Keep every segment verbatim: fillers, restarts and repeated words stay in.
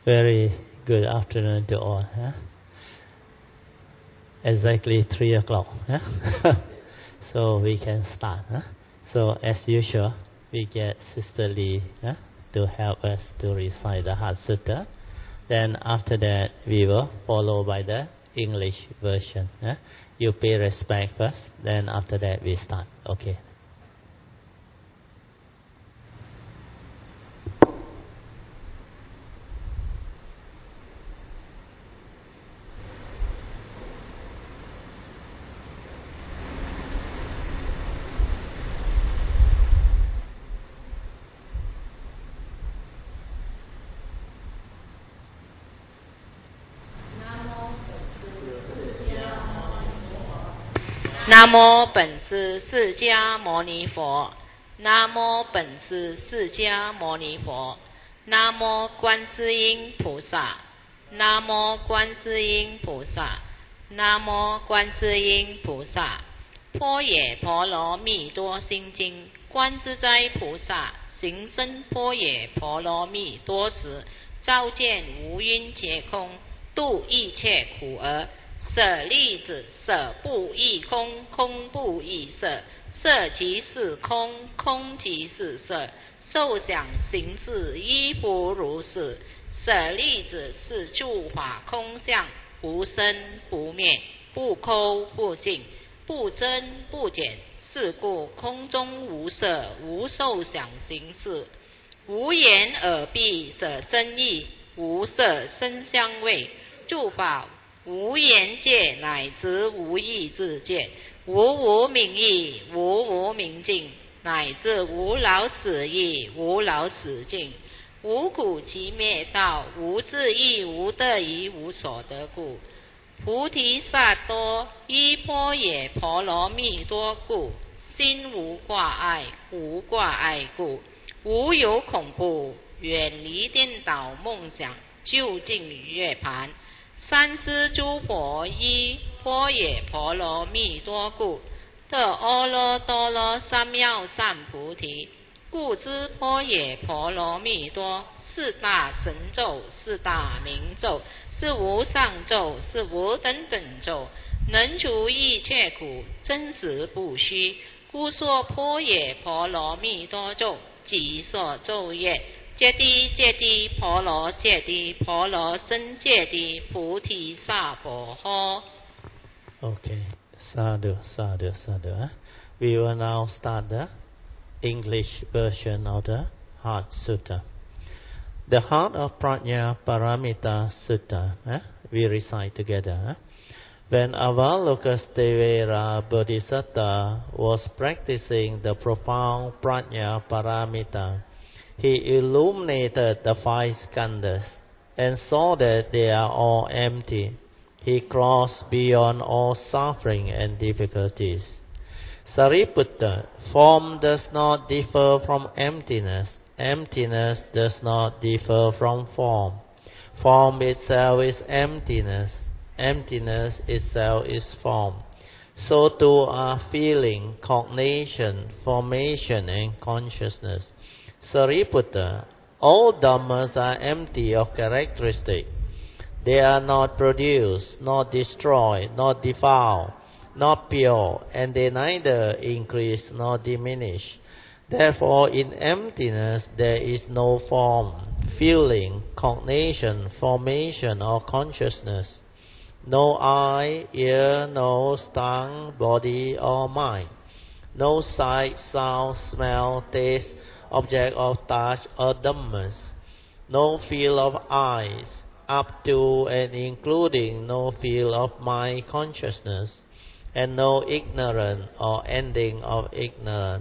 Very good afternoon to all. Huh? Exactly three o'clock. Huh? So we can start. Huh? So as usual, we get Sister Lee huh, to help us to recite the Heart Sutta. Then after that, we will follow by the English version. Huh? You pay respect first. Then after that, we start. Okay. Nam mô Bổn Sư释迦牟尼佛。Nam mô Bổn Sư释迦牟尼佛。Nam mô观世音菩萨。Nam mô观世音菩萨。Nam mô观世音菩萨。般若波罗蜜多心经，观自在菩萨行深般若波罗蜜多时，照见五蕴皆空，度一切苦厄。舍利子，舍不异空，空不异色，色即是空，空即是色，受想行识亦复如是。舍利子，是诸法空相，不生不灭，不垢不净，不增不减。是故空中无色，无受想行识，无眼耳鼻舌身意，无色声香味，诸法无眼界，乃至无意之界，无无明意，无无明尽，乃至无老死意，无老死尽，无苦集灭道，无智亦无得亦无所得故。菩提萨埵依般若波罗蜜多故，心无挂碍，无挂碍故，无有恐怖，远离颠倒梦想，究竟涅槃。三世诸佛依般若波罗蜜多故，得阿耨多罗三藐三菩提。故知般若波罗蜜多，四大神咒，四大明咒，是无上咒，是无等等咒，能除一切苦，真实不虚。故说般若波罗蜜多咒，即说咒曰：揭谛揭谛婆罗揭谛婆罗僧揭谛菩提萨婆诃。 Okay, sadhu, sadhu, sadhu. Huh? We will now start the English version of the Heart Sutta. The Heart of Prajna Paramita Sutta. Huh? We recite together. Huh? When Avalokiteshvara Bodhisattva was practicing the profound Prajna Paramita, he illuminated the five skandhas and saw that they are all empty. He crossed beyond all suffering and difficulties. Sariputta, form does not differ from emptiness. Emptiness does not differ from form. Form itself is emptiness. Emptiness itself is form. So too are feeling, cognition, formation, and consciousness. Sariputta, all dhammas are empty of characteristic. They are not produced, not destroyed, not defiled, not pure, and they neither increase nor diminish. Therefore, in emptiness there is no form, feeling, cognition, formation, or consciousness. No eye, ear, nose, tongue, body, or mind. No sight, sound, smell, taste, object of touch, or dhammas. No feel of eyes, up to and including no feel of mind consciousness, and no ignorance or ending of ignorance.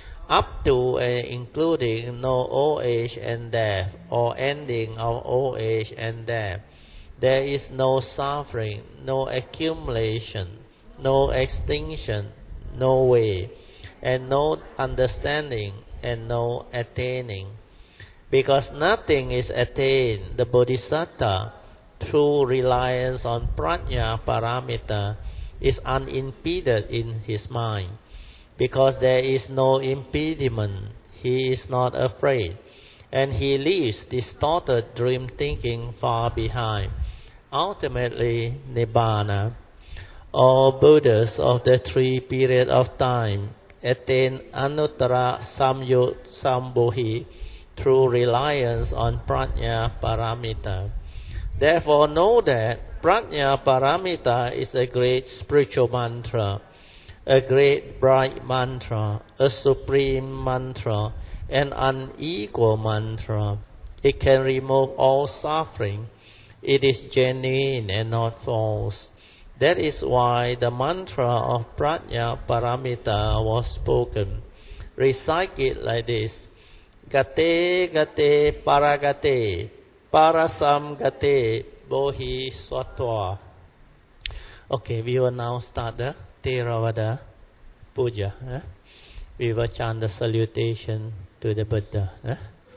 Up to and including no old age and death, or ending of old age and death. There is no suffering, no accumulation, no extinction, no way, and no understanding, and no attaining. Because nothing is attained, the Bodhisattva, through reliance on Prajna Paramita, is unimpeded in his mind. Because there is no impediment, he is not afraid, and he leaves distorted dream thinking far behind. Ultimately, Nibbana. All Buddhas of the three periods of time attain Anuttara Samyut Sambodhi through reliance on Prajna Paramita. Therefore, know that Prajna Paramita is a great spiritual mantra, a great bright mantra, a supreme mantra, an unequal mantra. It can remove all suffering. It is genuine and not false. That is why the mantra of Prajna Paramita was spoken. Recite it like this. Gate gate paragate parasam gate bodhi sattva. Okay, we will now start the Theravada Puja. Eh? We will chant the salutation to the Buddha. Eh?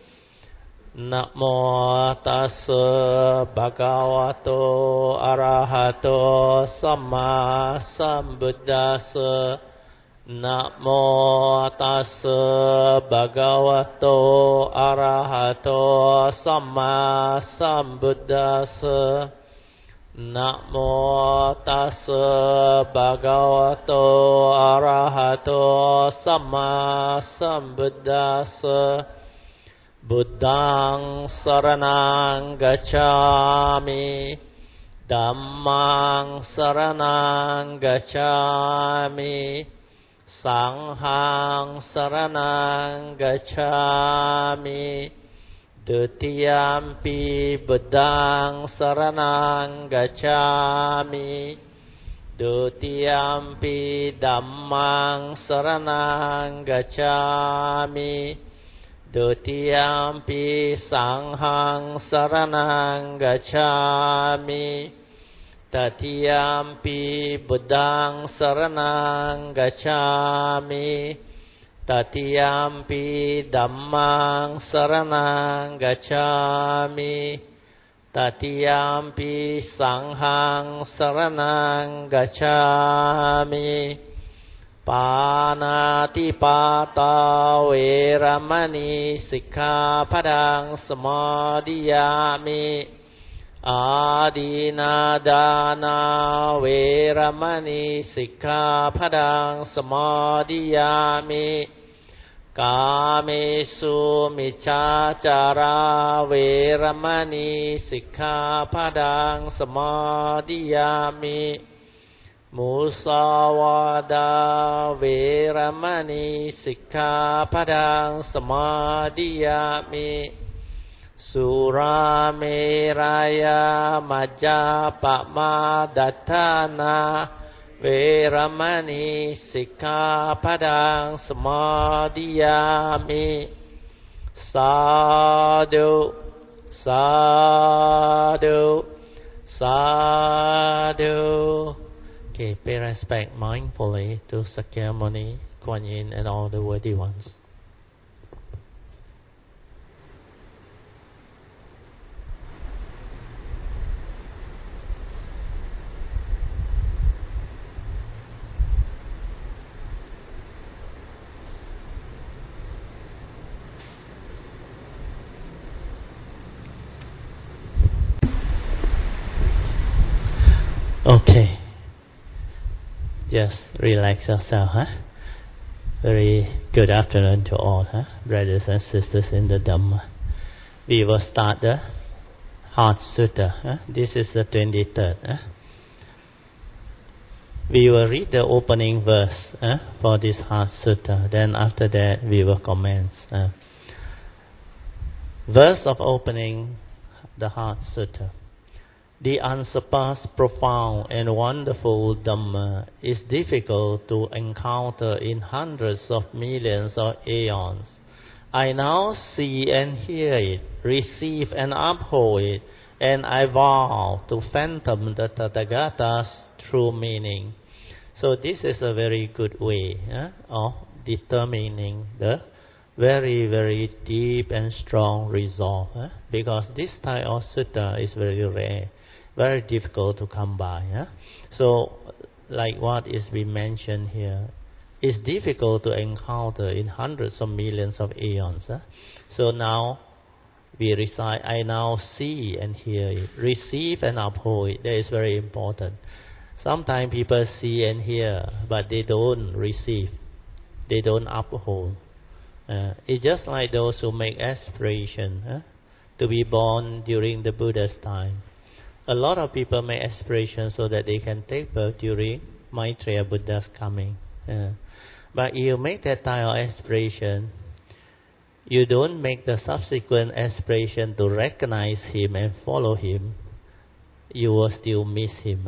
Namo tassa bhagavato arahato samma sambuddhassa. Namo tassa bhagavato arahato samma sambuddhassa. Namo tassa bhagavato arahato samma sambuddhassa. Buddhaṃ saraṇaṃ gacchāmi, Dhammāṃ saraṇaṃ gacchāmi, Saṅghāṃ saraṇaṃ gacchāmi, Dutiyampi Buddhaṃ saraṇaṃ gacchāmi, Dutiyampi Dhammāṃ saraṇaṃ gacchāmi, Dutiyampi Saṅghāṃ saraṇaṃ gacchāmi, Tatiyampi Buddhaṃ saraṇaṃ gacchāmi, Tatiyampi Dhammāṃ saraṇaṃ gacchāmi, Tatiyampi Saṅghāṃ saraṇaṃ gacchāmi. Pānātipātā veramani sikkhapadang samadhiyāmi. Ādīnādāna veramani sikkhapadang samadhiyāmi. Kāmesu micchācārā veramani sikkhapadang samadhiyāmi. Musāvādā veramani sikkhapadang samadhiyāmi. Surāmeraya majjapamadattana veramani sikkhapadang samadhiyāmi. Sadhu, sadhu, sadhu. Okay, pay respect mindfully to Sakyamuni, Kuan Yin, and all the worthy ones. Okay. Just relax yourself, huh? Very good afternoon to all, huh? Brothers and sisters in the Dhamma. We will start the Heart Sutta. Huh? This is the twenty-third. Huh? We will read the opening verse huh, for this Heart Sutta. Then after that, we will commence. Huh? Verse of opening the Heart Sutta. The unsurpassed, profound and wonderful Dhamma is difficult to encounter in hundreds of millions of aeons. I now see and hear it, receive and uphold it, and I vow to fathom the Tathagata's true meaning. So this is a very good way eh, of determining the very, very deep and strong resolve. Eh? Because this type of sutta is very rare. Very difficult to come by. Yeah? So, like what is being mentioned here, it's difficult to encounter in hundreds of millions of aeons. Huh? So now we recite, I now see and hear it. Receive and uphold it. That is very important. Sometimes people see and hear, but they don't receive. They don't uphold. Uh, it's just like those who make aspiration huh, to be born during the Buddha's time. A lot of people make aspiration so that they can take birth during Maitreya Buddha's coming. Uh, but you make that type of aspiration, you don't make the subsequent aspiration to recognize him and follow him. You will still miss him.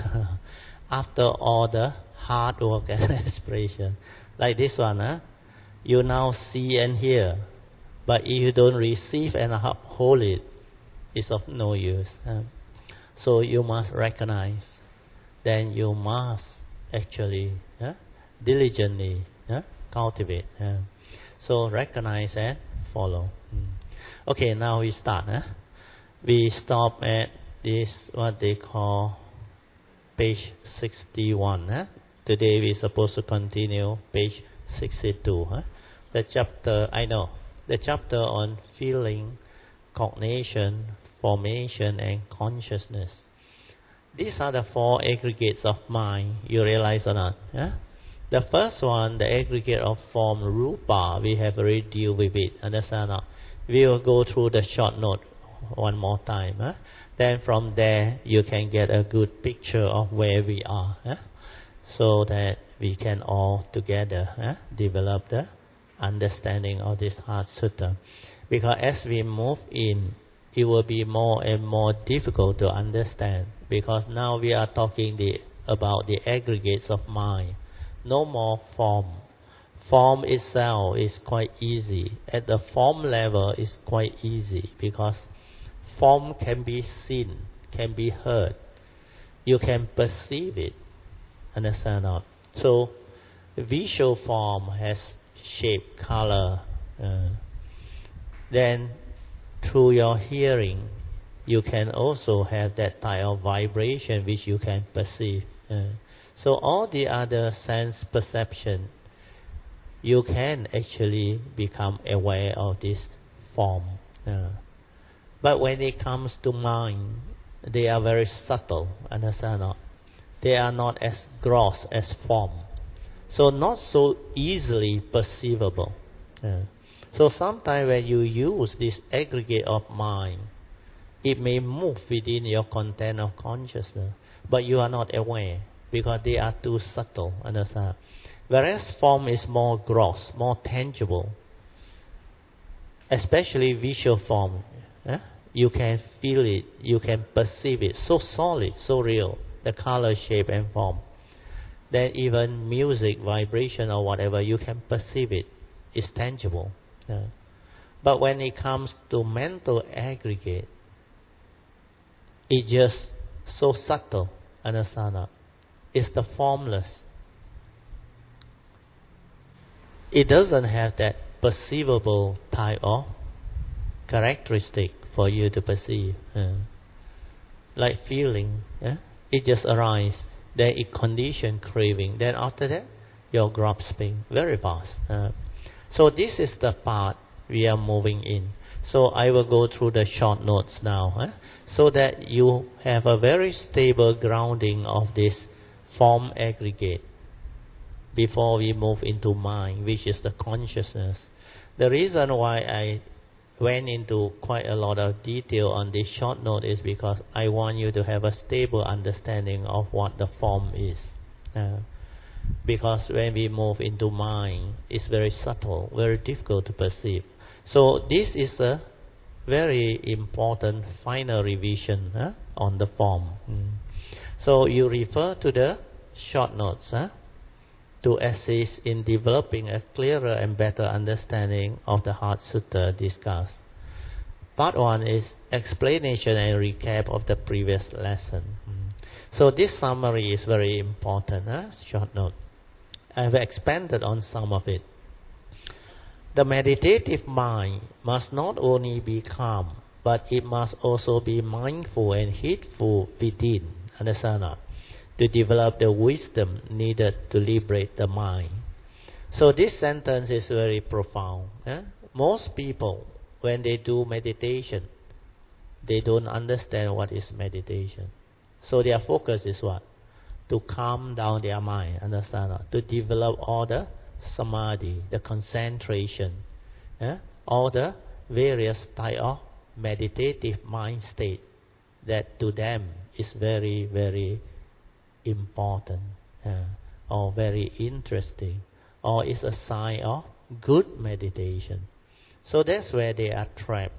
After all the hard work and aspiration. Like this one, huh? You now see and hear, but if you don't receive and uphold it, it's of no use. Huh? So you must recognize, then you must actually huh, diligently huh, cultivate. Huh? So recognize and follow. Mm. Okay, now we start. Huh? We stop at this, what they call page sixty-one. Huh? Today we're supposed to continue page sixty-two. Huh? The chapter, I know, the chapter on feeling, cognition, formation and consciousness. These are the four aggregates of mind, you realize or not? Huh? The first one, the aggregate of form, rupa, we have already dealt with it, understand or not? We will go through the short note one more time. Huh? Then from there, you can get a good picture of where we are. Huh? So that we can all together huh, develop the understanding of this Heart Sutta. Because as we move in, it will be more and more difficult to understand. Because now we are talking the, about the aggregates of mind. No more form. Form itself is quite easy. At the form level, it's quite easy. Because form can be seen, can be heard. You can perceive it. Understand or not? So, visual form has shape, color. Uh, then, through your hearing, you can also have that type of vibration which you can perceive. Uh, so, all the other sense perception, you can actually become aware of this form. Uh, but when it comes to mind, they are very subtle. Understand or not? They are not as gross as form. So not so easily perceivable. Yeah. So sometimes when you use this aggregate of mind, it may move within your content of consciousness, but you are not aware because they are too subtle. Understand? Whereas form is more gross, more tangible, especially visual form. Yeah? You can feel it, you can perceive it, so solid, so real. The color, shape and form. Then even music, vibration or whatever, you can perceive it. It's tangible. Yeah. But when it comes to mental aggregate, it's just so subtle. Understand? It's the formless. It doesn't have that perceivable type of characteristic for you to perceive. Yeah. Like feeling. Yeah? It just arises, then it condition craving. Then after that, you're grasping very fast. Uh, so this is the part we are moving in. So I will go through the short notes now, huh? So that you have a very stable grounding of this form aggregate before we move into mind, which is the consciousness. The reason why I went into quite a lot of detail on this short note is because I want you to have a stable understanding of what the form is. Uh, because when we move into mind, it's very subtle, very difficult to perceive. So this is a very important final revision huh, on the form. Mm. So you refer to the short notes huh, to assist in developing a clearer and better understanding of the Heart Sutta discussed. Part one is explanation and recap of the previous lesson. Mm. So this summary is very important. Huh? Short note. I have expanded on some of it. The meditative mind must not only be calm, but it must also be mindful and heedful within. Understand that? To develop the wisdom needed to liberate the mind. So this sentence is very profound. Eh? Most people when they do meditation, they don't understand what is meditation. So their focus is what? To calm down their mind, understand? To develop all the samadhi, the concentration, eh? all the various type of meditative mind state that to them is very, very important, uh, or very interesting, or is a sign of good meditation. So that's where they are trapped.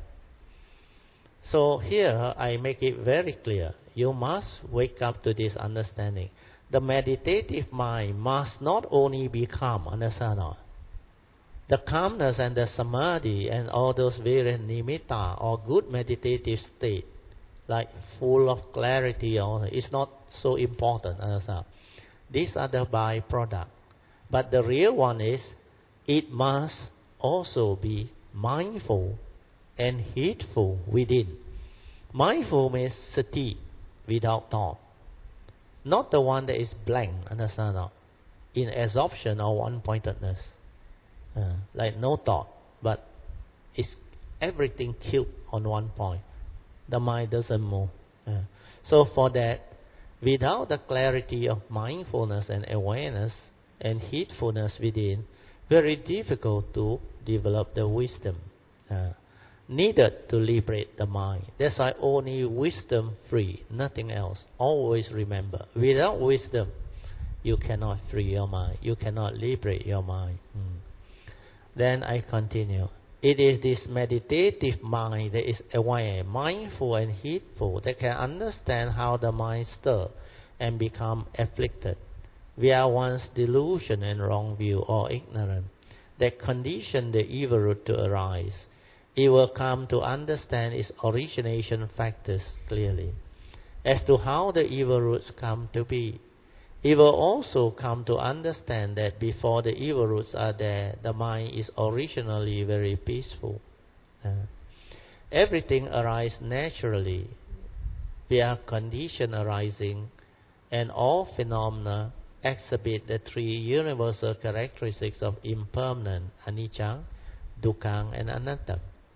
So here I make it very clear. You must wake up to this understanding. The meditative mind must not only be calm, understand or not? The calmness and the samadhi and all those various nimitta or good meditative state, like full of clarity, or it's not so important, understand? These are the byproduct. But the real one is, it must also be mindful and heedful within. Mindful means sati, without thought. Not the one that is blank, understand or not? In absorption or one-pointedness. Uh, like no thought, but it's everything killed on one point. The mind doesn't move. Uh, so for that, without the clarity of mindfulness and awareness and heedfulness within, very difficult to develop the wisdom uh, needed to liberate the mind. That's why only wisdom free, nothing else. Always remember, without wisdom, you cannot free your mind. You cannot liberate your mind. Hmm. Then I continue. It is this meditative mind that is aware, mindful and heedful, that can understand how the mind stirs and become afflicted via one's delusion and wrong view or ignorance, that condition the evil root to arise. It will come to understand its origination factors clearly. As to how the evil roots come to be, it will also come to understand that before the evil roots are there, the mind is originally very peaceful. Uh, everything arises naturally via condition arising, and all phenomena exhibit the three universal characteristics of impermanent, anicca, dukkha, and anatta.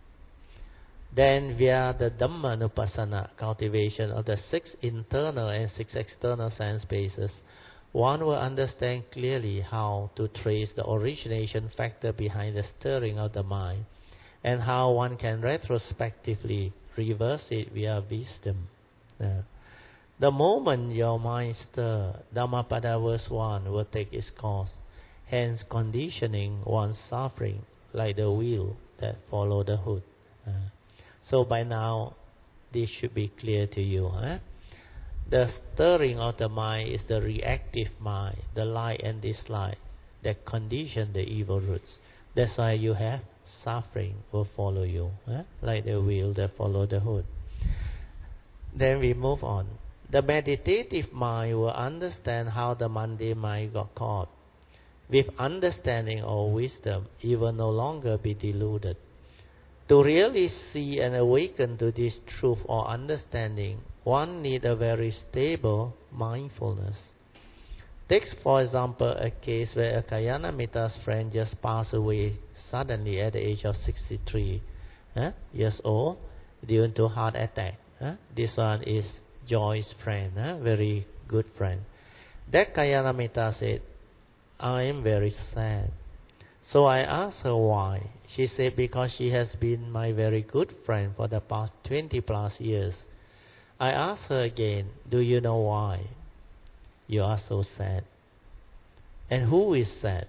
Then via the Dhammanupassana, cultivation of the six internal and six external sense bases, one will understand clearly how to trace the origination factor behind the stirring of the mind, and how one can retrospectively reverse it via wisdom. Uh, the moment your mind stirs, Dhammapada verse one will take its course, hence conditioning one's suffering like the wheel that follows the hood. Uh, so by now, this should be clear to you. Eh? The stirring of the mind is the reactive mind, the like and dislike, that condition the evil roots. That's why you have suffering will follow you, eh? Like the wheel that follow the hood. Then we move on. The meditative mind will understand how the mundane mind got caught. With understanding or wisdom, it will no longer be deluded. To really see and awaken to this truth or understanding, one needs a very stable mindfulness. Take, for example, a case where a Kalyanamitta's friend just passed away suddenly at the age of sixty-three eh, years old due to heart attack. Eh? This one is Joy's friend, eh? Very good friend. That Kalyanamitta said, I am very sad. So I asked her why. She said, because she has been my very good friend for the past twenty plus years. I asked her again, do you know why you are so sad? And who is sad?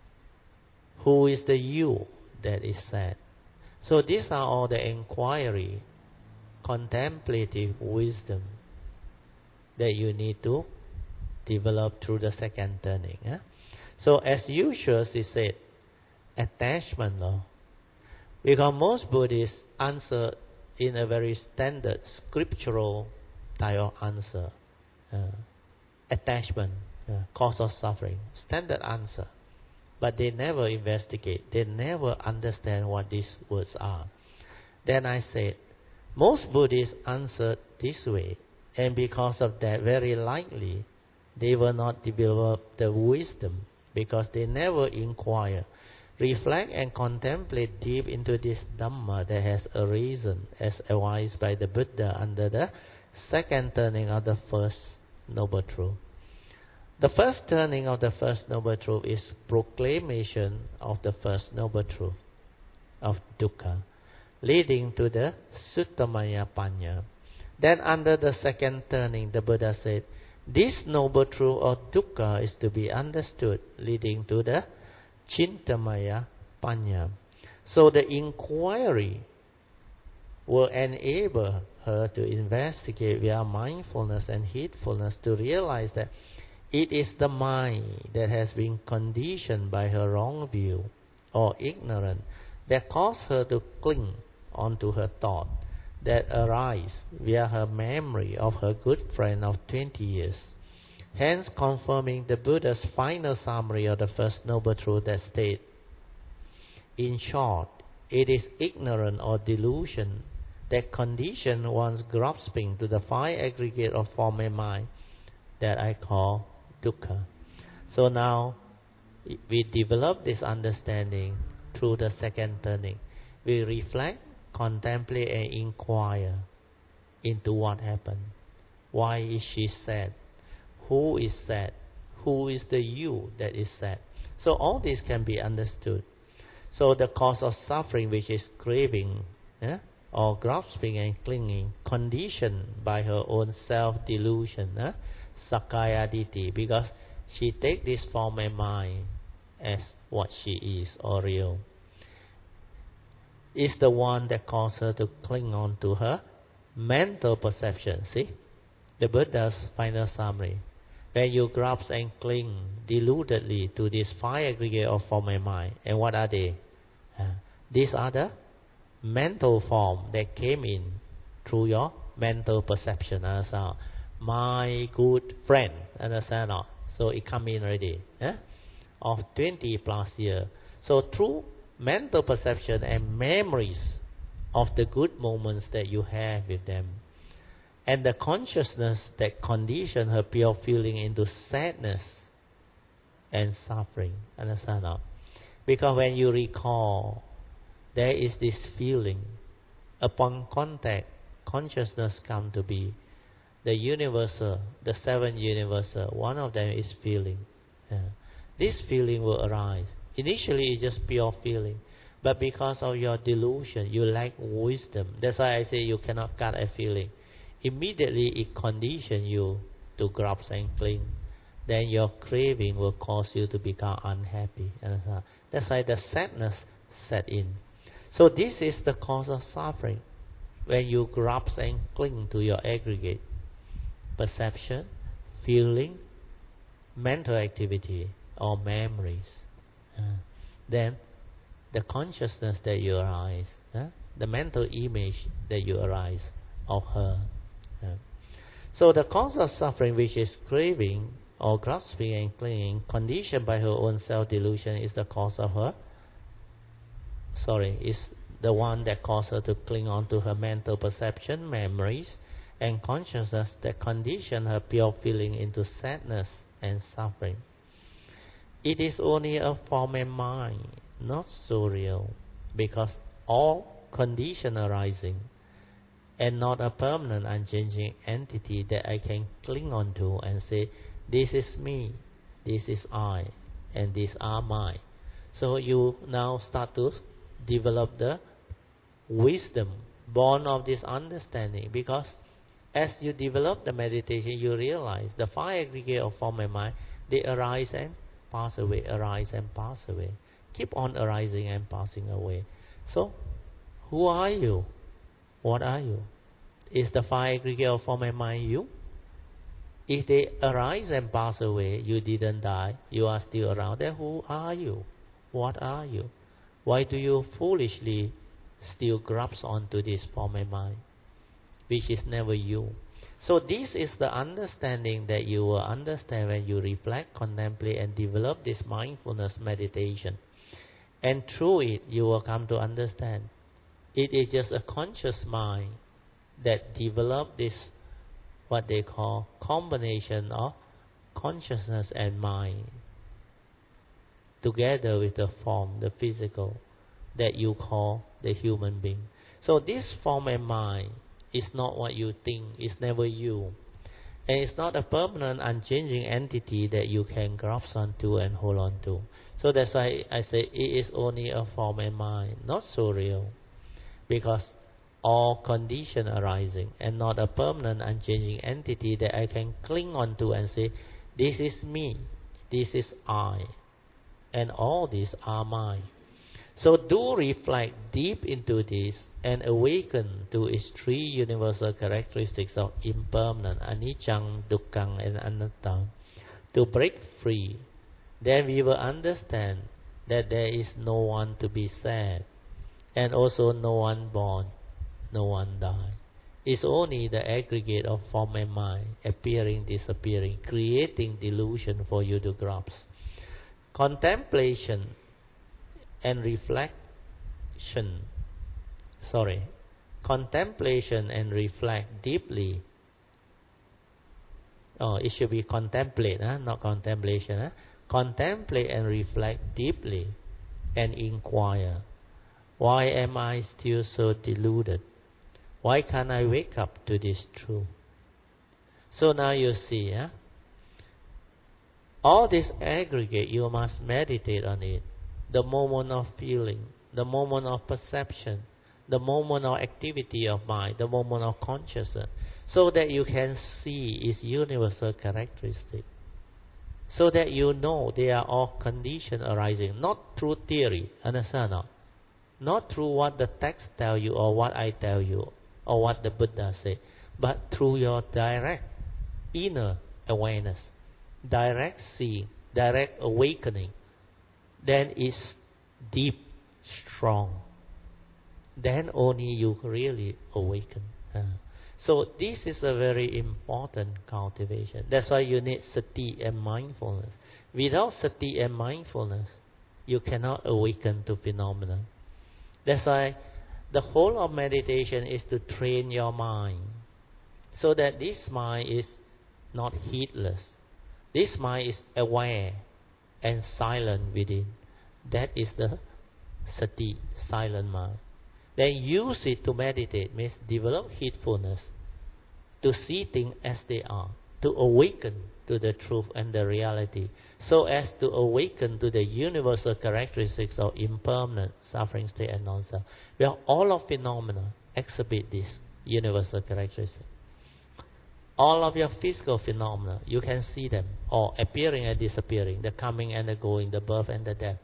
Who is the you that is sad? So these are all the inquiry, contemplative wisdom that you need to develop through the second turning. Eh? So as usual, she said, attachment law. Because most Buddhists answer in a very standard scriptural type of answer. Uh, attachment, uh, cause of suffering. Standard answer. But they never investigate. They never understand what these words are. Then I said, most Buddhists answer this way. And because of that, very likely, they will not develop the wisdom. Because they never inquire. reflect and contemplate deep into this Dhamma that has arisen as advised by the Buddha under the second turning of the first Noble Truth. The first turning of the first Noble Truth is proclamation of the first Noble Truth of dukkha, leading to the Suttamaya Panya. Then under the second turning, the Buddha said, this Noble Truth of dukkha is to be understood, leading to the Chintamaya Panya. So the inquiry will enable her to investigate via mindfulness and heedfulness to realize that it is the mind that has been conditioned by her wrong view or ignorance that caused her to cling onto her thought that arise via her memory of her good friend of twenty years. Hence confirming the Buddha's final summary of the first Noble Truth that states, in short, it is ignorance or delusion that condition one's grasping to the five aggregate of form and mind that I call dukkha. So now we develop this understanding through the second turning. We reflect, contemplate and inquire into what happened. Why is she sad? Who is sad? Who is the you that is sad? So all this can be understood. So the cause of suffering, which is craving, eh, or grasping and clinging, conditioned by her own self-delusion, eh, Sakkaya Ditthi, because she takes this form and mind as what she is or real, is the one that causes her to cling on to her mental perception. See? The Buddha's final summary. When you grasp and cling deludedly to this five aggregate of form and mind, and what are they? Uh, these are the mental form that came in through your mental perception. Understand? My good friend, understand not? So it come in already, eh? Of twenty plus years. So through mental perception and memories of the good moments that you have with them, and the consciousness that condition her pure feeling into sadness and suffering. Understand not? Because when you recall, there is this feeling. Upon contact, consciousness come to be. The universal, the seven universal, one of them is feeling. Yeah. This feeling will arise. Initially, it's just pure feeling. But because of your delusion, you lack wisdom. That's why I say you cannot cut a feeling. Immediately, it conditions you to grasp and cling. Then your craving will cause you to become unhappy. That's why the sadness set in. So this is the cause of suffering. When you grasp and cling to your aggregate perception, feeling, mental activity, or memories, uh, then the consciousness that you arise, uh, the mental image that you arise of her. Uh. So the cause of suffering, which is craving or grasping and clinging, conditioned by her own self-delusion, is the cause of her, sorry, is the one that causes her to cling on to her mental perception, memories, and consciousness that condition her pure feeling into sadness and suffering. It is only a form and mind, not so real, because all condition arising, and not a permanent unchanging entity that I can cling on to and say, this is me, this is I, and these are mine. So you now start to develop the wisdom born of this understanding, because as you develop the meditation, you realize the five aggregate of form and mind, they arise and pass away, arise and pass away. Keep on arising and passing away. So, who are you? What are you? Is the five aggregate of form and mind you? If they arise and pass away, you didn't die, you are still around, then who are you? What are you? Why do you foolishly still grasp onto this form and mind, which is never you? So this is the understanding that you will understand when you reflect, contemplate and develop this mindfulness meditation. And through it, you will come to understand it is just a conscious mind that develop this, what they call, combination of consciousness and mind. together with the form, the physical, that you call the human being. So this form and mind is not what you think, it's never you. And it's not a permanent, unchanging entity that you can grasp onto and hold on to. So that's why I say it is only a form and mind, not so real. Because all condition arising and not a permanent, unchanging entity that I can cling on to and say, this is me, this is I, and all these are mine. So do reflect deep into this and awaken to its three universal characteristics of impermanent, anicca, dukkha, and anatta. To break free, then we will understand that there is no one to be sad, and also no one born, no one die. It's only the aggregate of form and mind, appearing, disappearing, creating delusion for you to grasp. Contemplation and reflection, sorry, contemplation and reflect deeply. Oh, it should be contemplate, huh? Not contemplation. Huh? Contemplate and reflect deeply and inquire. Why am I still so deluded? Why can't I wake up to this truth? So now you see, huh? All this aggregate, you must meditate on it. The moment of feeling, the moment of perception, the moment of activity of mind, the moment of consciousness, so that you can see its universal characteristic. So that you know they are all conditions arising, not through theory, understand not? Not through what the text tell you or what I tell you or what the Buddha say, but through your direct inner awareness, direct seeing, direct awakening. Then it's deep, strong. Then only you really awaken. Uh, so this is a very important cultivation. That's why you need sati and mindfulness. Without sati and mindfulness, you cannot awaken to phenomena. That's why the whole of meditation is to train your mind, so that this mind is not heedless. This mind is aware and silent within. That is the sati, silent mind. Then use it to meditate, means develop heedfulness, to see things as they are, to awaken to the truth and the reality, so as to awaken to the universal characteristics of impermanent, suffering state and non-self. Well, all of phenomena exhibit this universal characteristic. All of your physical phenomena, you can see them, all appearing and disappearing, the coming and the going, the birth and the death.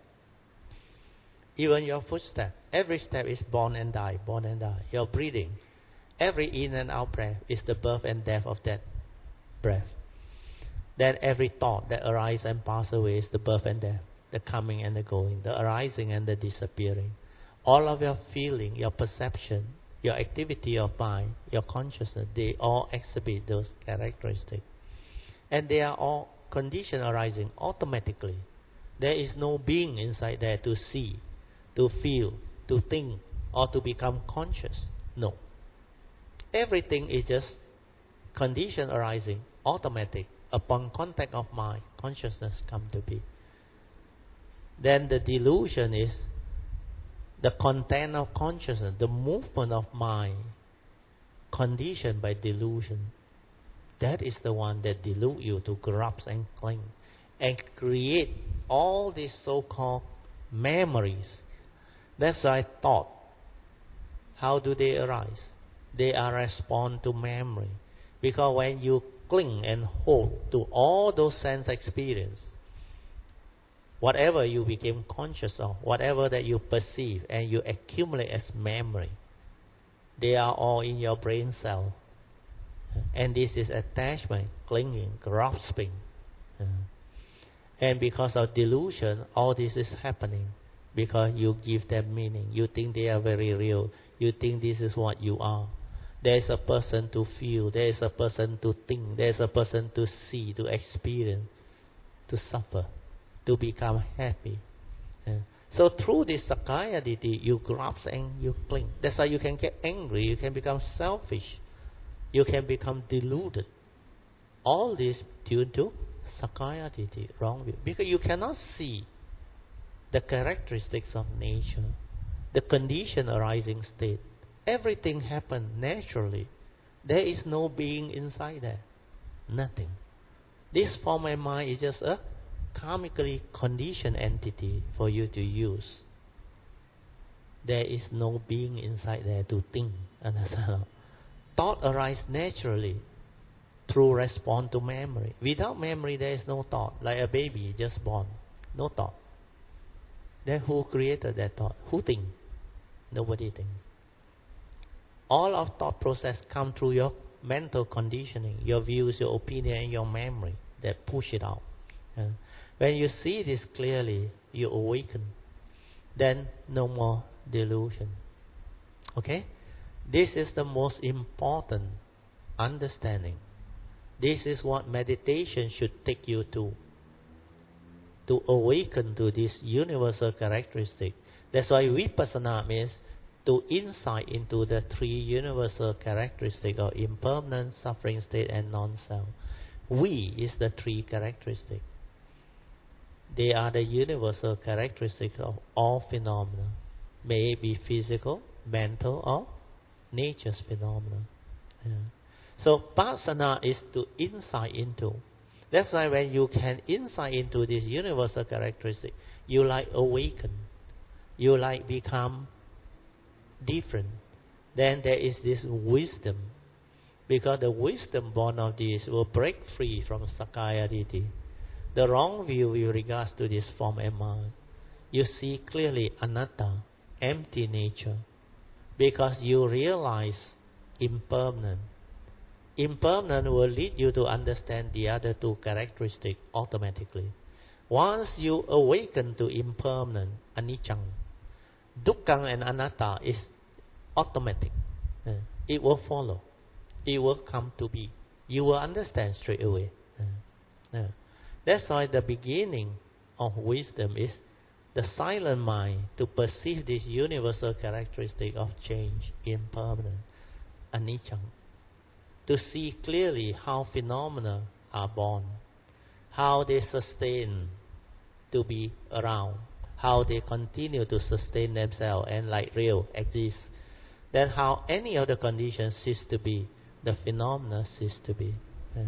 Even your footstep, every step is born and die, born and die. Your breathing, every in and out breath is the birth and death of that breath. Then every thought that arises and passes away is the birth and death, the coming and the going, the arising and the disappearing. All of your feeling, your perception, your activity of mind, your consciousness, they all exhibit those characteristics. And they are all conditions arising automatically. There is no being inside there to see, to feel, to think, or to become conscious. No. Everything is just condition arising, automatic. Upon contact of mind, consciousness come to be. Then the delusion is the content of consciousness, the movement of mind, conditioned by delusion. That is the one that delude you to grasp and cling, and create all these so-called memories. That's why thought. How do they arise? They are respond to memory. Because when you cling and hold to all those sense experience, whatever you became conscious of, whatever that you perceive and you accumulate as memory, they are all in your brain cell. And this is attachment, clinging, grasping. And because of delusion, all this is happening. Because you give them meaning. You think they are very real. You think this is what you are. There is a person to feel. There is a person to think. There is a person to see, to experience, to suffer, to become happy. Yeah. So through this Sakkaya Ditthi, you grasp and you cling. That's why you can get angry. You can become selfish. You can become deluded. All this due to Sakkaya Ditthi, wrong view. Because you cannot see the characteristics of nature, the condition arising state. Everything happens naturally. There is no being inside there. Nothing. This form and mind is just a karmically conditioned entity for you to use. There is no being inside there to think. Understand? Thought arises naturally through response to memory. Without memory, there is no thought. Like a baby just born, no thought. Then who created that thought? Who think? Nobody think. All of thought process come through your mental conditioning, your views, your opinion, and your memory that push it out. Uh, when you see this clearly, you awaken. Then no more delusion. Okay? This is the most important understanding. This is what meditation should take you to. To awaken to this universal characteristic. That's why vipassana means to insight into the three universal characteristics of impermanence, suffering state, and non-self. We is the three characteristics. They are the universal characteristics of all phenomena. May it be physical, mental, or nature's phenomena. Yeah. So Vipassana is to insight into. That's why when you can insight into this universal characteristic, you like awaken. You like become different. Then there is this wisdom. Because the wisdom born of this will break free from Sakkaya Ditthi. The wrong view with regards to this form and mind. You see clearly anatta, empty nature. Because you realize impermanent. Impermanent will lead you to understand the other two characteristics automatically. Once you awaken to impermanent, anicca, dukkha and anatta is automatic. Uh, it will follow. It will come to be. You will understand straight away. Uh, uh. That's why the beginning of wisdom is the silent mind to perceive this universal characteristic of change, impermanent, anicca. To see clearly how phenomena are born, how they sustain to be around, how they continue to sustain themselves and like real exist. Then how any of the conditions cease to be, the phenomena cease to be. Uh,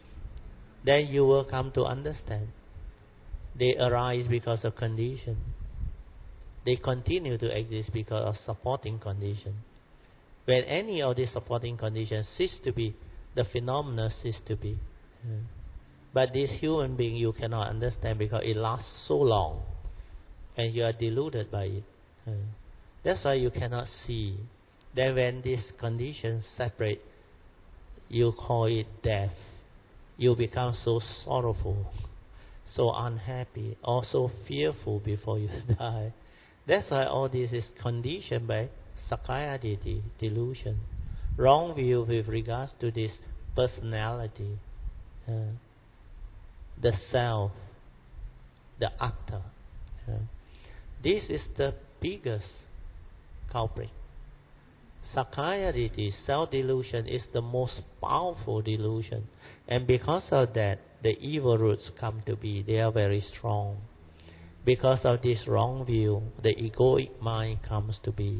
then you will come to understand. They arise because of condition. They continue to exist because of supporting condition. When any of these supporting conditions cease to be, the phenomena cease to be. Uh, but this human being you cannot understand because it lasts so long. And you are deluded by it. Uh, that's why you cannot see. Then when these conditions separate, you call it death. You become so sorrowful, so unhappy, or so fearful before you die. That's why all this is conditioned by Sakkaya Ditthi, delusion. Wrong view with regards to this personality, uh, the self, the atta. Uh, this is the biggest culprit. Sakkaya Ditthi, self-delusion, is the most powerful delusion. And because of that, the evil roots come to be. They are very strong. Because of this wrong view, the egoic mind comes to be.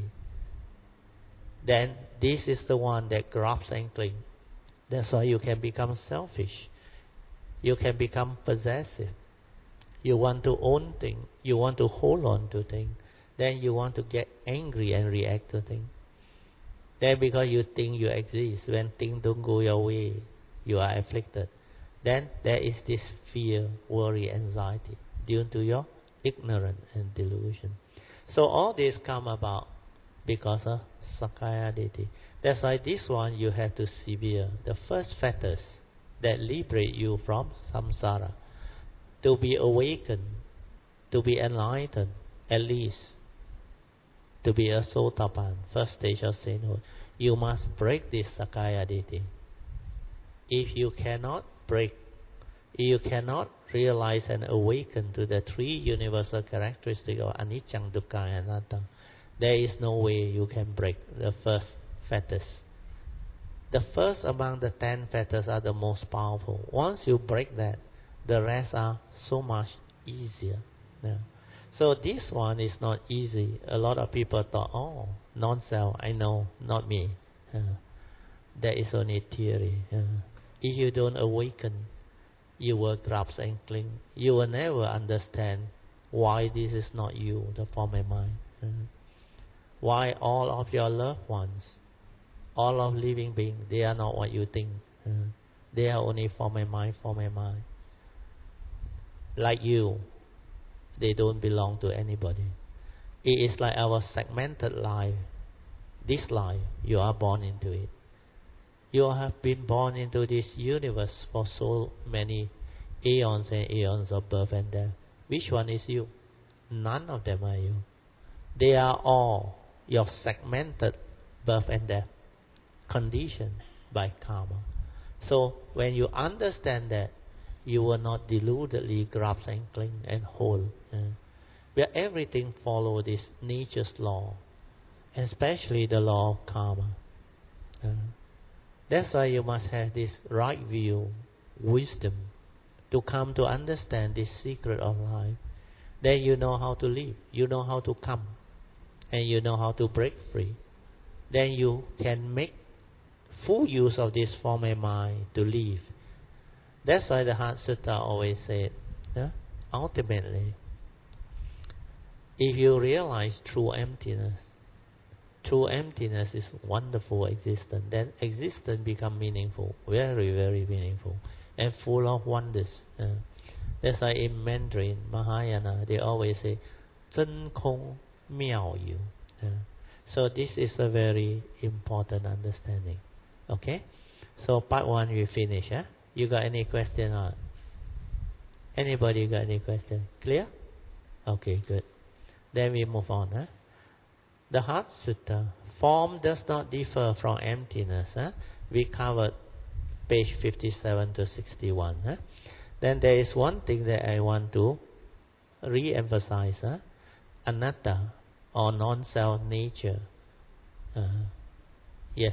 Then this is the one that grabs and clings. That's why you can become selfish. You can become possessive. You want to own things. You want to hold on to things. Then you want to get angry and react to things. Then because you think you exist, when things don't go your way, you are afflicted. Then there is this fear, worry, anxiety due to your ignorance and delusion. So all this come about because of Sakkaya Ditthi. That's why this one you have to sever. The first fetters that liberate you from samsara. To be awakened, to be enlightened, at least to be a Sotapan, first stage of sainthood, you must break this Sakkaya Ditthi. If you cannot break, if you cannot realize and awaken to the three universal characteristics of anicca, dukkha, and anatta, there is no way you can break the first fetters. The first among the ten fetters are the most powerful. Once you break that, the rest are so much easier. Yeah. So this one is not easy. A lot of people thought, oh, non-self, I know, not me. Uh, that is only theory. Uh, if you don't awaken, you will grasp and cling. You will never understand why this is not you, the form and mind. Uh, why all of your loved ones, all of living beings, they are not what you think. Uh, they are only form and mind, form and mind. Like you, they don't belong to anybody. It is like our segmented life. This life, you are born into it. You have been born into this universe for so many aeons and aeons of birth and death. Which one is you? None of them are you. They are all your segmented birth and death, conditioned by karma. So when you understand that, you will not deludedly grasp and cling and hold. Uh, where everything follows this nature's law, especially the law of karma. Uh, that's why you must have this right view, wisdom, to come to understand this secret of life. Then you know how to live, you know how to come, and you know how to break free. Then you can make full use of this form and mind to live. That's why the Heart Sutta always said, yeah, ultimately, if you realize true emptiness, true emptiness is wonderful existence, then existence becomes meaningful, very, very meaningful, and full of wonders. Uh, that's why in Mandarin, Mahayana, they always say, 真空妙有. Uh, so this is a very important understanding. Okay? So part one we finish. Huh? You got any question? Or anybody got any question? Clear? Okay, good. Then we move on. Huh? The Heart Sutta, form does not differ from emptiness. Huh? We covered page fifty-seven to sixty-one. Huh? Then there is one thing that I want to re-emphasize. Huh? Anatta, or non-self nature. Uh, yes.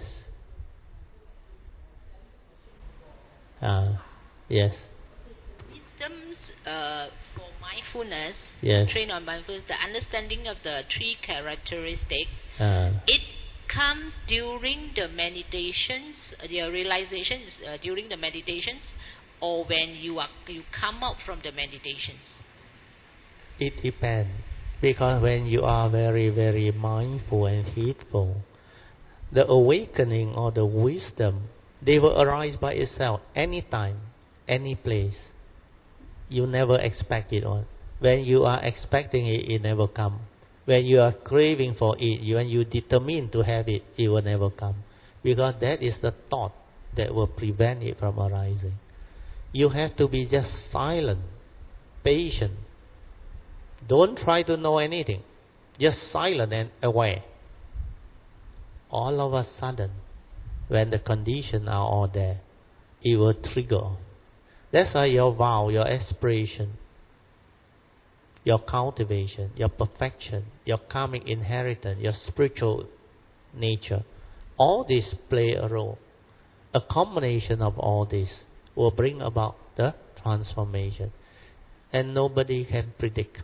Uh, yes. Wisdoms uh, for mindfulness, yes. train on mindfulness, the understanding of the three characteristics, uh, it comes during the meditations, the realizations uh, during the meditations, or when you are you come out from the meditations? It depends. Because when you are very, very mindful and heedful, the awakening or the wisdom, they will arise by itself anytime, any place. You never expect it on. When you are expecting it, it never come. When you are craving for it, when you determine to have it, it will never come. Because that is the thought that will prevent it from arising. You have to be just silent, patient. Don't try to know anything. Just silent and aware. All of a sudden, when the conditions are all there, it will trigger. That's why your vow, your aspiration, your cultivation, your perfection, your karmic inheritance, your spiritual nature, all this play a role. A combination of all this will bring about the transformation. And nobody can predict.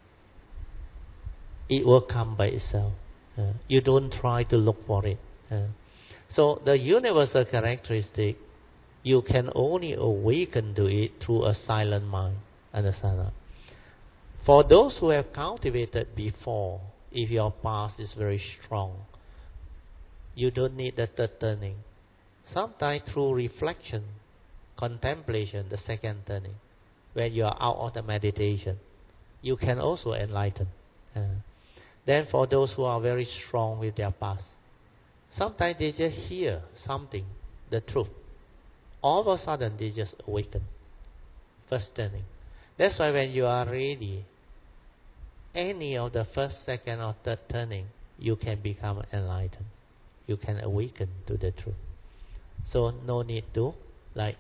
It will come by itself. Uh, you don't try to look for it. Uh, so the universal characteristic, you can only awaken to it through a silent mind. Understand that? For those who have cultivated before, if your past is very strong, you don't need the third turning. Sometimes through reflection, contemplation, the second turning, when you are out of the meditation, you can also enlighten. Uh, then for those who are very strong with their past, sometimes they just hear something, the truth. All of a sudden they just awaken. First turning. That's why when you are ready, any of the first, second or third turning, you can become enlightened. You can awaken to the truth. So no need to like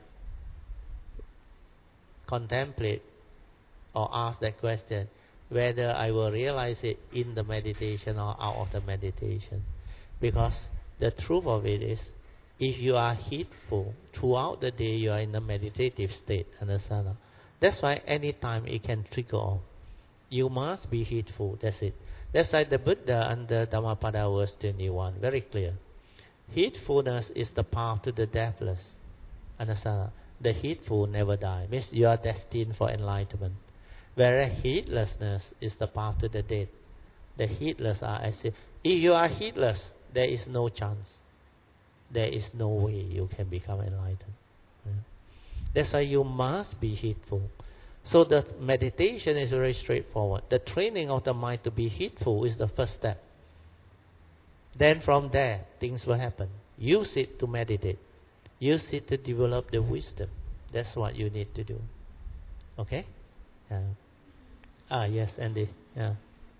contemplate or ask that question, whether I will realize it in the meditation or out of the meditation. Because the truth of it is, if you are heedful, throughout the day you are in a meditative state. Understand? That's why anytime it can trigger off. You must be heedful. That's it. That's why the Buddha under Dhammapada verse twenty-one, very clear. Heedfulness is the path to the deathless. Understand? The heedful never die. Means you are destined for enlightenment. Whereas heedlessness is the path to the dead. The heedless are as if, if you are heedless, there is no chance. There is no way you can become enlightened. Yeah. That's why you must be heedful. So the meditation is very straightforward. The training of the mind to be heedful is the first step. Then from there, things will happen. Use it to meditate. Use it to develop the wisdom. That's what you need to do. Okay? Yeah. Ah, yes, Andy. Yeah.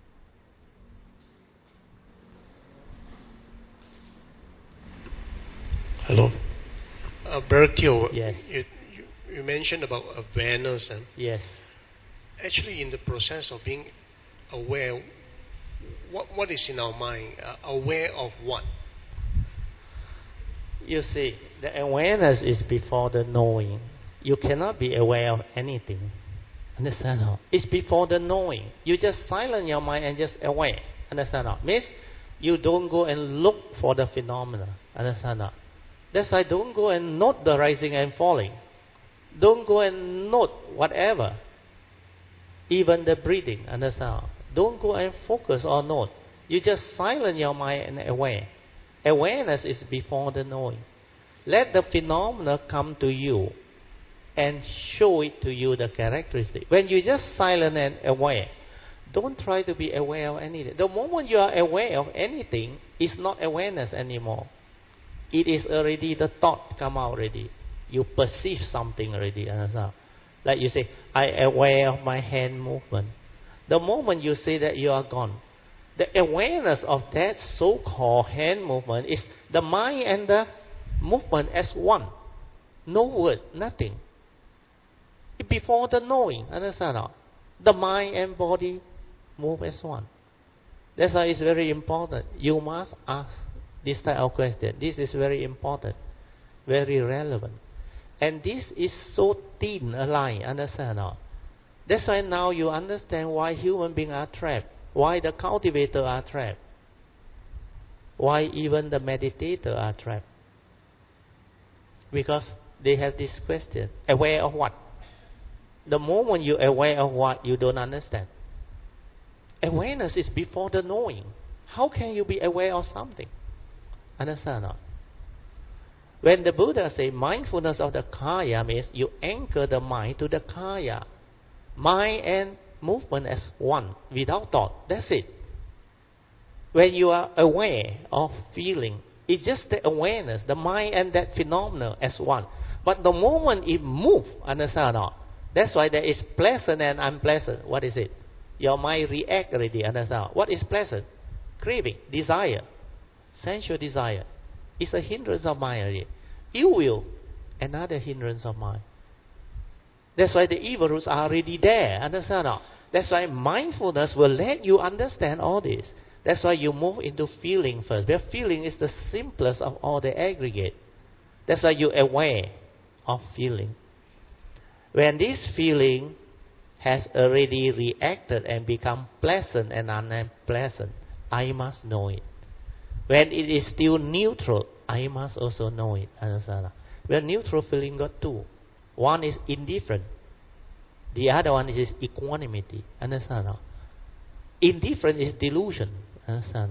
Hello. Uh, Bertio, Yes. you, you, you mentioned about awareness. And Yes. actually, in the process of being aware, what what is in our mind? Uh, aware of what? You see, the awareness is before the knowing. You cannot be aware of anything. Understand how? It's before the knowing. You just silence your mind and just aware. Understand how? Means you don't go and look for the phenomena. Understand how? That's why don't go and note the rising and falling. Don't go and note whatever. Even the breathing. Understand how? Don't go and focus or note. You just silence your mind and aware. Awareness is before the knowing. Let the phenomena come to you and show it to you the characteristic. When you just silent and aware, don't try to be aware of anything. The moment you are aware of anything, it's not awareness anymore. It is already the thought come out already. You perceive something already. Understand? Like you say, I am aware of my hand movement. The moment you say that, you are gone. The awareness of that so-called hand movement is the mind and the movement as one. No word, nothing. Before the knowing, understand how? The mind and body move as one. That's why it's very important. You must ask this type of question. This is very important, very relevant. And this is so thin a line, understand how? That's why now you understand why human beings are trapped. Why the cultivator are trapped. Why even the meditator are trapped. Because they have this question. Aware of what? The moment you're aware of what, you don't understand. Awareness is before the knowing. How can you be aware of something? Understand or not? When the Buddha say mindfulness of the kaya means you anchor the mind to the kaya. Mind and movement as one, without thought. That's it. When you are aware of feeling, it's just the awareness, the mind and that phenomena as one. But the moment it moves, understand or not? That's why there is pleasant and unpleasant. What is it? Your mind react already, understand? What is pleasant? Craving, desire, sensual desire. It's a hindrance of mind already. Ill will, another hindrance of mind. That's why the evil roots are already there, understand or not? That's why mindfulness will let you understand all this. That's why you move into feeling first. Because feeling is the simplest of all the aggregate. That's why you're aware of feeling. When this feeling has already reacted and become pleasant and unpleasant, I must know it. When it is still neutral, I must also know it. Understand? Well, neutral feeling got two. One is indifferent. The other one is equanimity. Understand? Indifferent is delusion. Understand?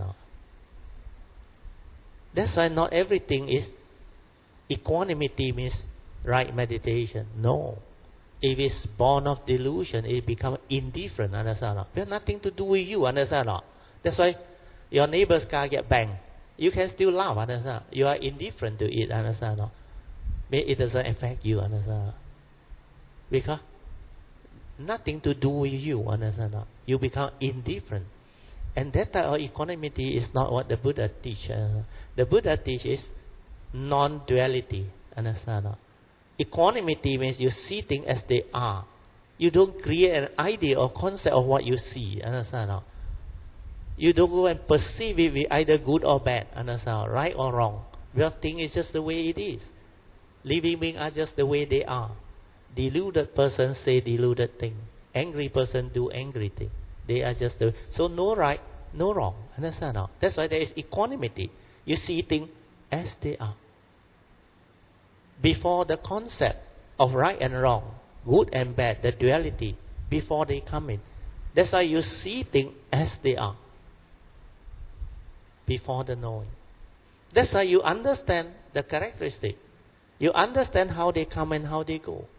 That's why not everything is equanimity means right meditation. No. If it's born of delusion, it becomes indifferent. Understand? It has nothing to do with you. Understand? That's why your neighbor's car get banged. You can still laugh. Understand? You are indifferent to it. Understand? It doesn't affect you. Understand? Because nothing to do with you. Understand? You become indifferent. And that type of equanimity is not what the Buddha teaches. The Buddha teaches non-duality. Understand? Equanimity means you see things as they are. You don't create an idea or concept of what you see. Understand? You don't go and perceive it with either good or bad. Understand? Right or wrong. Your thing is just the way it is. Living beings are just the way they are. Deluded person say deluded thing. Angry person do angry thing. They are just the, so no right, no wrong. Understand? No? That's why there is equanimity. You see things as they are. Before the concept of right and wrong, good and bad, the duality, before they come in. That's why you see things as they are. Before the knowing. That's why you understand the characteristic. You understand how they come and how they go.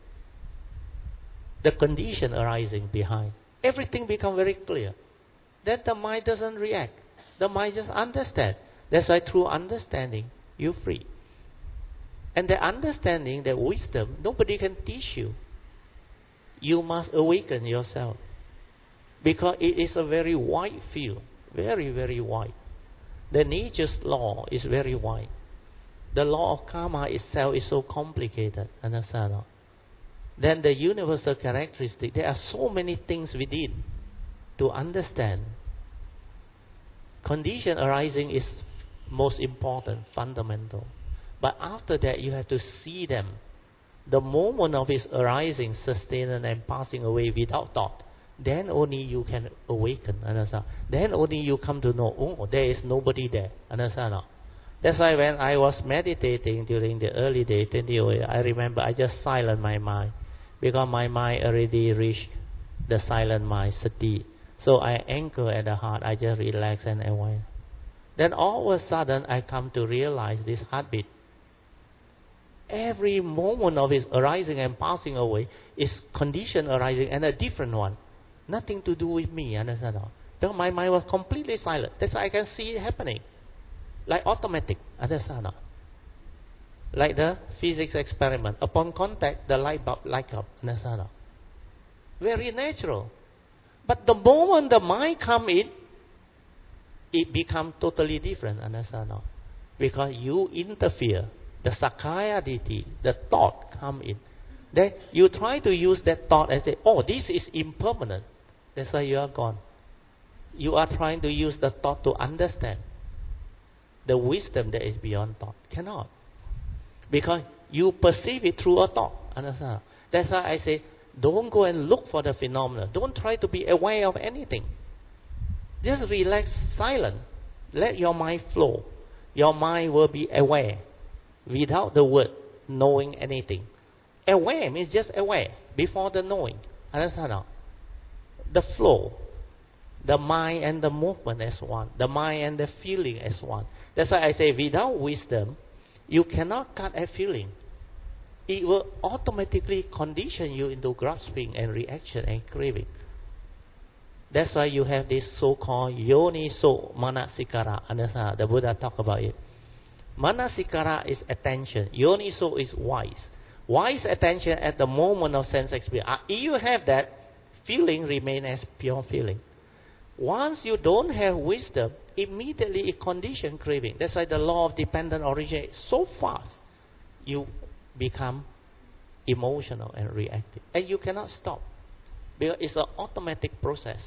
The condition arising behind. Everything becomes very clear. Then the mind doesn't react. The mind just understands. That's why through understanding, you're free. And the understanding, the wisdom, nobody can teach you. You must awaken yourself. Because it is a very wide field. Very, very wide. The nature's law is very wide. The law of karma itself is so complicated. Understand? Then the universal characteristic, there are so many things within to understand. Condition arising is most important, fundamental. But after that, you have to see them. The moment of its arising, sustaining and passing away without thought, then only you can awaken. Understand? Then only you come to know, oh, there is nobody there. Understand? That's why when I was meditating during the early day, twenty oh eight, I remember I just silent my mind. Because my mind already reached the silent mind, sati. So I anchor at the heart, I just relax and aware. Then all of a sudden, I come to realize this heartbeat. Every moment of its arising and passing away is condition arising and a different one. Nothing to do with me, understand? Because my mind was completely silent. That's why I can see it happening. Like automatic, understand? Like the physics experiment. Upon contact, the light bulb light up, understand? Very natural. But the moment the mind comes in, it becomes totally different, understand? Because you interfere. The Sakaya Ditti, the thought come in. Then you try to use that thought and say, oh, this is impermanent. That's why you are gone. You are trying to use the thought to understand the wisdom that is beyond thought. Cannot. Because you perceive it through a thought. Understand? That's why I say, don't go and look for the phenomena. Don't try to be aware of anything. Just relax, silent. Let your mind flow. Your mind will be aware without the word knowing anything. Aware means just aware before the knowing. Understand? The flow. The mind and the movement as one. The mind and the feeling as one. That's why I say without wisdom, you cannot cut a feeling. It will automatically condition you into grasping and reaction and craving. That's why you have this so-called yoniso manasikara. Understand? The Buddha talked about it. Manasikara is attention. Yoniso is wise. Wise attention at the moment of sense experience. If you have that, feeling remain as pure feeling. Once you don't have wisdom, immediately it condition craving. That's why the law of dependent origin so fast. You become emotional and reactive. And you cannot stop. Because it's an automatic process.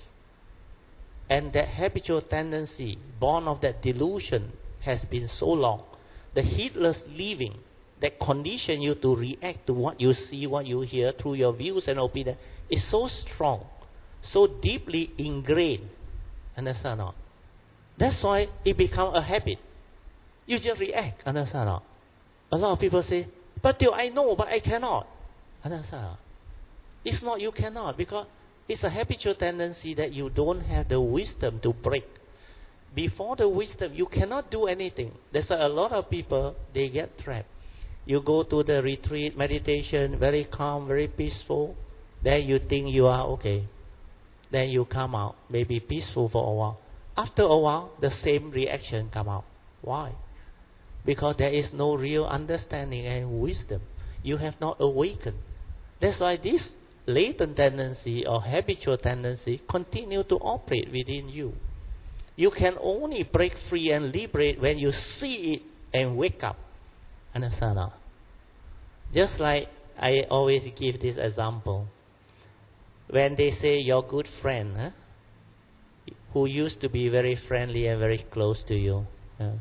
And that habitual tendency, born of that delusion, has been so long. The heedless living that condition you to react to what you see, what you hear through your views and opinion is so strong, so deeply ingrained. Understand or not? That's why it becomes a habit. You just react. Understand or not? A lot of people say, but till I know, but I cannot. Understand or not? It's not you cannot, because it's a habitual tendency that you don't have the wisdom to break. Before the wisdom, you cannot do anything. That's why a lot of people, they get trapped. You go to the retreat, meditation, very calm, very peaceful. Then you think you are okay. Then you come out, maybe peaceful for a while. After a while, the same reaction come out. Why? Because there is no real understanding and wisdom. You have not awakened. That's why this latent tendency or habitual tendency continue to operate within you. You can only break free and liberate when you see it and wake up. Understand? Just like I always give this example. When they say your good friend, huh, who used to be very friendly and very close to you, uh,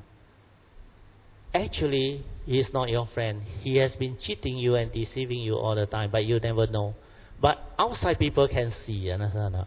actually he is not your friend. He has been cheating you and deceiving you all the time, but you never know. But outside people can see. Understand?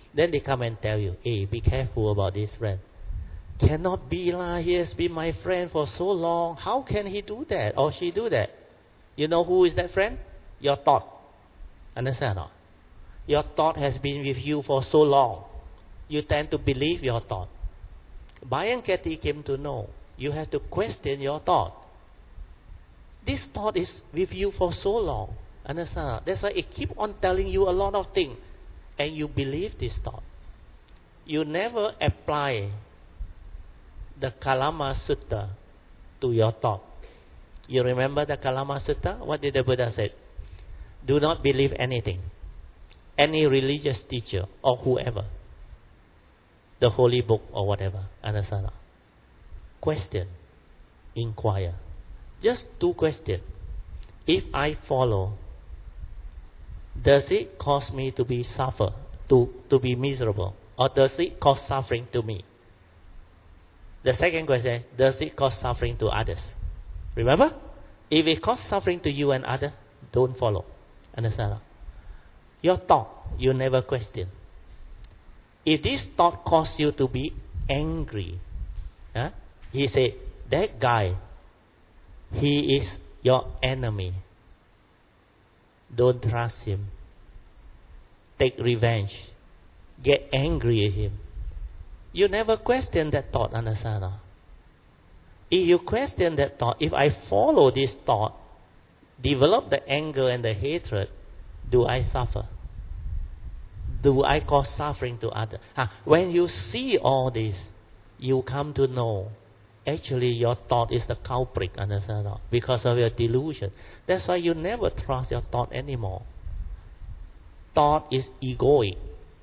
Then they come and tell you, hey, be careful about this friend. Cannot be lah, he has been my friend for so long. How can he do that or she do that? You know who is that friend? Your thought. Understand or not? Your thought has been with you for so long. You tend to believe your thought. Byron Katie came to know you have to question your thought. This thought is with you for so long. Understand or not? That's why it keep on telling you a lot of things. And you believe this thought. You never apply the Kalama Sutta to your thought. You remember the Kalama Sutta? What did the Buddha say? Do not believe anything. Any religious teacher or whoever. The holy book or whatever. Understand? Question. Inquire. Just two questions. If I follow, does it cause me to be suffer, to, to be miserable? Or does it cause suffering to me? The second question, does it cause suffering to others? Remember? If it causes suffering to you and others, don't follow. Understand? Your thought, you never question. If this thought causes you to be angry, huh? He said, that guy, he is your enemy. Don't trust him. Take revenge. Get angry at him. You never question that thought, understand? If you question that thought, if I follow this thought, develop the anger and the hatred, do I suffer? Do I cause suffering to others? Ah, when you see all this, you come to know, actually your thought is the culprit, understand? Because of your delusion. That's why you never trust your thought anymore. Thought is egoic.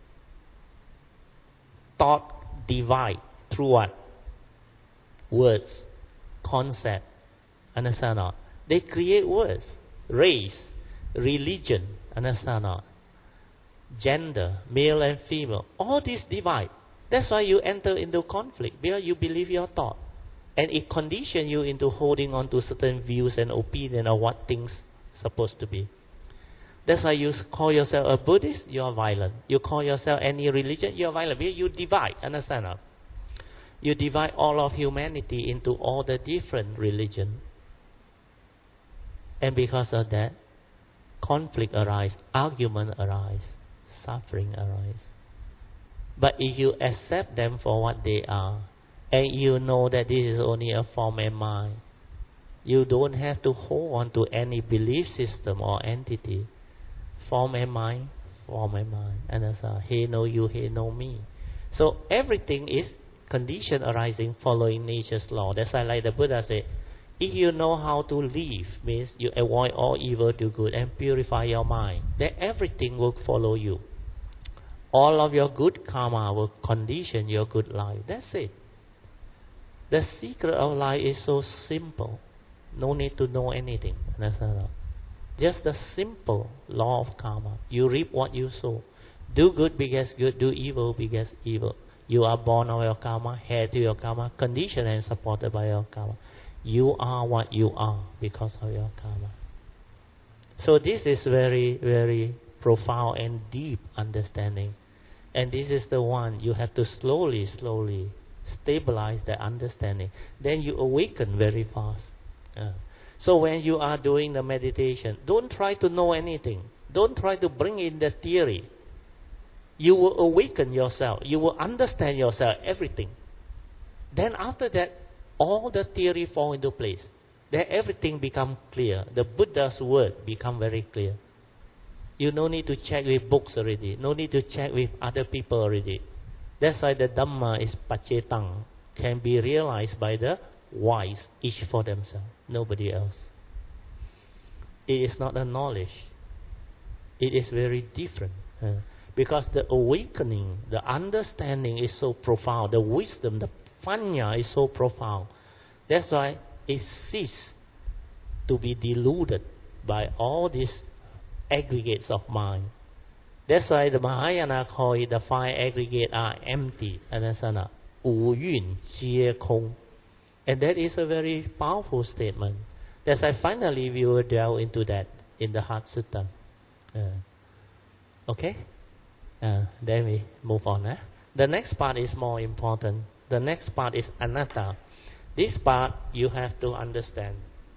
Thought divide through what? Words, concept. Understand not? They create words, race, religion. Understand not? Gender, male and female. All these divide. That's why you enter into conflict because you believe your thought, and it conditions you into holding on to certain views and opinion of what things supposed to be. That's why you call yourself a Buddhist, you are violent. You call yourself any religion, you are violent. You divide, understand? Not? You divide all of humanity into all the different religions. And because of that, conflict arises, argument arises, suffering arises. But if you accept them for what they are, and you know that this is only a form and mind, you don't have to hold on to any belief system or entity. Form and mind, form and mind. And that's uh, he know you, he know me. So everything is condition arising following nature's law. That's why like the Buddha said, if you know how to live, means you avoid all evil to good and purify your mind, then everything will follow you. All of your good karma will condition your good life. That's it. The secret of life is so simple. No need to know anything. Understand? Just the simple law of karma. You reap what you sow. Do good begets good. Do evil begets evil. You are born of your karma, heir to your karma, conditioned and supported by your karma. You are what you are because of your karma. So this is very, very profound and deep understanding. And this is the one you have to slowly, slowly stabilize the understanding. Then you awaken very fast. Uh, so when you are doing the meditation, don't try to know anything. Don't try to bring in the theory. You will awaken yourself. You will understand yourself, everything. Then after that, all the theory fall into place. Then everything become clear. The Buddha's word become very clear. You no need to check with books already. No need to check with other people already. That's why the Dhamma is pacetang, can be realized by the wise, each for themselves, nobody else. It is not a knowledge. It is very different. Uh, because the awakening, the understanding is so profound. The wisdom, the panya is so profound. That's why it ceases to be deluded by all these aggregates of mind. That's why the Mahayana call it the five aggregates are empty. Understand? Wu yun jie kong. And that is a very powerful statement. That's why finally we will delve into that in the Heart Sutta. Uh, okay? Uh, then we move on. Eh? The next part is more important. The next part is anatta. This part you have to understand.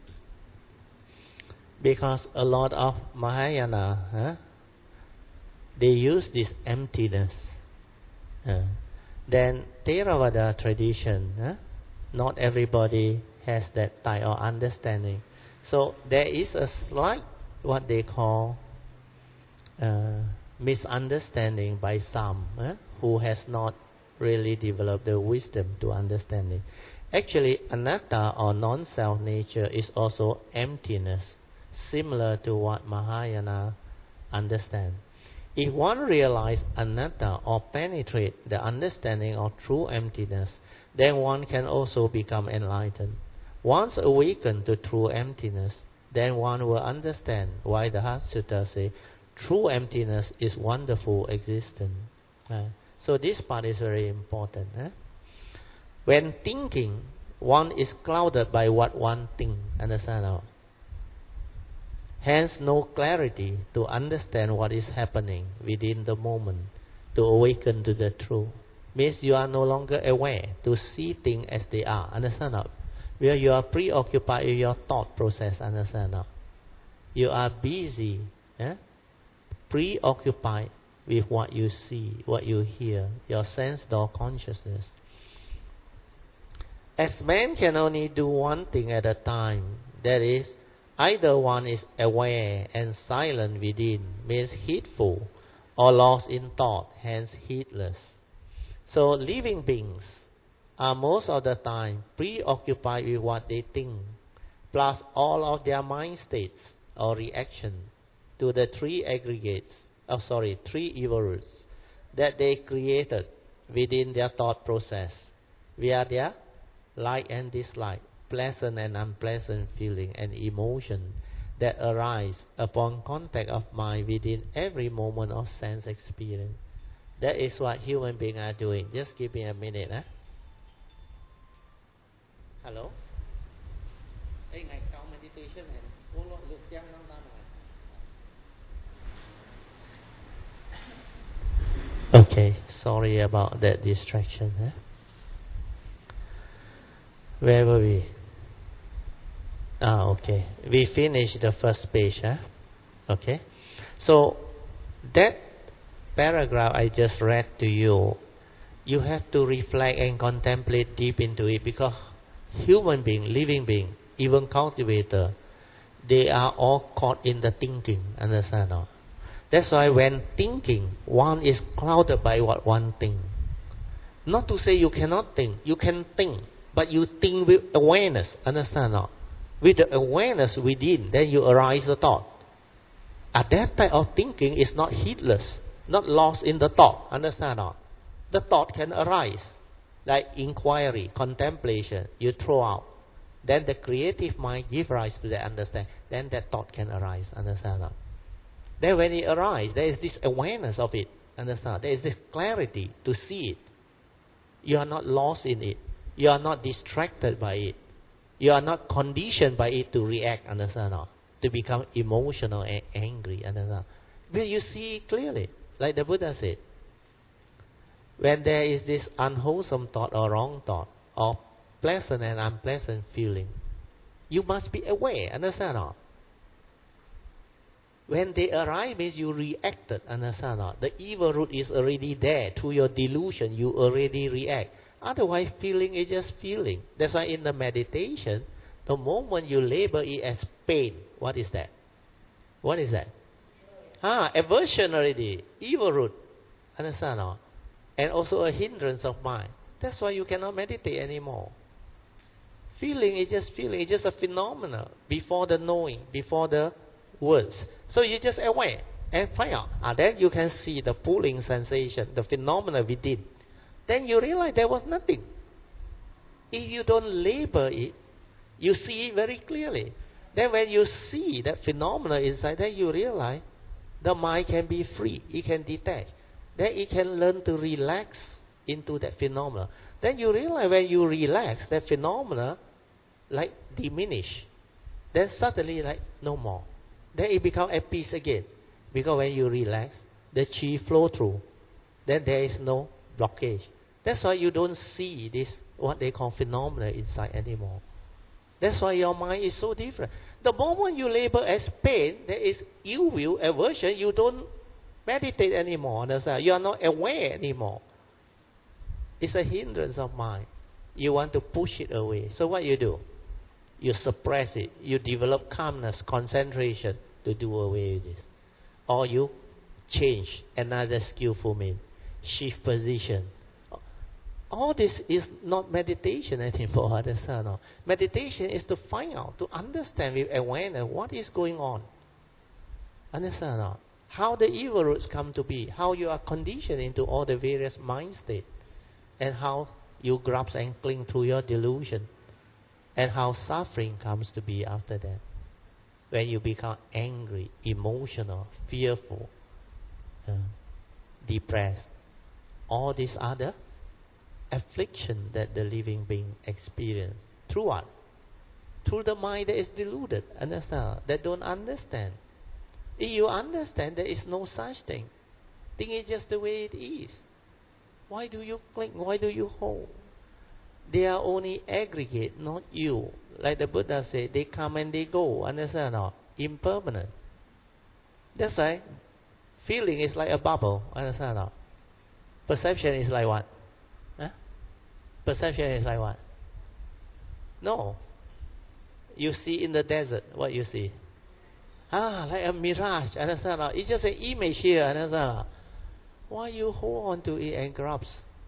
Because a lot of Mahayana, eh, they use this emptiness. Uh, then Theravada tradition, eh, not everybody has that type of understanding. So there is a slight, what they call, uh, misunderstanding by some eh, who has not really developed the wisdom to understand it. Actually, anatta or non-self nature is also emptiness, similar to what Mahayana understand. If one realizes anatta or penetrate the understanding of true emptiness, then one can also become enlightened. Once awakened to true emptiness, then one will understand why the Heart Sutta say, true emptiness is wonderful existence. Uh, so this part is very important. Eh? When thinking, one is clouded by what one thinks. Understand now? Hence, no clarity to understand what is happening within the moment, to awaken to the truth. Means you are no longer aware to see things as they are. Understand now? Where you are preoccupied with your thought process. Understand now? You are busy, eh? preoccupied with what you see, what you hear, your sense door consciousness. As man can only do one thing at a time, that is, either one is aware and silent within, means heedful, or lost in thought, hence heedless. So living beings are most of the time preoccupied with what they think, plus all of their mind states or reaction to the three aggregates, oh sorry, three evil roots that they created within their thought process via their like and dislike, pleasant and unpleasant feeling and emotion that arise upon contact of mind within every moment of sense experience. That is what human beings are doing. Just give me a minute. Eh? Hello? Hey, ngày cao meditation này, uống lo lục giang năm ta mà. Okay, sorry about that distraction. Eh? Where were we? Ah, okay. We finished the first page. Eh? Okay. So that paragraph I just read to you, you have to reflect and contemplate deep into it, because human being, living being, even cultivator, they are all caught in the thinking. Understand? No? That's why when thinking, one is clouded by what one thinks. Not to say you cannot think. You can think, but you think with awareness. Understand? No? With the awareness within, then you arise the thought. At that type of thinking is not heedless, not lost in the thought. Understand? No? The thought can arise, like inquiry, contemplation. You throw out. Then the creative mind gives rise to the understanding. Then that thought can arise. Understand? No? Then when it arises, there is this awareness of it. Understand? There is this clarity to see it. You are not lost in it. You are not distracted by it. You are not conditioned by it to react. Understand? No? To become emotional and angry. Understand? But you see it clearly. Like the Buddha said. When there is this unwholesome thought or wrong thought, or pleasant and unpleasant feeling, you must be aware. Understand? No? When they arise, means you reacted. Understand? No? The evil root is already there. Through your delusion, you already react. Otherwise, feeling is just feeling. That's why in the meditation, the moment you label it as pain, what is that? What is that? Ah, aversion already. Evil root. Understand? No? And also a hindrance of mind. That's why you cannot meditate anymore. Feeling is just feeling. It's just a phenomenon before the knowing, before the words. So you just aware and find out. And then you can see the pulling sensation, the phenomena within. Then you realize there was nothing. If you don't label it, you see it very clearly. Then when you see that phenomena inside, then you realize the mind can be free. It can detach. Then it can learn to relax into that phenomena. Then you realize when you relax, that phenomena like diminish. Then suddenly like no more. Then it becomes at peace again. Because when you relax, the chi flow through. then there is no blockage. That's why you don't see this, what they call phenomena inside anymore. That's why your mind is so different. The moment you label as pain, there is ill will, aversion, you don't meditate anymore. Understand? You are not aware anymore. It's a hindrance of mind. You want to push it away. So what you do? You suppress it. You develop calmness, concentration to do away with this. Or you change another skillful means. Shift position. All this is not meditation anymore. Understand? No? Meditation is to find out, to understand with awareness what is going on. Understand? No? How the evil roots come to be. How you are conditioned into all the various mind states. And how you grasp and cling to your delusion. And how suffering comes to be after that. When you become angry, emotional, fearful, uh, depressed. All these other affliction that the living being experience. Through what? Through the mind that is deluded. Understand? That don't understand. If you understand, there is no such thing. Think it's just the way it is. Why do you cling? Why do you hold? They are only aggregate, not you. Like the Buddha said, they come and they go. Understand? No? Impermanent. That's why feeling is like a bubble. Understand? No? Perception is like what? Huh? Perception is like what? No. You see in the desert, what you see? Ah, like a mirage. Understand? No? It's just an image here. Understand? No? Why you hold on to it and grasp?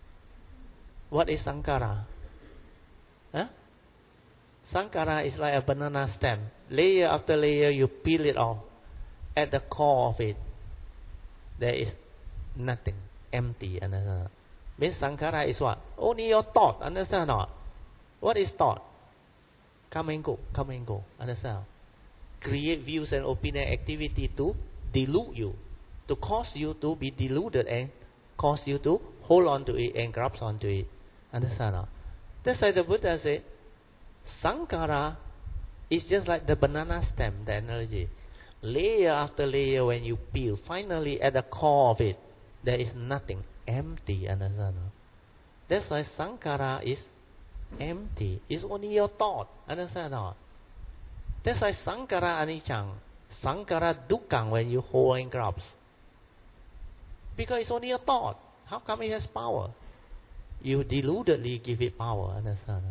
What is sankhara? Huh? Sankhara is like a banana stem. Layer after layer, you peel it off. At the core of it, there is nothing. Empty. Understand? Means sankhara is what? Only your thought. Understand or not? What is thought? Come and go. Come and go. Understand? Create views and opinion activity to delude you. To cause you to be deluded and cause you to hold on to it and grasp onto it. Understand? Or? That's why the Buddha said, sankhara is just like the banana stem, the analogy. Layer after layer when you peel, finally at the core of it, there is nothing. Empty. Understand? That's why sankhara is empty. It's only your thought. Understand? That's why sankhara anicca, sankhara dukkha when you hold and grasp. Because it's only a thought. How come it has power? You deludedly give it power. Understand?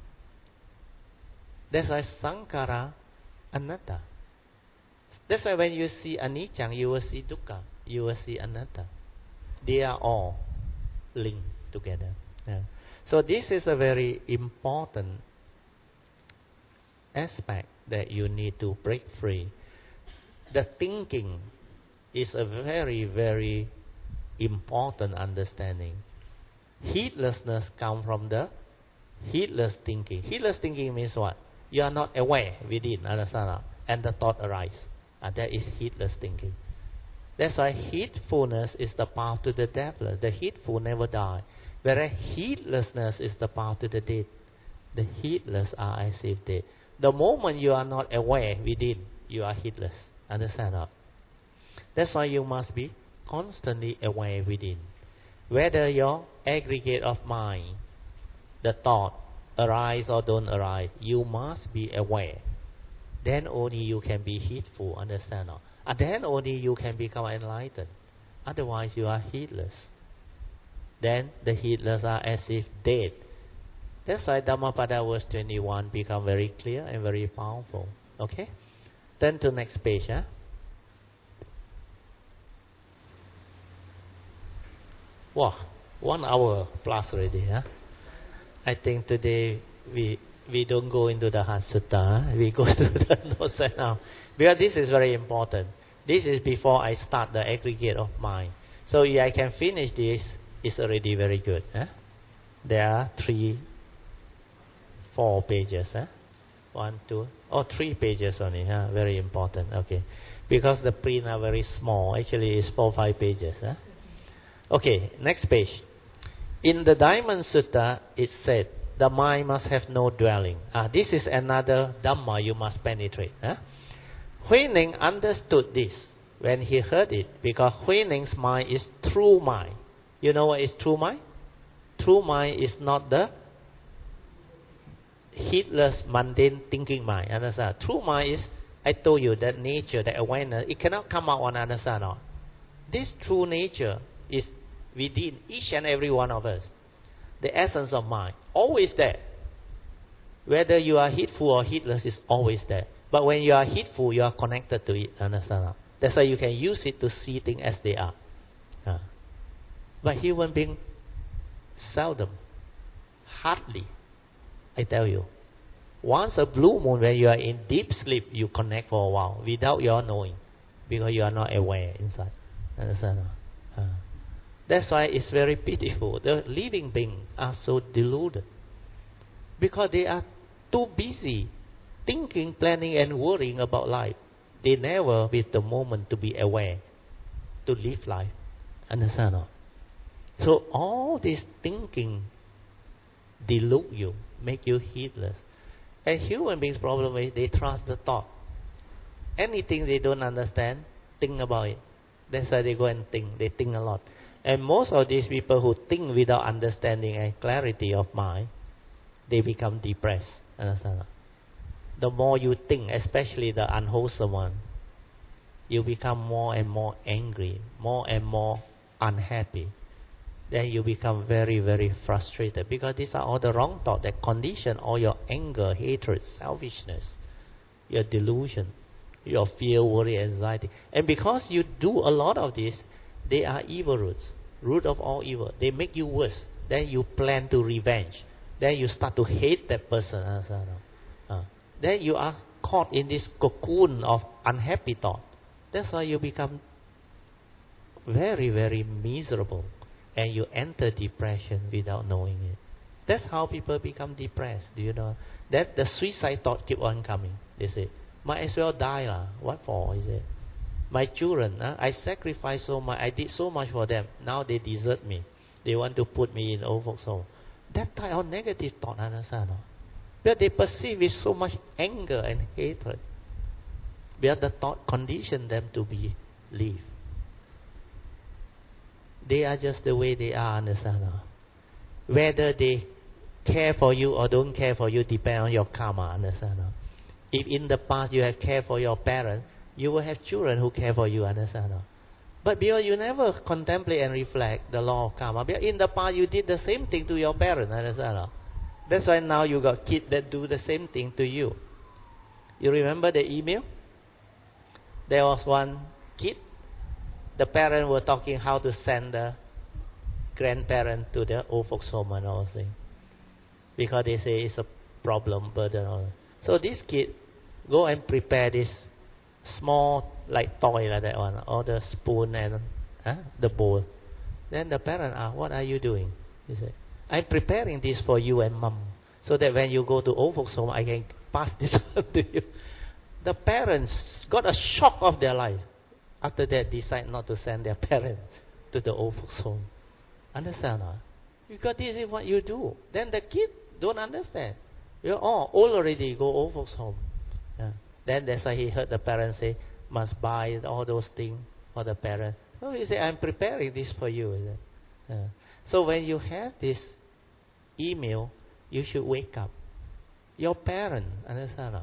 That's why sankhara anatta. That's why when you see anicca, you will see dukkha, you will see anatta. They are all linked together. Yeah. So this is a very important aspect that you need to break free. The thinking is a very, very important understanding. Heedlessness comes from the heedless thinking. Heedless thinking means what? You are not aware within, understand? And the thought arises. And that is heedless thinking. That's why heedfulness is the path to the deathless. The heedful never die. Whereas heedlessness is the path to the dead. The heedless are as if dead. The moment you are not aware within, you are heedless. Understand? That's why you must be constantly aware within. Whether your aggregate of mind, the thought, arise or don't arise, you must be aware. Then only you can be heedful, understand? And then only you can become enlightened. Otherwise you are heedless. Then the heedless are as if dead. That's why Dhammapada verse twenty-one become very clear and very powerful. Okay? Turn to next page. Huh? Wow, one hour plus already. Huh? I think today we we don't go into the Heart Sutta. Huh? We go to the notes now. Because this is very important. This is before I start the aggregate of mind. So if I can finish this, it's already very good. Huh? There are three, four pages. Huh? One, two, oh, three pages only. Huh? Very important. Okay. Because the print are very small. Actually, it's four, five pages. Huh? Okay, next page. In the Diamond Sutta, it said, the mind must have no dwelling. Ah, this is another Dhamma you must penetrate. Huh? Huineng understood this when he heard it, because Huineng's mind is true mind. You know what is true mind? True mind is not the heedless, mundane thinking mind. Understand? True mind is, I told you, that nature, that awareness, it cannot come out on understand. No? This true nature is within each and every one of us. The essence of mind, always there. Whether you are heedful or heedless, is always there. But when you are heedful, you are connected to it. Understand? No? That's why you can use it to see things as they are. Uh. But human being, seldom, hardly, I tell you. Once a blue moon, when you are in deep sleep, you connect for a while without your knowing, because you are not aware inside. Understand? Uh. That's why it's very pitiful. The living beings are so deluded, because they are too busy thinking, planning, and worrying about life. They never with the moment to be aware, to live life. Understand? No? So all this thinking delude you, make you heedless. And human beings' problem is they trust the thought. Anything they don't understand, think about it. That's why they go and think. They think a lot. And most of these people who think without understanding and clarity of mind, they become depressed. Understand? The more you think, especially the unwholesome one, you become more and more angry, more and more unhappy. Then you become very, very frustrated, because these are all the wrong thoughts that condition all your anger, hatred, selfishness, your delusion, your fear, worry, anxiety. And because you do a lot of this, they are evil roots, root of all evil. They make you worse. Then you plan to revenge. Then you start to hate that person. Uh, then you are caught in this cocoon of unhappy thought. That's why you become very, very miserable. And you enter depression without knowing it. That's how people become depressed. Do you know? That the suicide thought keep on coming. They say, might as well die. lah. What for? Is it? My children, huh? I sacrificed so much. I did so much for them. Now they desert me. They want to put me in old folks' home. That type of negative thought, understand? No? But they perceive with so much anger and hatred. But the thought conditioned them to be live. They are just the way they are, understand? No? Whether they care for you or don't care for you depend on your karma, understand? No? If in the past you have cared for your parents, you will have children who care for you, understand? No? But because you never contemplate and reflect the law of karma, because in the past you did the same thing to your parents, understand? No? That's why now you got kids that do the same thing to you. You remember the email? There was one kid. The parents were talking how to send the grandparent to the old folks home and all things, because they say it's a problem, burden. All. So this kid go and prepare this small like toy like that one, or the spoon and huh, the bowl. Then the parent asked, "What are you doing?" He said, "I'm preparing this for you and mom, so that when you go to old folks home, I can pass this on to you." The parents got a shock of their life. After that, decide not to send their parents to the old folks home. Understand? Huh? Because this is what you do. Then the kid don't understand. You're all old already, go old folks home. Yeah. Then that's why he heard the parents say, must buy all those things for the parents. So he said, I'm preparing this for you. Yeah. So when you have this email, you should wake up. Your parents, understand? Huh?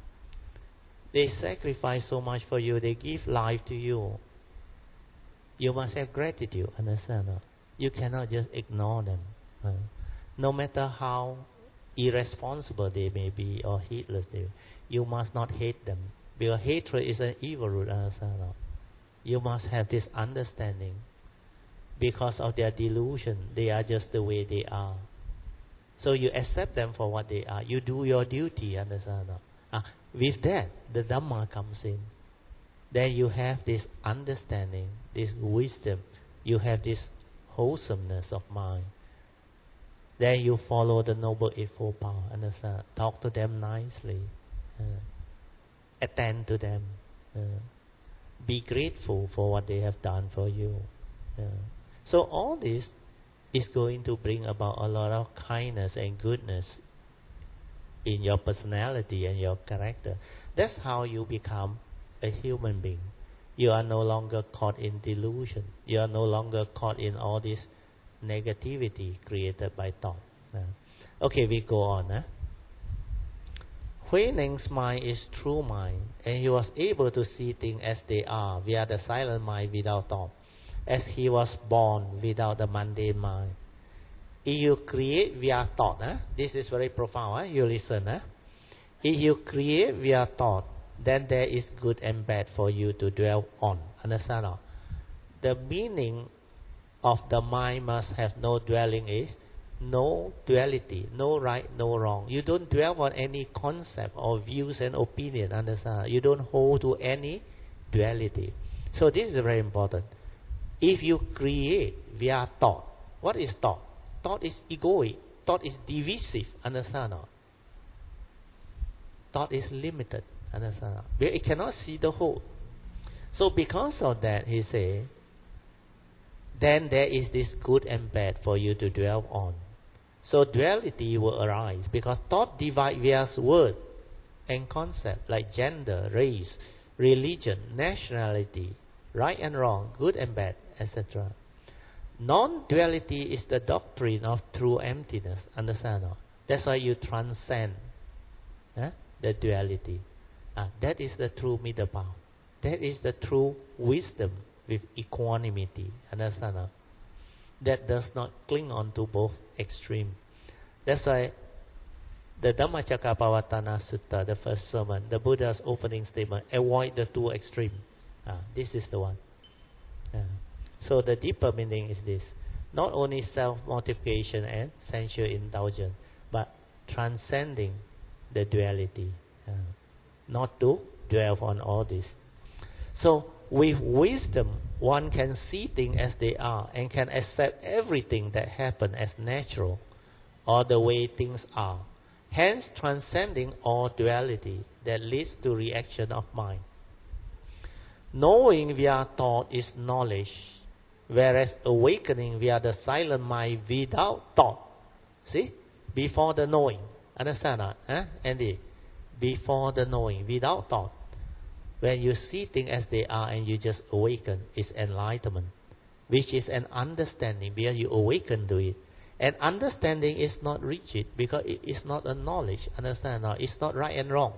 They sacrifice so much for you. They give life to you. You must have gratitude. Understand? No? You cannot just ignore them. Uh, no matter how irresponsible they may be or heedless they, you must not hate them. Because hatred is an evil root. Understand? No? You must have this understanding. Because of their delusion, they are just the way they are. So you accept them for what they are. You do your duty. Understand? No? Uh, With that, the Dhamma comes in. Then you have this understanding, this wisdom. You have this wholesomeness of mind. Then you follow the Noble Eightfold Path. Understand? Talk to them nicely. Uh, attend to them. Uh, be grateful for what they have done for you. Uh, so all this is going to bring about a lot of kindness and goodness in your personality and your character. That's how you become a human being. You are no longer caught in delusion. You are no longer caught in all this negativity created by thought. Uh, okay, we go on. Uh. Hui Ning's mind is true mind, and he was able to see things as they are via the silent mind without thought, as he was born without the mundane mind. If you create via thought, eh? This is very profound, eh? You listen. Eh? If you create via thought, then there is good and bad for you to dwell on. Understand? Or? The meaning of the mind must have no dwelling is no duality, no right, no wrong. You don't dwell on any concept or views and opinion. Understand? You don't hold to any duality. So this is very important. If you create via thought, what is thought? Thought is egoic. Thought is divisive. Understand? Or? Thought is limited. Understand? Or? It cannot see the whole. So because of that, he say, then there is this good and bad for you to dwell on. So duality will arise because thought divide via word and concept like gender, race, religion, nationality, right and wrong, good and bad, et cetera. Non-duality is the doctrine of true emptiness. Understand? No? That's why you transcend eh, the duality. Ah, that is the true middle path. That is the true wisdom with equanimity. Understand? No? That does not cling on to both extremes. That's why the Dhammacakkappavattana Sutta, the first sermon, the Buddha's opening statement, avoid the two extremes. Ah, this is the one. Ah. So the deeper meaning is this. Not only self-mortification and sensual indulgence, but transcending the duality. Uh, not to dwell on all this. So with wisdom, one can see things as they are and can accept everything that happens as natural or the way things are. Hence transcending all duality that leads to reaction of mind. Knowing via thought is knowledge, whereas awakening via the silent mind without thought. See? Before the knowing. Understand that? Eh? Andy? Before the knowing, without thought. When you see things as they are and you just awaken, is enlightenment. Which is an understanding because you awaken to it. And understanding is not rigid because it is not a knowledge. Understand now? It's not right and wrong.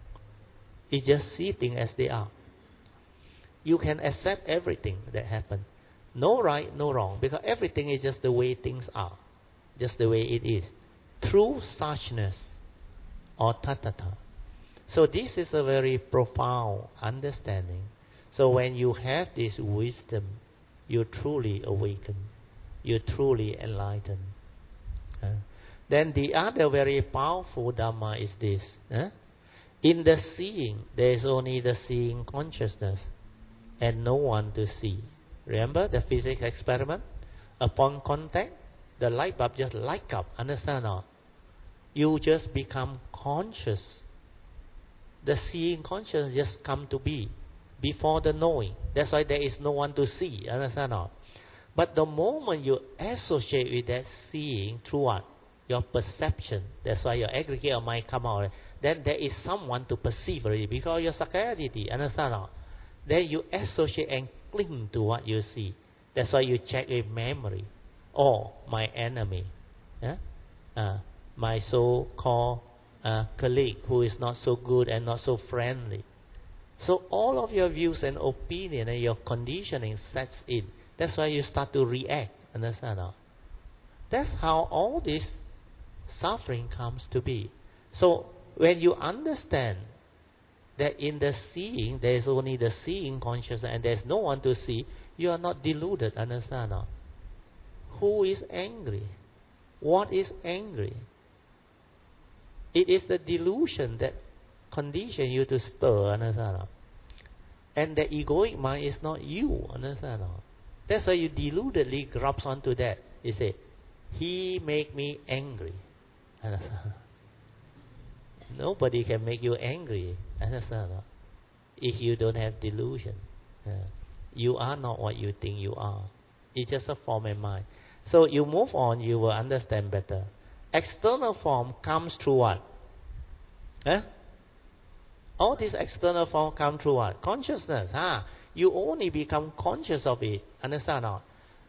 It just see things as they are. You can accept everything that happens. No right, no wrong, because everything is just the way things are, just the way it is, through suchness or tathata. So this is a very profound understanding. So when you have this wisdom, you truly awaken, you truly enlighten. Uh, then the other very powerful Dhamma is this. Uh, in the seeing, there is only the seeing consciousness and no one to see. Remember the physics experiment? Upon contact, the light bulb just light up. Understand or not? You just become conscious. The seeing consciousness just come to be before the knowing. That's why there is no one to see. Understand or not? But the moment you associate with that seeing through what? Your perception. That's why your aggregate of mind come out. Then there is someone to perceive already because your sakkayaditthi. Understand or not? Then you associate and cling to what you see. That's why you check with memory. Oh, my enemy. Yeah? Uh, my so-called uh, colleague who is not so good and not so friendly. So all of your views and opinion and your conditioning sets in. That's why you start to react. Understand? Or? That's how all this suffering comes to be. So when you understand that in the seeing, there is only the seeing consciousness and there is no one to see, you are not deluded. Understand? Or? Who is angry? What is angry? It is the delusion that condition you to stir. Understand? Or? And the egoic mind is not you. Understand? Or? That's why you deludedly grasp onto that. You say, he make me angry. Understand? Nobody can make you angry. Understand? If you don't have delusion. Uh, you are not what you think you are. It's just a form and mind. So you move on, you will understand better. External form comes through what? Huh? All these external form come through what? Consciousness. Huh? You only become conscious of it. Understand? Not?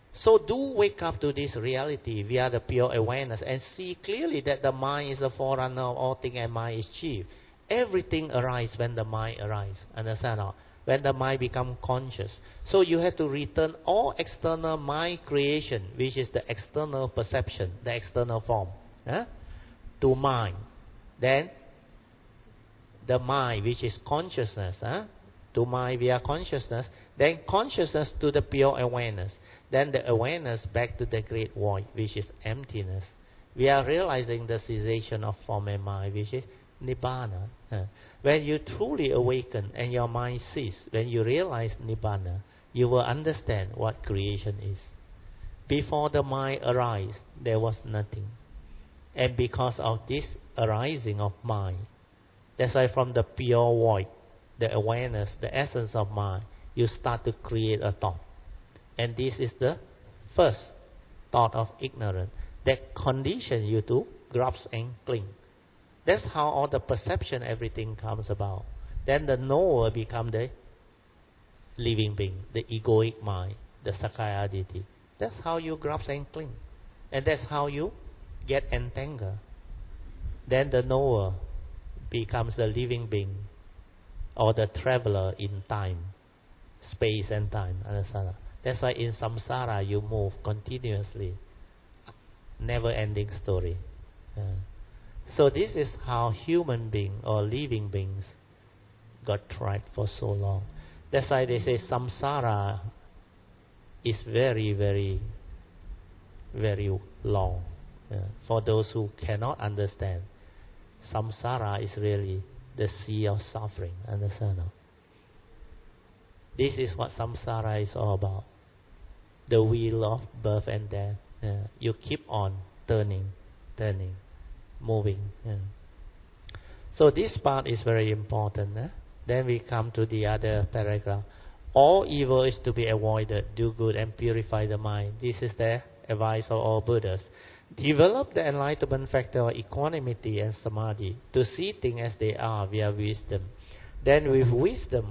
So do wake up to this reality via the pure awareness and see clearly that the mind is the forerunner of all things and mind is chief. Everything arises when the mind arises. Understand or? When the mind becomes conscious. So you have to return all external mind creation, which is the external perception, the external form, eh, to mind. Then the mind, which is consciousness, eh, to mind via consciousness. Then consciousness to the pure awareness. Then the awareness back to the great void, which is emptiness. We are realizing the cessation of form and mind, which is Nibbana. Uh, when you truly awaken and your mind ceases, when you realize Nibbana, you will understand what creation is. Before the mind arises, there was nothing. And because of this arising of mind, that's why from the pure void, the awareness, the essence of mind, you start to create a thought. And this is the first thought of ignorance that conditions you to grasp and cling. That's how all the perception, everything comes about. Then the knower becomes the living being, the egoic mind, the Sakaya Ditti. That's how you grasp and cling. And that's how you get entangled. Then the knower becomes the living being or the traveler in time, space and time. Understand? That's why in samsara you move continuously. Never-ending story. Uh, so this is how human beings or living beings got trapped for so long. That's why they say samsara is very, very, very long. Uh, for those who cannot understand, samsara is really the sea of suffering. Understand? This is what samsara is all about. The wheel of birth and death. Uh, you keep on turning, turning, moving. Uh. So this part is very important. Uh. Then we come to the other paragraph. All evil is to be avoided. Do good and purify the mind. This is the advice of all Buddhas. Develop the enlightenment factor of equanimity and samadhi to see things as they are via wisdom. Then with wisdom,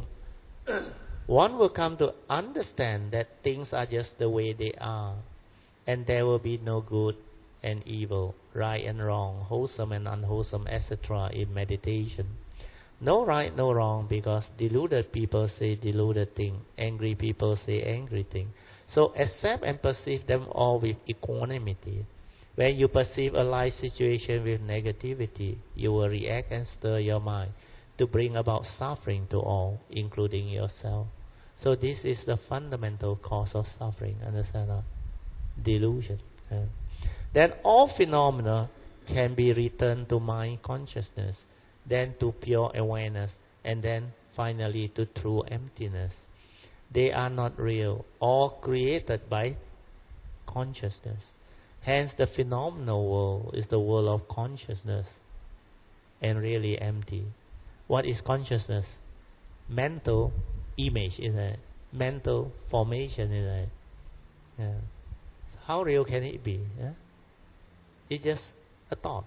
one will come to understand that things are just the way they are, and there will be no good and evil, right and wrong, wholesome and unwholesome, et cetera in meditation. No right, no wrong, because deluded people say deluded thing, angry people say angry thing. So accept and perceive them all with equanimity. When you perceive a life situation with negativity, you will react and stir your mind to bring about suffering to all, including yourself. So this is the fundamental cause of suffering. Understand that? Delusion. Yeah. Then all phenomena can be returned to mind consciousness, then to pure awareness, and then finally to true emptiness. They are not real, all created by consciousness. Hence the phenomenal world is the world of consciousness and really empty. What is consciousness? Mental image, is it? Mental formation, is it? Yeah. How real can it be? Yeah? It's just a thought.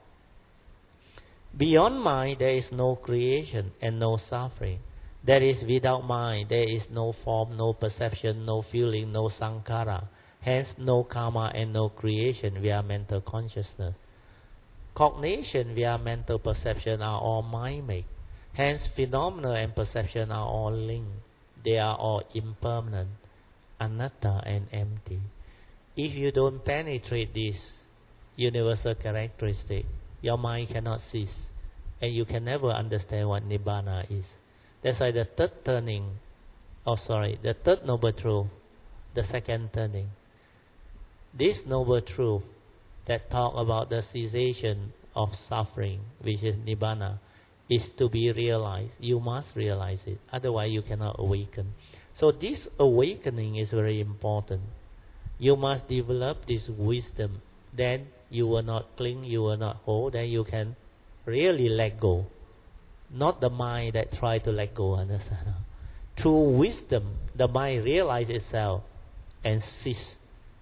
Beyond mind, there is no creation and no suffering. That is, without mind, there is no form, no perception, no feeling, no sankhara. Hence, no karma and no creation via mental consciousness. Cognition via mental perception are all mind-made. Hence, phenomena and perception are all linked. They are all impermanent, anatta and empty. If you don't penetrate this universal characteristic, your mind cannot cease, and you can never understand what Nibbana is. That's why the third turning, oh sorry, the third noble truth, the second turning. This noble truth that talk about the cessation of suffering, which is Nibbana, is to be realized. You must realize it, otherwise you cannot awaken. So this awakening is very important. You must develop this wisdom. Then you will not cling, you will not hold, then you can really let go. Not the mind that try to let go, understand? Through wisdom, the mind realizes itself and cease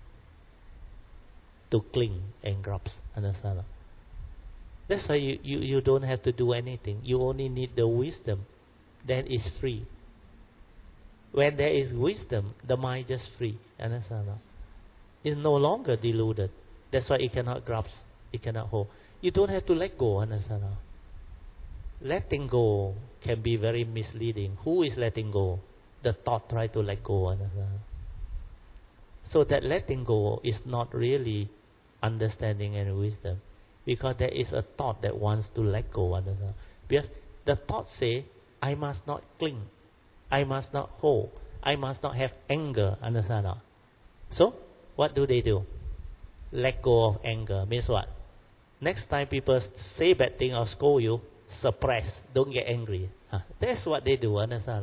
to cling and grasp, understand? That's why you, you, you don't have to do anything. You only need the wisdom. Then it's free. When there is wisdom, the mind just free, understand? It's no longer deluded. That's why it cannot grasp, it cannot hold. You don't have to let go, understand? Letting go can be very misleading. Who is letting go? The thought try to let go, understand? So that letting go is not really understanding and wisdom, because there is a thought that wants to let go, understand? Because the thought say, I must not cling, I must not hold, I must not have anger, understand? So what do they do? Let go of anger means what? Next time people say bad thing or scold you, suppress, don't get angry. Huh. That's what they do, understand?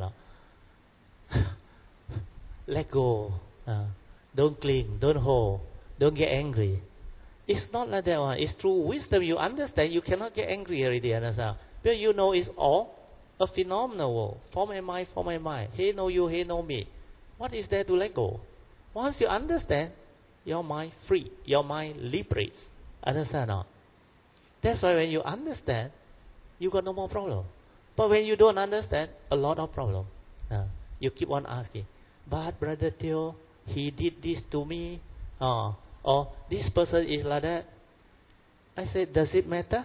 Let go. Uh, don't cling, don't hold, don't get angry. It's not like that one. It's through wisdom you understand. You cannot get angry already, understand? Because you know it's all a phenomenal world. For my mind, for my mind. Hey, no you, hey, no me. What is there to let go? Once you understand, your mind free. Your mind liberates. Understand or not? That's why when you understand, you got no more problem. But when you don't understand, a lot of problem. Uh, you keep on asking, but Brother Theo, he did this to me. Uh, or this person is like that. I said, does it matter?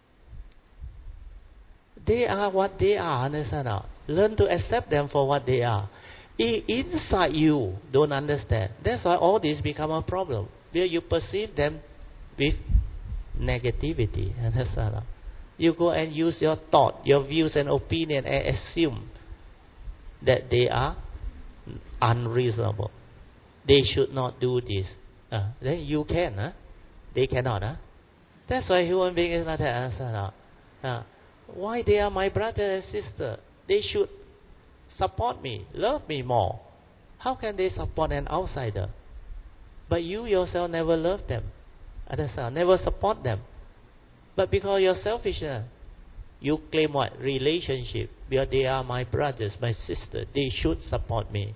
They are what they are, understand or not? Learn to accept them for what they are. I, inside you don't understand. That's why all this become a problem. Because you perceive them with negativity, understand or not? You go and use your thought, your views and opinion and assume that they are unreasonable. They should not do this. Uh, then you can, huh? They cannot, huh? That's why human being is like that, understand or not? Uh, why they are my brother and sister? They should support me, love me more. How can they support an outsider? But you yourself never love them, understand? Never support them. But because you're selfish, uh, you claim what? Relationship. Because they are my brothers, my sister. They should support me.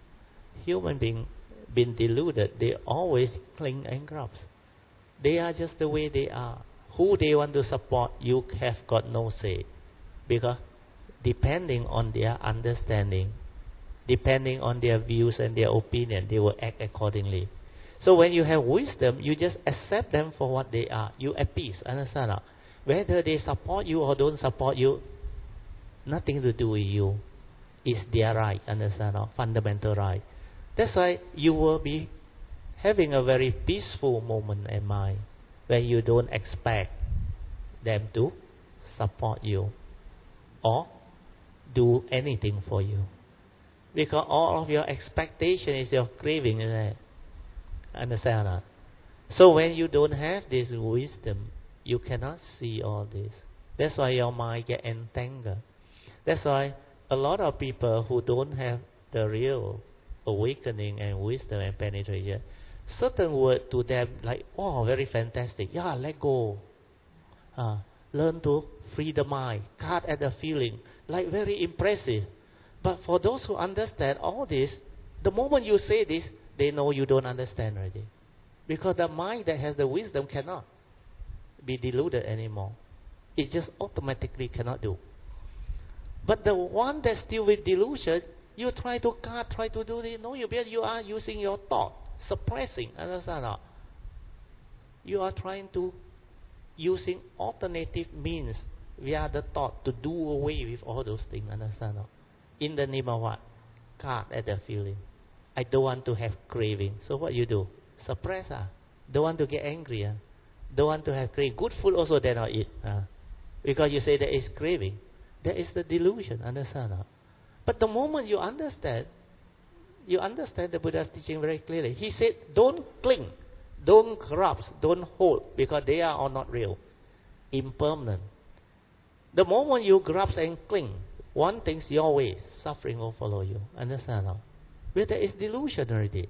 Human being been deluded. They always cling and grasp. They are just the way they are. Who they want to support, you have got no say. Because depending on their understanding, depending on their views and their opinion, they will act accordingly. So when you have wisdom, you just accept them for what they are. You at peace, understand? Whether they support you or don't support you, nothing to do with you. It's their right, understand? Fundamental right. That's why you will be having a very peaceful moment in mind when you don't expect them to support you or do anything for you. Because all of your expectation is your craving, isn't it? Understand or not? So when you don't have this wisdom, you cannot see all this. That's why your mind get entangled. That's why a lot of people who don't have the real awakening and wisdom and penetration, certain word to them like, oh, very fantastic. Yeah, let go. Uh, learn to free the mind, cut at the feeling, like very impressive. But for those who understand all this, the moment you say this, they know you don't understand already. Because the mind that has the wisdom cannot be deluded anymore. It just automatically cannot do. But the one that's still with delusion, you try to cut, try to do this. No, you, you are using your thought, suppressing. Understand or not? You are trying to using alternative means via the thought to do away with all those things. Understand or not? In the name of what? Cut at the feeling. I don't want to have craving. So what you do? Suppress. Ah. Don't want to get angry. Ah. Don't want to have craving. Good food also they not eat. Ah. Because you say there is craving. That is the delusion. Understand? Ah. But the moment you understand, you understand the Buddha's teaching very clearly. He said, don't cling, don't grasp, don't hold, because they are all not real, impermanent. The moment you grasp and cling, one thing's your way, suffering will follow you. Understand? Ah. Where there is delusion already.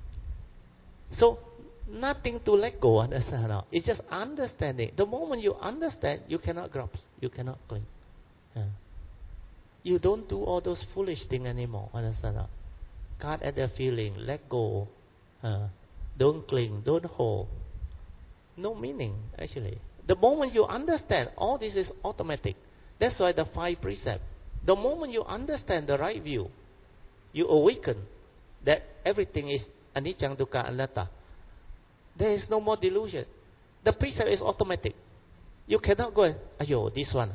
So, nothing to let go, understand? It's just understanding. The moment you understand, you cannot grasp, you cannot cling. Yeah. You don't do all those foolish things anymore, understand? Cut at the feeling, let go. Uh, don't cling, don't hold. No meaning, actually. The moment you understand, all this is automatic. That's why the five precepts. The moment you understand the right view, you awaken that everything is anicca, dukkha, anatta. There is no more delusion. The precept is automatic. You cannot go and, ayo, this one,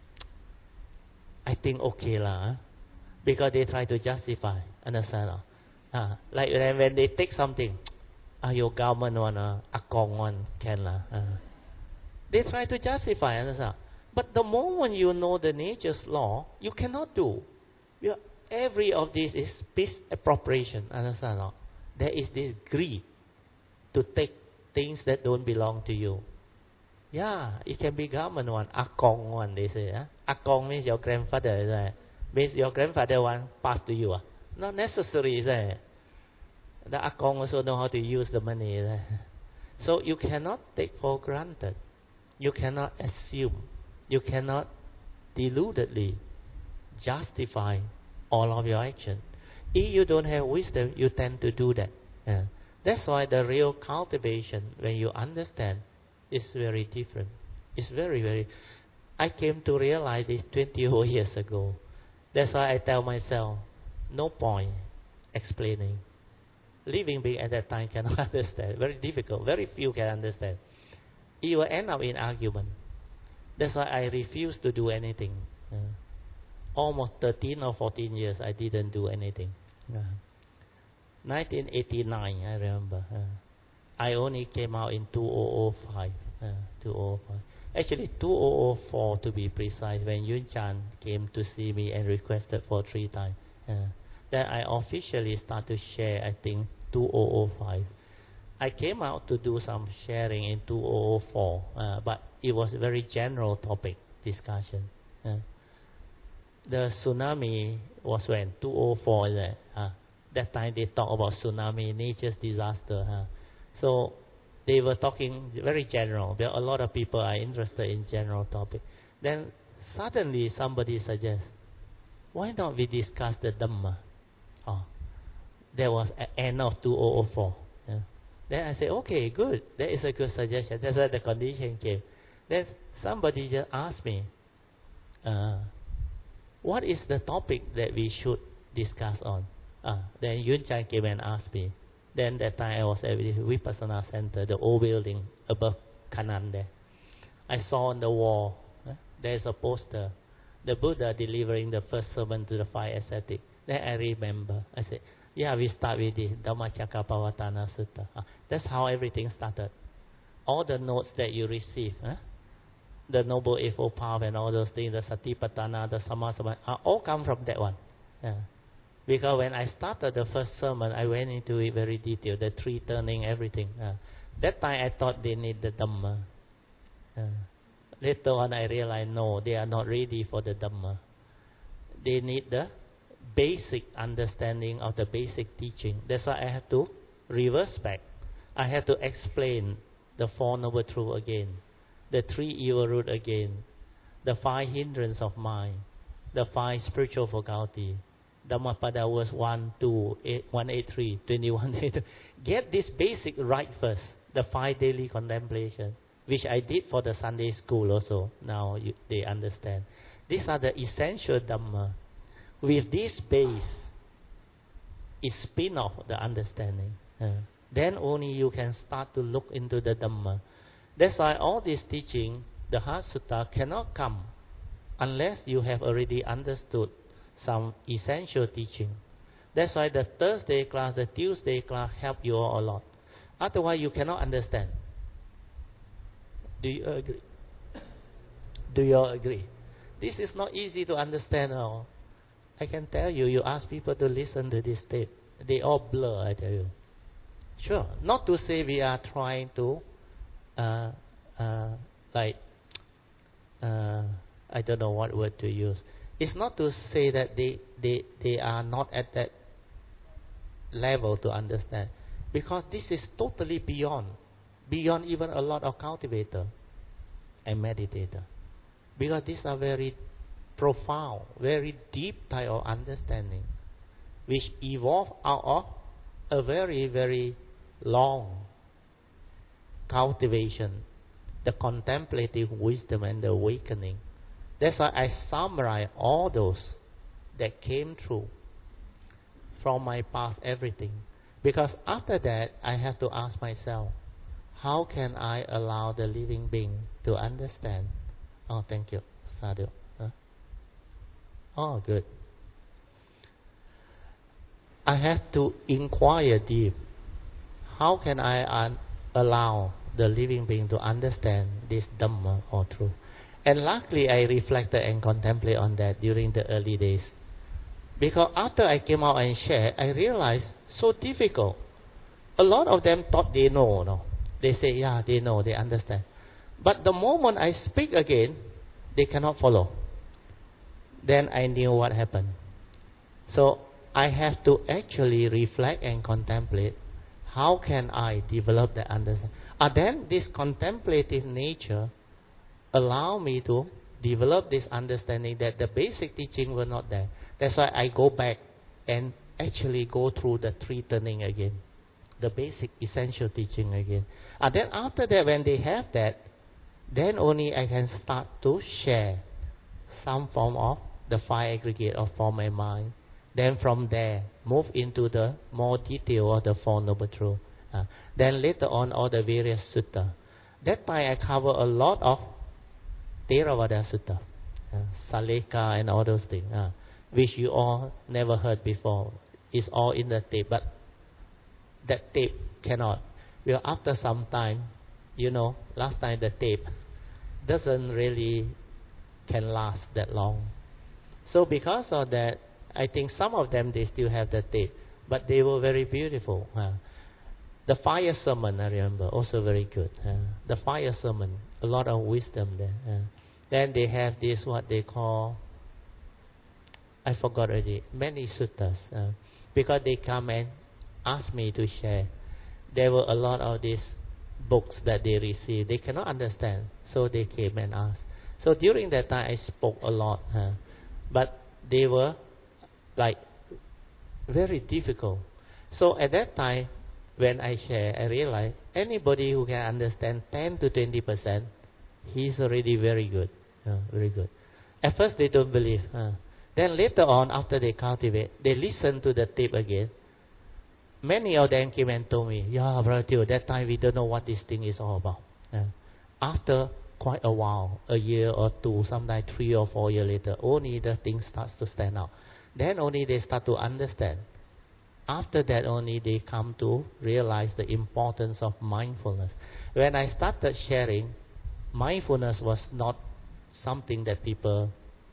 I think okay lah, because they try to justify. Understand? Uh, like when, when they take something, ayo, government one, uh, akong one, can lah. Uh. They try to justify. Understand? But the moment you know the nature's law, you cannot do. You, every of this is peace appropriation. Understand? No? There is this greed to take things that don't belong to you. Yeah, it can be government one, akong one, they say. Huh? Akong means your grandfather, is it? Means your grandfather one passed to you. Huh? Not necessary, is it? The akong also know how to use the money. Is it? So you cannot take for granted. You cannot assume. You cannot deludedly justify all of your action. If you don't have wisdom, you tend to do that. Yeah. That's why the real cultivation, when you understand, is very different. It's very, very... I came to realize this twenty years ago. That's why I tell myself, no point explaining. Living being at that time cannot understand. Very difficult. Very few can understand. You will end up in argument. That's why I refuse to do anything. Uh, almost thirteen or fourteen years, I didn't do anything. Uh, nineteen eighty-nine, I remember. Uh, I only came out in two thousand five. Uh, two thousand five. Actually, two thousand four to be precise, when Yun Chan came to see me and requested for three times. Uh, then I officially started to share, I think, two thousand five. I came out to do some sharing in two thousand four, uh, but it was a very general topic discussion. Uh, the tsunami was when? two thousand four, is it? Uh, that time they talk about tsunami, nature's disaster. Uh. So they were talking very general. There are a lot of people are interested in general topic. Then suddenly somebody suggests, why not we discuss the Dhamma? Oh, that was at end of two thousand four. Yeah. Then I said, okay, good. That is a good suggestion. That's why the condition came. Then somebody just asked me, uh, what is the topic that we should discuss on? Uh, then Yun Chan came and asked me. Then that time I was at the Vipassana Center, the old building above Kanan there. I saw on the wall, uh, there's a poster, the Buddha delivering the first sermon to the five ascetics. Then I remember. I said, yeah, we start with this, Dhammacakkappavattana Sutta. Uh, that's how everything started. All the notes that you receive, huh? The Noble Eightfold Path and all those things, the Satipatthana, the Sammasamma, uh, all come from that one. Yeah. Because when I started the first sermon, I went into it very detailed, the tree turning, everything. Uh, that time I thought they need the Dhamma. Uh, later on I realized, no, they are not ready for the Dhamma. They need the basic understanding of the basic teaching. That's why I have to reverse back. I have to explain the Four Noble Truths again, the Three Evil Roots again, the Five Hindrances of Mind, the Five Spiritual Faculties, Dhammapada verse one, two, eight, one eighty-three, twenty-one. Get this basic right first. The five daily contemplation, which I did for the Sunday school also. Now you, they understand. These are the essential Dhamma. With this base, is spin-off the understanding. Uh, then only you can start to look into the Dhamma. That's why all this teaching, the Heart Sutta, cannot come unless you have already understood some essential teaching. That's why the Thursday class, the Tuesday class help you all a lot. Otherwise, you cannot understand. Do you agree? Do you all agree? This is not easy to understand at all. I can tell you, you ask people to listen to this tape, they all blur, I tell you. Sure, not to say we are trying to, uh, uh, like, uh, I don't know what word to use. It's not to say that they, they, they are not at that level to understand. Because this is totally beyond, beyond even a lot of cultivator and meditator. Because these are very profound, very deep type of understanding, which evolve out of a very, very long cultivation, the contemplative wisdom and the awakening. That's why I summarize all those that came through from my past, everything. Because after that, I have to ask myself, how can I allow the living being to understand? Oh, thank you. Sadhu. Huh? Oh, good. I have to inquire deep. How can I un- allow the living being to understand this Dhamma or truth? And luckily, I reflected and contemplated on that during the early days. Because after I came out and shared, I realized so difficult. A lot of them thought they know, no? They say, yeah, they know, they understand. But the moment I speak again, they cannot follow. Then I knew what happened. So I have to actually reflect and contemplate. How can I develop the understanding? And then this contemplative nature allow me to develop this understanding that the basic teaching were not there. That's why I go back and actually go through the three turning again, the basic essential teaching again. And then after that, when they have that, then only I can start to share some form of the five aggregate of form and mind. Then from there, move into the more detail of the Four Noble Truths. Uh, then later on, all the various sutta. That time I cover a lot of Theravada Sutta, uh, Saleka and all those things, uh, which you all never heard before. It's all in the tape, but that tape cannot. Well, after some time, you know, last time the tape doesn't really can last that long. So because of that, I think some of them, they still have the tape, but they were very beautiful. Uh, the fire sermon, I remember, also very good. Uh, the fire sermon, a lot of wisdom there. Uh, then they have this, what they call, I forgot already, many suttas. Uh, because they come and ask me to share. There were a lot of these books that they received. They cannot understand, so they came and asked. So during that time, I spoke a lot. Uh, but they were like very difficult. So at that time, when I share, I realized anybody who can understand ten to twenty percent, he's already very good, uh, very good. At first they don't believe. Uh. Then later on, after they cultivate, they listen to the tape again. Many of them came and told me, yeah, Brother Teo, that time we don't know what this thing is all about. Uh. After quite a while, a year or two, sometimes three or four years later, only the thing starts to stand out. Then only they start to understand. After that only they come to realize the importance of mindfulness. When I started sharing, mindfulness was not something that people,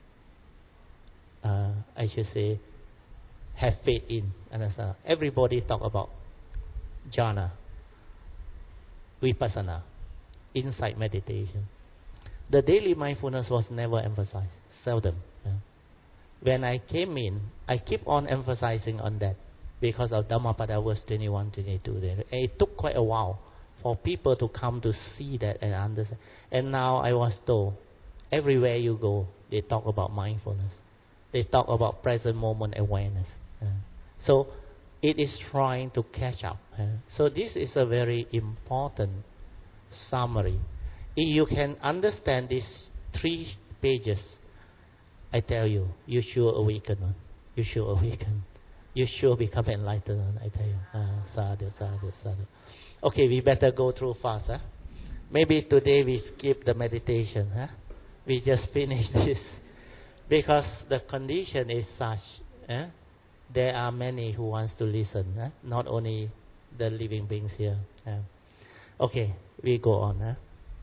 uh, I should say, have faith in. Understand? Everybody talk about jhana, vipassana, insight meditation. The daily mindfulness was never emphasized, seldom. Yeah. When I came in, I keep on emphasizing on that because of Dhammapada verse twenty-one, twenty-two. And it took quite a while for people to come to see that and understand. And now I was told, everywhere you go, they talk about mindfulness. They talk about present moment awareness. Uh, so it is trying to catch up. Uh, so this is a very important summary. If you can understand these three pages, I tell you, you sure awaken. You sure awaken. You sure become enlightened. I tell you. Uh, sadhu, sadhu, sadhu. Okay, we better go through fast. Huh? Maybe today we skip the meditation. Huh? We just finish this. Because the condition is such. Eh? There are many who wants to listen. Eh? Not only the living beings here. Eh? Okay, we go on. Eh?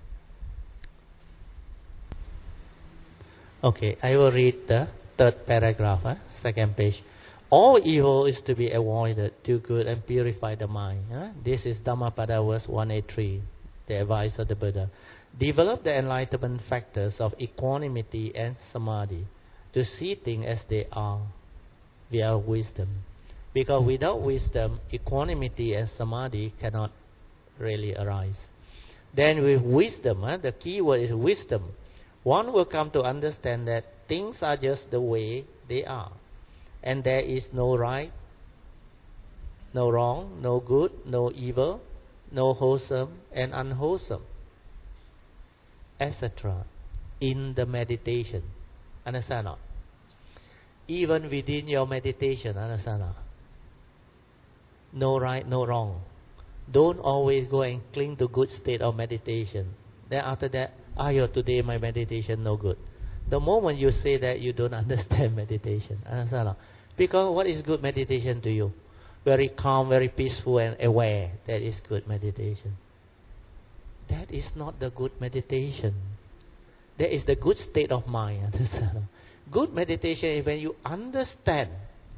Okay, I will read the third paragraph, eh? Second page. All evil is to be avoided, do good and purify the mind. Eh? This is Dhammapada verse one eighty-three, the advice of the Buddha. Develop the enlightenment factors of equanimity and samadhi to see things as they are via wisdom. Because without wisdom, equanimity and samadhi cannot really arise. Then with wisdom, eh? The key word is wisdom. One will come to understand that things are just the way they are. And there is no right, no wrong, no good, no evil, no wholesome and unwholesome, et cetera in the meditation. Understand not? Even within your meditation, understand not? No right, no wrong. Don't always go and cling to good state of meditation. Then after that, ah, yo, today my meditation no good. The moment you say that, you don't understand meditation. Understand? Because what is good meditation to you? Very calm, very peaceful and aware. That is good meditation. That is not the good meditation. That is the good state of mind. Understand? Good meditation is when you understand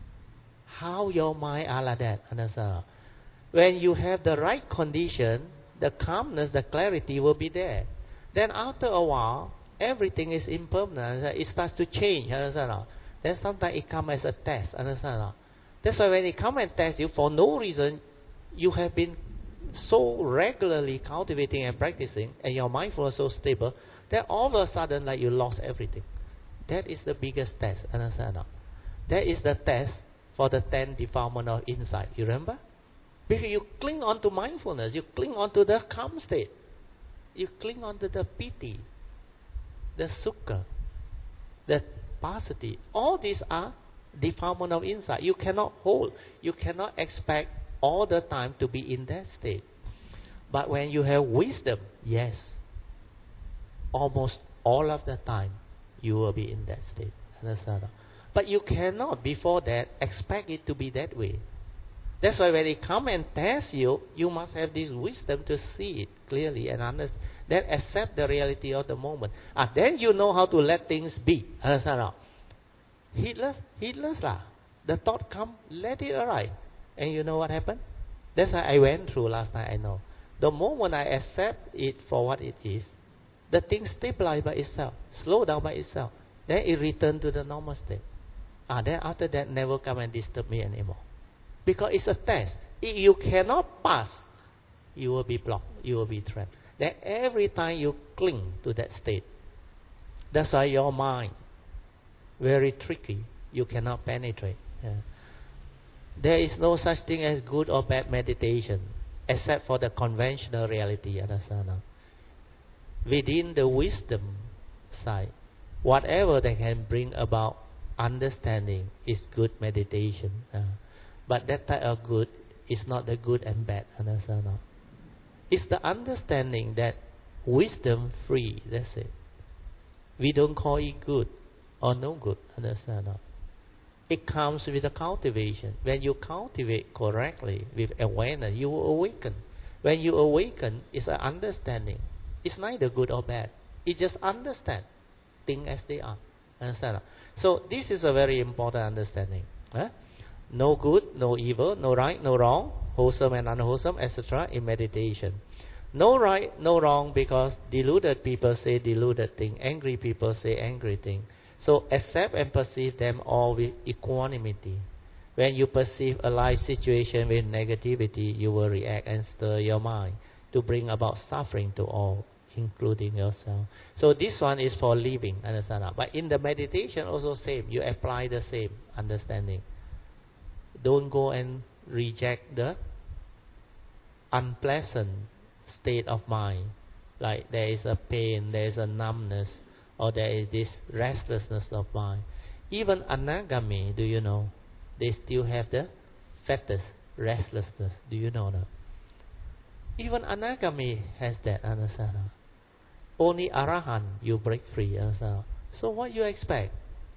how your mind are like that. Understand? When you have the right condition, the calmness, the clarity will be there. Then after a while, everything is impermanent. It starts to change. Understand? Then sometimes it comes as a test. Understand? That's why when it comes and tests you, for no reason, you have been so regularly cultivating and practicing, and your mindfulness is so stable, that all of a sudden, like you lost everything. That is the biggest test. Understand? That is the test for the ten defilements of insight. You remember? Because you cling on to mindfulness, you cling on to the calm state, you cling on to the piti, the sukha, the passaddhi. All these are defilement of insight. You cannot hold, you cannot expect all the time to be in that state. But when you have wisdom, yes, almost all of the time you will be in that state. Understand? But you cannot, before that, expect it to be that way. That's why when it come and test you, you must have this wisdom to see it clearly and understand. Then accept the reality of the moment. And then you know how to let things be. Understand? Heedless, heedless lah. The thought come, let it arrive. And you know what happened? That's why I went through last night, I know. The moment I accept it for what it is, the thing stabilize by itself, slow down by itself. Then it return to the normal state. Ah, then after that, never come and disturb me anymore. Because it's a test. If you cannot pass, you will be blocked, you will be trapped. Then every time you cling to that state, that's why your mind, very tricky, you cannot penetrate. Yeah. There is no such thing as good or bad meditation, except for the conventional reality. Understand? Within the wisdom side, whatever that can bring about understanding is good meditation. Uh, but that type of good is not the good and bad. Understand? It's the understanding that wisdom free. That's it. We don't call it good or no good. Understand? It comes with the cultivation. When you cultivate correctly with awareness, you will awaken. When you awaken, it's an understanding. It's neither good or bad. It just understand things as they are. Understand? So this is a very important understanding. Huh? No good, no evil, no right, no wrong, wholesome and unwholesome, et cetera in meditation. No right, no wrong, because deluded people say deluded thing, angry people say angry thing. So accept and perceive them all with equanimity. When you perceive a life situation with negativity, you will react and stir your mind to bring about suffering to all, including yourself. So this one is for living, understand? But in the meditation also same, you apply the same understanding. Don't go and reject the unpleasant state of mind, like there is a pain, there is a numbness, or there is this restlessness of mind. Even anagami, do you know, they still have the fetish, restlessness. Do you know that? Even anagami has that, understand? Only arahant you break free, understand? So what you expect?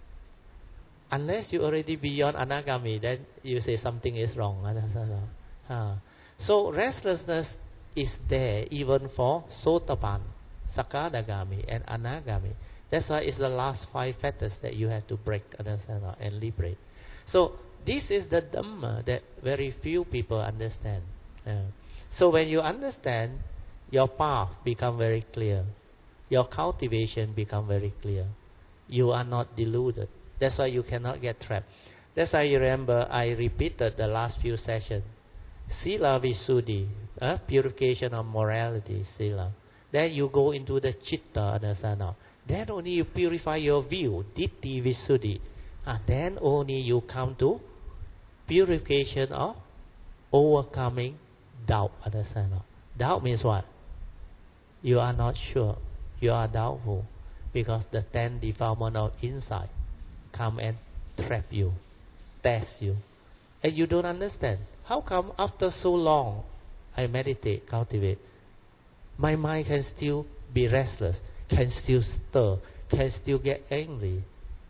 Unless you already beyond anagami, then you say something is wrong, understand? Uh, so restlessness is there even for sotapan, sakadagami, and anagami. That's why it's the last five fetters that you have to break, understand, and liberate. So this is the Dhamma that very few people understand. Uh, so when you understand, your path become very clear. Your cultivation become very clear. You are not deluded. That's why you cannot get trapped. That's why you remember I repeated the last few sessions. Sila Visuddhi, uh, purification of morality, Sila. Then you go into the Chitta, understand? Then only you purify your view, Ditti Visuddhi. Ah, then only you come to purification of overcoming doubt, understand? Doubt means what? You are not sure. You are doubtful. Because the ten defilements of insight come and trap you, test you. And you don't understand. How come after so long I meditate, cultivate, my mind can still be restless, can still stir, can still get angry.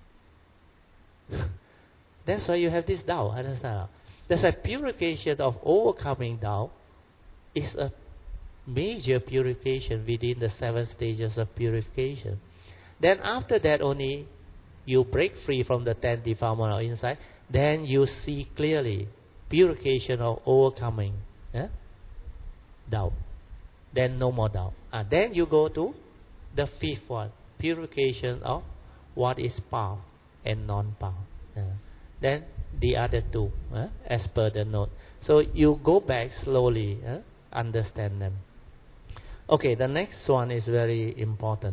That's why you have this doubt. Understand? That's a purification of overcoming doubt is a major purification within the seven stages of purification. Then after that only you break free from the ten defilements of inside. Then you see clearly purification of overcoming eh? doubt. Then no more doubt. Ah, then you go to the fifth one, purification of what is power and non-power. Uh, then the other two, uh, as per the note. So you go back slowly, uh, understand them. Okay, the next one is very important.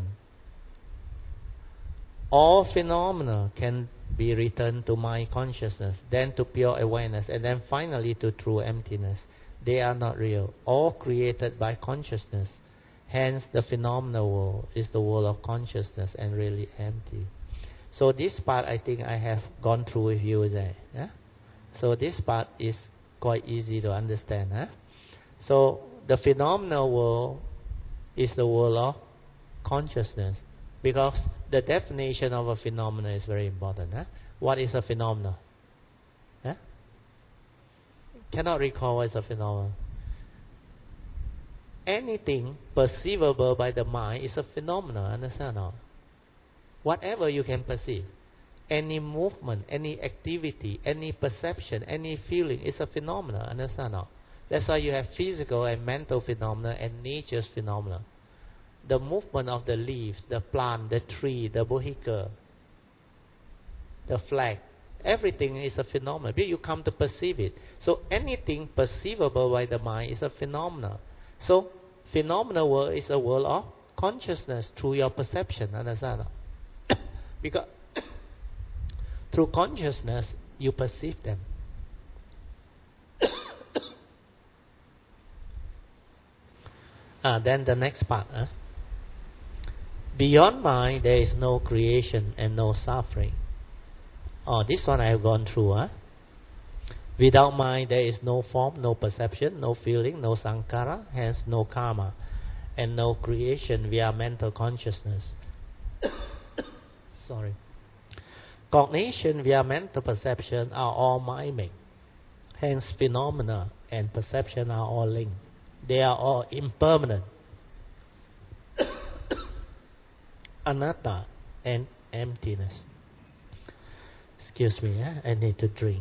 All phenomena can be returned to mind consciousness, then to pure awareness, and then finally to true emptiness. They are not real. All created by consciousness. Hence, the phenomenal world is the world of consciousness and really empty. So this part I think I have gone through with you there. Yeah? So this part is quite easy to understand. Huh? So the phenomenal world is the world of consciousness, because the definition of a phenomenon is very important. Huh? What is a phenomenon? Huh? Cannot recall what is a phenomenon. Anything perceivable by the mind is a phenomenon. Understand or not? Whatever you can perceive, any movement, any activity, any perception, any feeling is a phenomenon. Understand or not? That's why you have physical and mental phenomena and nature's phenomena. The movement of the leaves, the plant, the tree, the vehicle, the flag, everything is a phenomenon. You come to perceive it. So anything perceivable by the mind is a phenomenon. So phenomenal world is a world of consciousness through your perception. Understand? Because through consciousness you perceive them. ah, then the next part. Huh? Beyond mind there is no creation and no suffering. Oh, this one I have gone through. Huh? Without mind there is no form, no perception, no feeling, no sankhara, hence no karma, and no creation via mental consciousness. Sorry. Cognition via mental perception are all mind-made. Hence phenomena and perception are all linked. They are all impermanent. Anatta and emptiness. Excuse me, eh? I need to drink.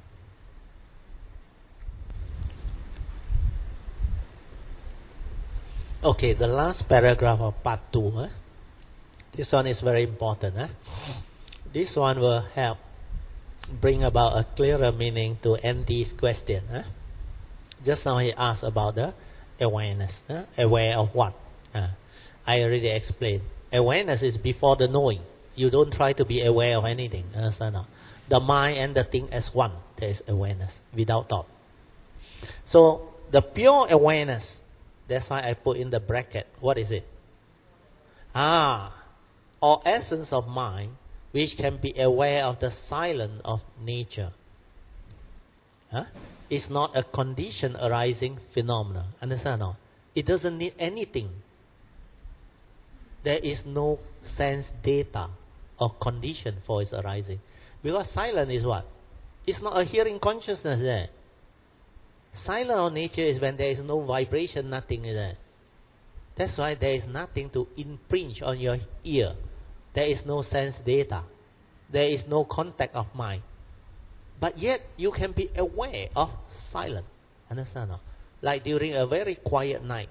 Okay, the last paragraph of part two. Eh? This one is very important. Eh? This one will help bring about a clearer meaning to Andy's question. Eh? Just now he asked about the awareness. Eh? Aware of what? Uh, I already explained. Awareness is before the knowing. You don't try to be aware of anything. Understand? No? The mind and the thing as one. There is awareness without thought. So the pure awareness, that's why I put in the bracket. What is it? Ah, or essence of mind, which can be aware of the silence of nature. Huh? It's not a condition arising phenomena. Understand? No? It doesn't need anything. There is no sense data or condition for its arising. Because silence is what? It's not a hearing consciousness there. Silence of nature is when there is no vibration, nothing is there. That's why there is nothing to impinge on your ear. There is no sense data. There is no contact of mind. But yet you can be aware of silence. Understand? No? Like during a very quiet night,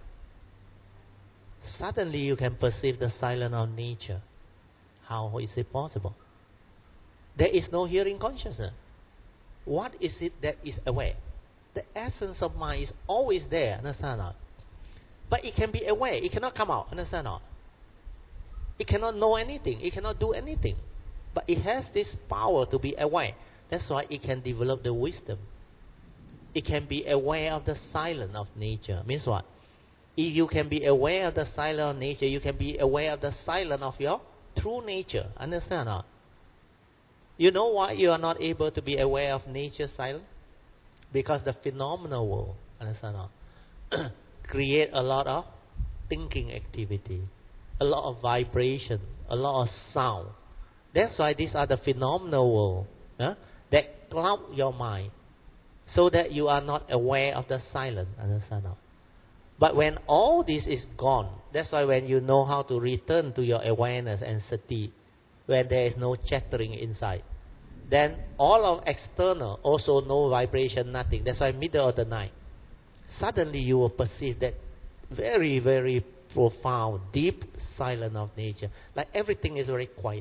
suddenly you can perceive the silence of nature. How is it possible? There is no hearing consciousness. What is it that is aware? The essence of mind is always there. Understand? No? But it can be aware. It cannot come out. Understand? No? It cannot know anything. It cannot do anything. But it has this power to be aware. That's why it can develop the wisdom. It can be aware of the silence of nature. Means what? If you can be aware of the silence of nature, you can be aware of the silence of your true nature. Understand or not? You know why you are not able to be aware of nature's silence? Because the phenomenal world, understand or not, create a lot of thinking activity, a lot of vibration, a lot of sound. That's why these are the phenomenal world huh, that cloud your mind, so that you are not aware of the silence. Understand? But when all this is gone, that's why when you know how to return to your awareness and sati, when there is no chattering inside, then all of external, also no vibration, nothing. That's why middle of the night, suddenly you will perceive that very, very profound, deep silence of nature. Like everything is very quiet.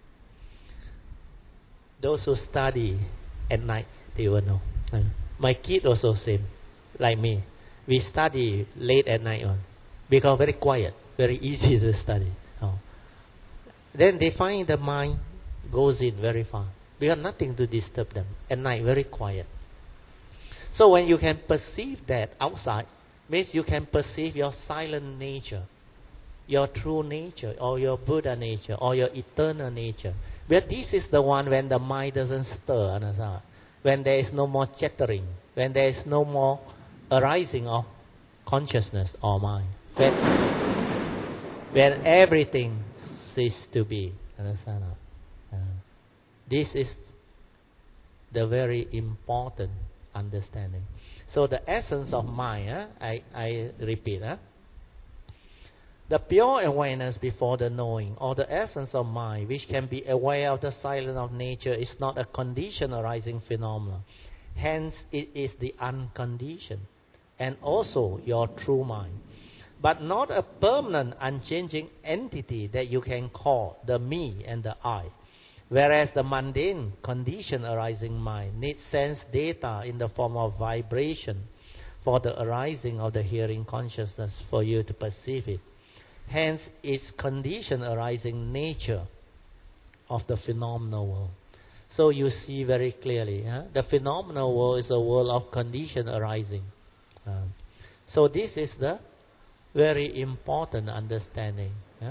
Those who study at night, they will know. My kid also same, like me. We study late at night on, because very quiet, very easy to study. Oh. Then they find the mind goes in very far, because nothing to disturb them. At night, very quiet. So when you can perceive that outside, means you can perceive your silent nature, your true nature, or your Buddha nature, or your eternal nature. But this is the one when the mind doesn't stir, understand? When there is no more chattering, when there is no more arising of consciousness or mind, when, when everything ceases to be, understand? Uh, this is the very important understanding. So the essence of mind, eh, I, I repeat, eh, the pure awareness before the knowing, or the essence of mind, which can be aware of the silence of nature, is not a condition arising phenomenon. Hence, it is the unconditioned, and also your true mind, but not a permanent, unchanging entity that you can call the me and the I. Whereas the mundane, condition arising mind needs sense data in the form of vibration for the arising of the hearing consciousness for you to perceive it. Hence, its condition arising nature of the phenomenal world. So you see very clearly, huh? The phenomenal world is a world of condition arising. Uh, so this is the very important understanding. Huh?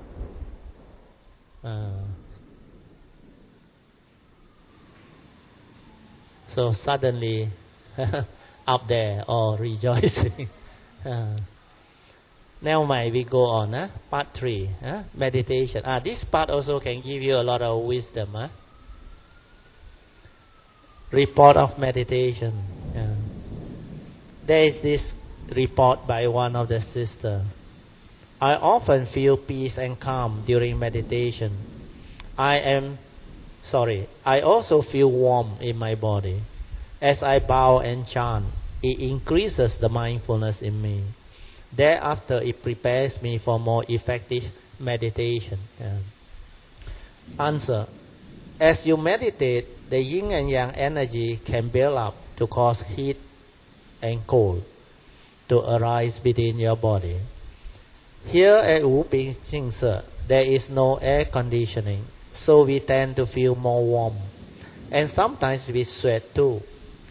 Uh, so suddenly, up there, all rejoicing. uh, Now may we go on, huh? Part three, huh? Meditation. Ah, this part also can give you a lot of wisdom. Huh? Report of meditation. Yeah. There is this report by one of the sisters. I often feel peace and calm during meditation. I am, sorry, I also feel warm in my body. As I bow and chant, it increases the mindfulness in me. Thereafter, it prepares me for more effective meditation. Yeah. Answer. As you meditate, the yin and yang energy can build up to cause heat and cold to arise within your body. Here at Wuping Jingse, there is no air conditioning, so we tend to feel more warm, and sometimes we sweat too.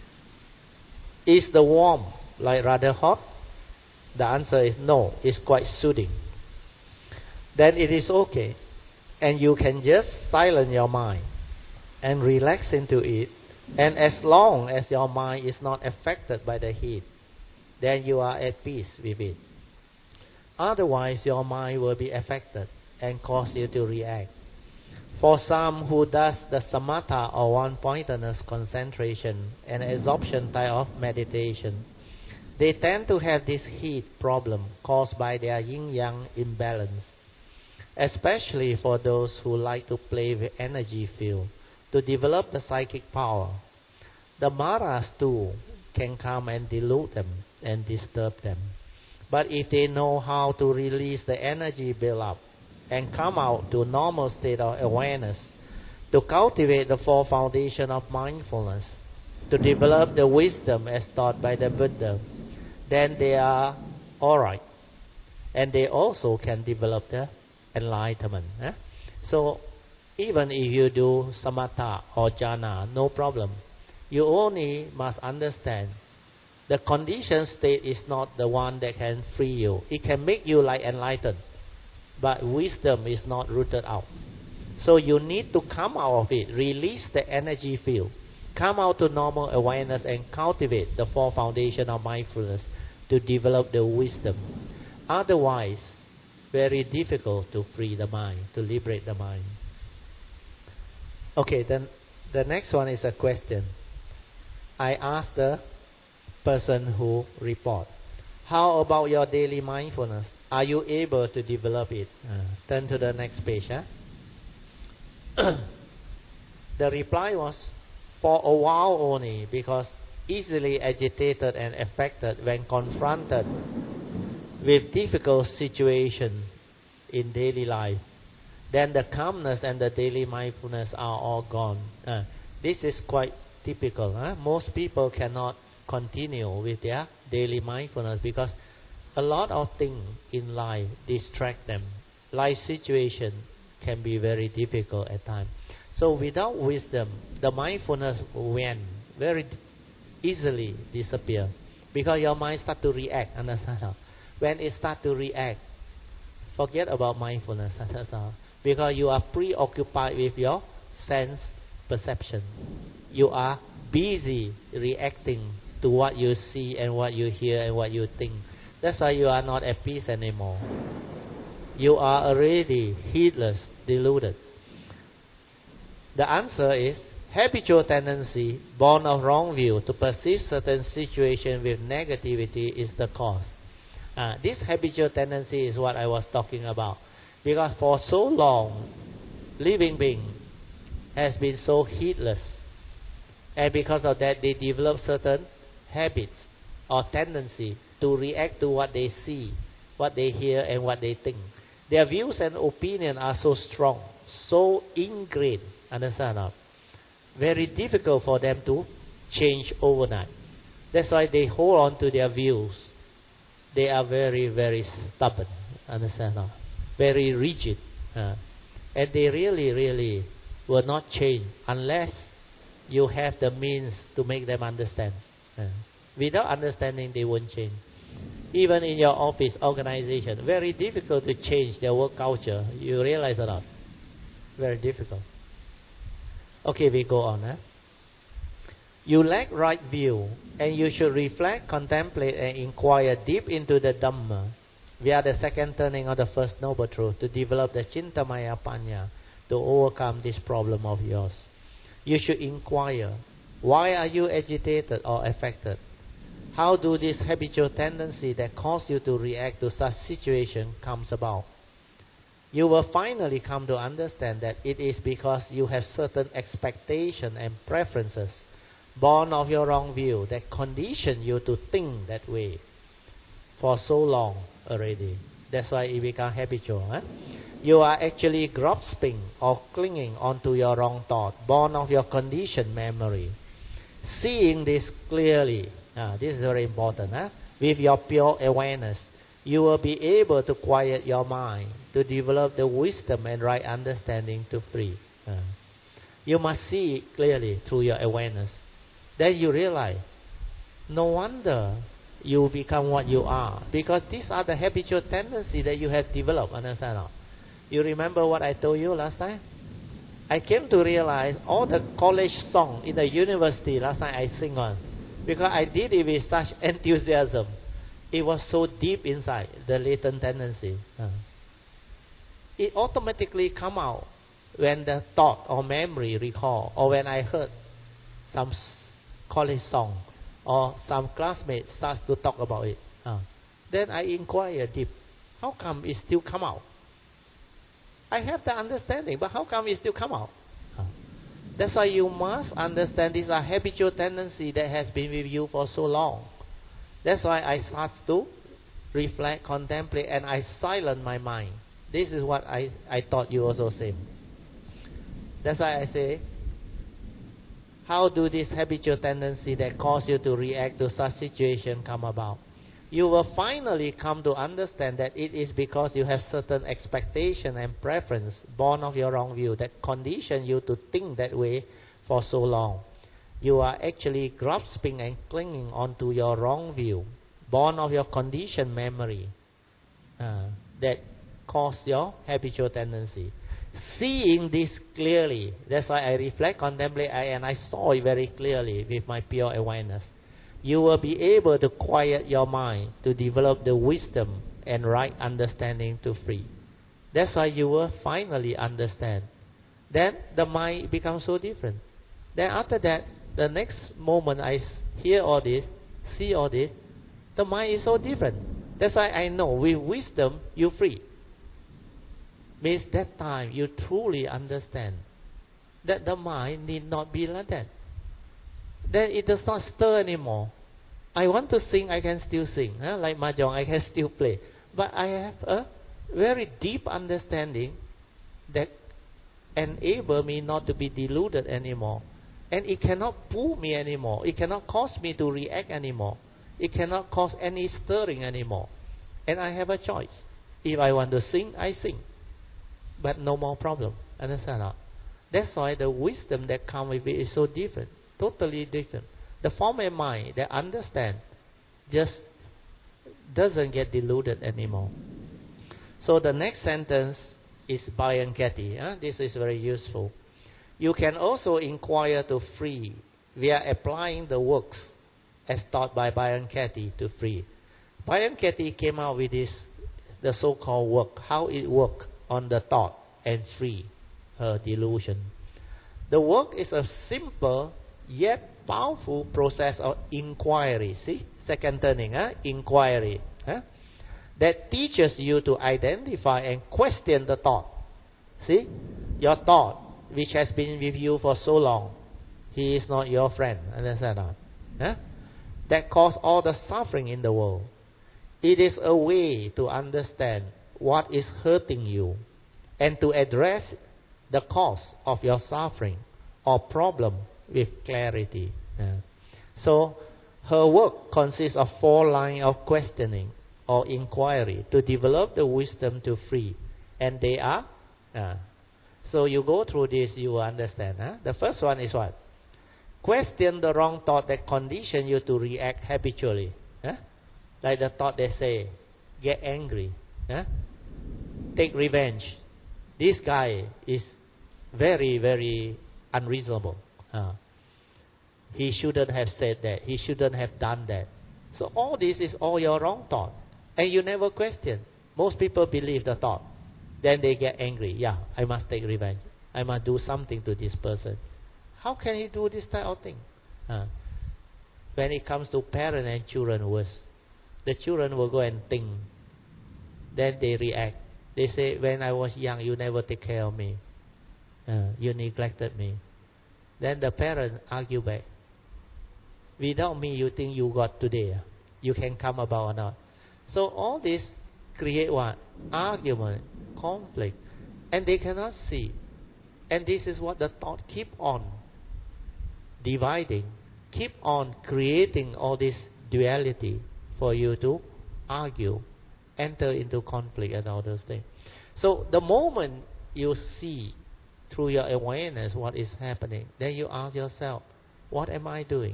Is the warm like rather hot? The answer is no, it's quite soothing. Then it is okay, and you can just silence your mind and relax into it, and as long as your mind is not affected by the heat, then you are at peace with it. Otherwise, your mind will be affected and cause you to react. For some who does the samatha or one-pointedness concentration and absorption type of meditation, they tend to have this heat problem caused by their yin-yang imbalance, especially for those who like to play with energy field to develop the psychic power. The maras too can come and dilute them and disturb them. But if they know how to release the energy build up and come out to normal state of awareness, to cultivate the four foundation of mindfulness, to develop the wisdom as taught by the Buddha, then they are alright. And they also can develop the enlightenment. Eh? So, even if you do samatha or jhana, no problem. You only must understand the conditioned state is not the one that can free you. It can make you like enlightened, but wisdom is not rooted out. So you need to come out of it, release the energy field, come out to normal awareness and cultivate the four foundation of mindfulness to develop the wisdom. Otherwise, very difficult to free the mind, to liberate the mind. Okay, then the next one is a question. I asked the person who report, how about your daily mindfulness? Are you able to develop it? Uh, turn to the next page. Huh? The reply was, for a while only, because easily agitated and affected when confronted with difficult situations in daily life. Then the calmness and the daily mindfulness are all gone. Uh, this is quite typical. Huh? Most people cannot continue with their daily mindfulness because a lot of things in life distract them. Life situation can be very difficult at times. So without wisdom, the mindfulness when very easily disappear because your mind start to react. Understand? When it start to react, forget about mindfulness. Because you are preoccupied with your sense perception. You are busy reacting to what you see and what you hear and what you think. That's why you are not at peace anymore. You are already heedless, deluded. The answer is habitual tendency, born of wrong view, to perceive certain situation with negativity is the cause. Uh, this habitual tendency is what I was talking about. Because for so long, living being has been so heedless. And because of that, they develop certain habits or tendency to react to what they see, what they hear, and what they think. Their views and opinions are so strong, so ingrained, understand not? Very difficult for them to change overnight. That's why they hold on to their views. They are very, very stubborn, understand not? Very rigid. Uh, and they really, really will not change unless you have the means to make them understand. Uh, without understanding, they won't change. Even in your office, organization, very difficult to change their work culture. You realize or not? Very difficult. Okay, we go on. Huh? You lack right view, and you should reflect, contemplate, and inquire deep into the Dhamma. We are the second turning of the first noble truth to develop the Chintamaya Panya to overcome this problem of yours. You should inquire, why are you agitated or affected? How do this habitual tendency that cause you to react to such situation comes about? You will finally come to understand that it is because you have certain expectations and preferences born of your wrong view that condition you to think that way for so long already. That's why it becomes habitual. Huh? You are actually grasping or clinging onto your wrong thought, born of your conditioned memory. Seeing this clearly, uh, this is very important, huh? With your pure awareness, you will be able to quiet your mind, to develop the wisdom and right understanding to free. Uh, you must see it clearly through your awareness. Then you realize, no wonder you become what you are, because these are the habitual tendencies that you have developed. Understand? Not? You remember what I told you last time? I came to realize all the college songs in the university last time I sing on, because I did it with such enthusiasm. It was so deep inside, the latent tendency. Uh. It automatically come out when the thought or memory recall, or when I heard some college song, or some classmates starts to talk about it. Uh. Then I inquire deep, how come it still come out? I have the understanding, but how come it still come out? Uh. That's why you must understand these are habitual tendency that has been with you for so long. That's why I start to reflect, contemplate, and I silence my mind. This is what I, I taught you also same. That's why I say, how do this habitual tendency that cause you to react to such situation come about? You will finally come to understand that it is because you have certain expectation and preference born of your wrong view that condition you to think that way for so long. You are actually grasping and clinging onto your wrong view, born of your conditioned memory, uh, that cause your habitual tendency. Seeing this clearly, that's why I reflect, contemplate, and I saw it very clearly with my pure awareness. you will be able to quiet your mind to develop the wisdom and right understanding to free. That's why you will finally understand. Then the mind becomes so different. Then after that, the next moment I hear all this, see all this, the mind is so different. That's why I know with wisdom you free. Means that time you truly understand that the mind need not be like that. Then it does not stir anymore. I want to sing, I can still sing. Huh? Like mahjong, I can still play. But I have a very deep understanding that enable me not to be deluded anymore. And it cannot pull me anymore. It cannot cause me to react anymore. It cannot cause any stirring anymore. And I have a choice. If I want to sing, I sing. But no more problem. Understand that? That's why the wisdom that comes with it is so different. Totally different. The former mind that understand just doesn't get deluded anymore. So the next sentence is Byron Katie. Huh? This is very useful. You can also inquire to free via applying the works as taught by Byron Katie to free. Byron Katie came out with this, the so-called work, how it works on the thought and free her delusion. The work is a simple yet powerful process of inquiry. See, second turning, huh? Inquiry, huh? That teaches you to identify and question the thought. See, your thought, which has been with you for so long, he is not your friend. Understand that? Huh? That causes all the suffering in the world. It is a way to understand what is hurting you and to address the cause of your suffering or problem with clarity. Yeah. So her work consists of four lines of questioning or inquiry to develop the wisdom to free. And they are, uh, so you go through this, you will understand. Huh? The first one is what? Question the wrong thought that condition you to react habitually. Huh? Like the thought they say, get angry, huh? Take revenge. This guy is very, very unreasonable. Uh, he shouldn't have said that. He shouldn't have done that. So all this is all your wrong thought. And you never question. Most people believe the thought. Then they get angry. Yeah, I must take revenge. I must do something to this person. How can he do this type of thing? Uh, when it comes to parents and children, worse. The children will go and think. Then they react. They say, when I was young, you never take care of me. Uh, you neglected me. Then the parents argue back. Without me, you think you got today? You can come about or not? So all this create what? Argument, conflict. And they cannot see. And this is what the thought keep on dividing. Keep on creating all this duality for you to argue, enter into conflict and all those things. So the moment you see through your awareness what is happening, then you ask yourself, what am I doing?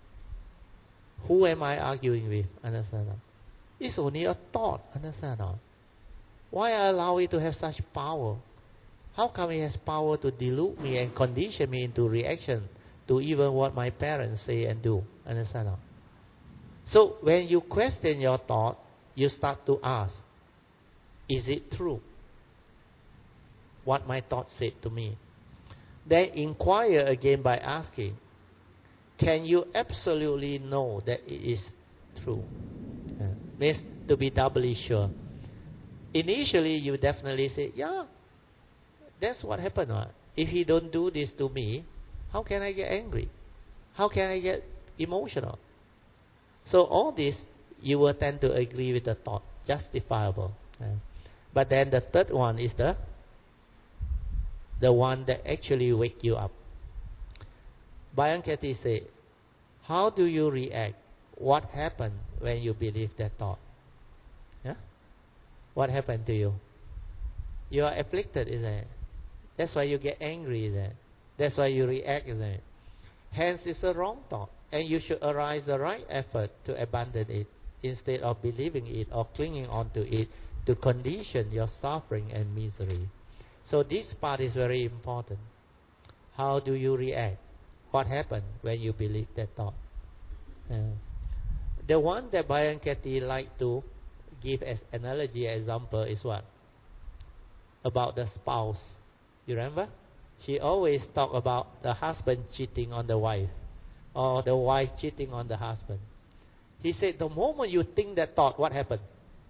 Who am I arguing with? Understand that? It's only a thought. Understand that? Why I allow it to have such power? How come it has power to delude me and condition me into reaction to even what my parents say and do? Understand that? So when you question your thought, you start to ask, is it true? What my thought said to me. Then inquire again by asking, can you absolutely know that it is true? Uh, means to be doubly sure. Initially, you definitely say, yeah, that's what happened. Huh? If he don't do this to me, how can I get angry? How can I get emotional? So all this, you will tend to agree with the thought, justifiable. Uh, but then the third one is the the one that actually wake you up. Byron Katie said, how do you react? What happened when you believe that thought? Yeah? What happened to you? You are afflicted, isn't it? That's why you get angry, isn't it? That's why you react, isn't it? Hence, it's a wrong thought. And you should arise the right effort to abandon it instead of believing it or clinging on to it to condition your suffering and misery. So this part is very important. How do you react? What happened when you believe that thought? Uh, The one that Byron Katie like to give as analogy example is what? About the spouse. You remember? She always talk about the husband cheating on the wife, or the wife cheating on the husband. He said the moment you think that thought, what happened?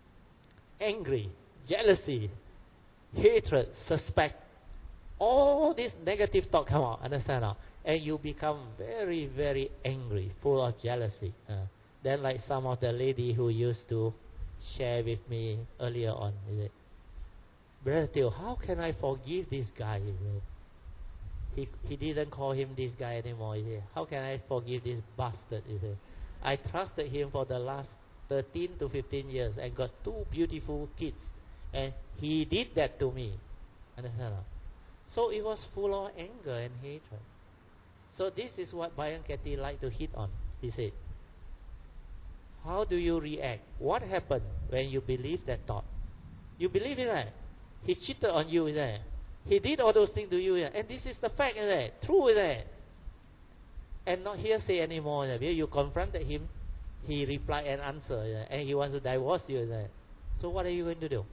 Angry, jealousy, hatred, suspect. All this negative thought come out, understand now? And you become very, very angry, full of jealousy. Uh, then like some of the lady who used to share with me earlier on, is it? Brother Theo, how can I forgive this guy? He he didn't call him this guy anymore. Is it? How can I forgive this bastard? Is it? I trusted him for the last thirteen to fifteen years and got two beautiful kids, and he did that to me. Understand? So it was full of anger and hatred. So this is what Byron Katie like to hit on. He said, how do you react? What happened when you believe that thought? You believe in that? He cheated on you, is that? He did all those things to you, and this is the fact, is that? True, is that? And not hearsay anymore. Is that? You confronted him, he replied and answered, and he wants to divorce you, is that? So what are you going to do?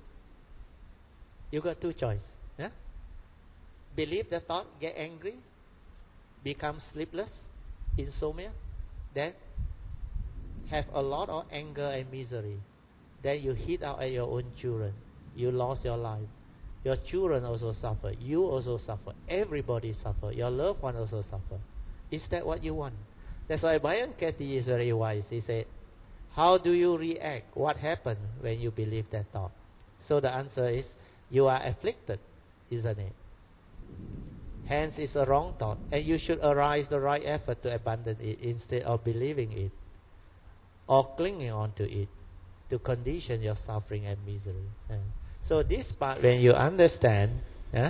You got two choices. Yeah? Believe the thought, get angry, become sleepless, insomnia, then have a lot of anger and misery. Then you hit out at your own children. You lost your life. Your children also suffer. You also suffer. Everybody suffer. Your loved one also suffer. Is that what you want? That's why Byron Katie is very wise. He said, how do you react? What happened when you believe that thought? So the answer is, you are afflicted, isn't it? Hence, it's a wrong thought. And you should arise the right effort to abandon it instead of believing it or clinging on to it to condition your suffering and misery. Yeah. So this part, when you understand, yeah,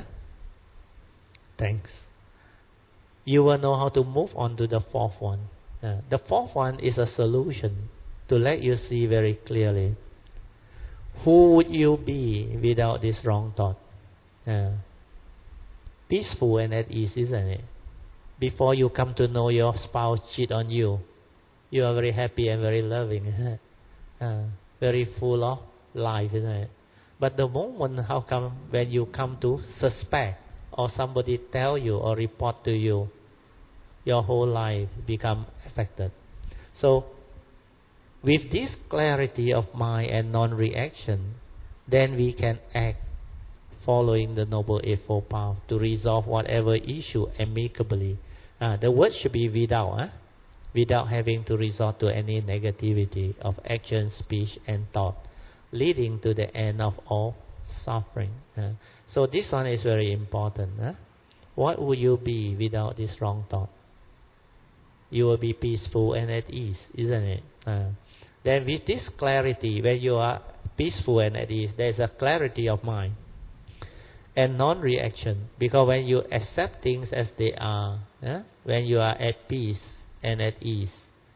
thanks, you will know how to move on to the fourth one. Yeah. The fourth one is a solution to let you see very clearly. Who would you be without this wrong thought? Yeah. Peaceful and at ease, isn't it? Before you come to know your spouse cheat on you, you are very happy and very loving, uh, very full of life, isn't it? But the moment, how come when you come to suspect or somebody tell you or report to you, your whole life become affected. So with this clarity of mind and non-reaction, then we can act following the Noble Eightfold Path to resolve whatever issue amicably. Uh, the word should be without, huh? without having to resort to any negativity of action, speech, and thought, leading to the end of all suffering. Uh, so this one is very important. Huh? What would you be without this wrong thought? You will be peaceful and at ease, isn't it? Uh, then with this clarity, when you are peaceful and at ease, there is a clarity of mind and non-reaction. Because when you accept things as they are, uh, when you are at peace and at ease,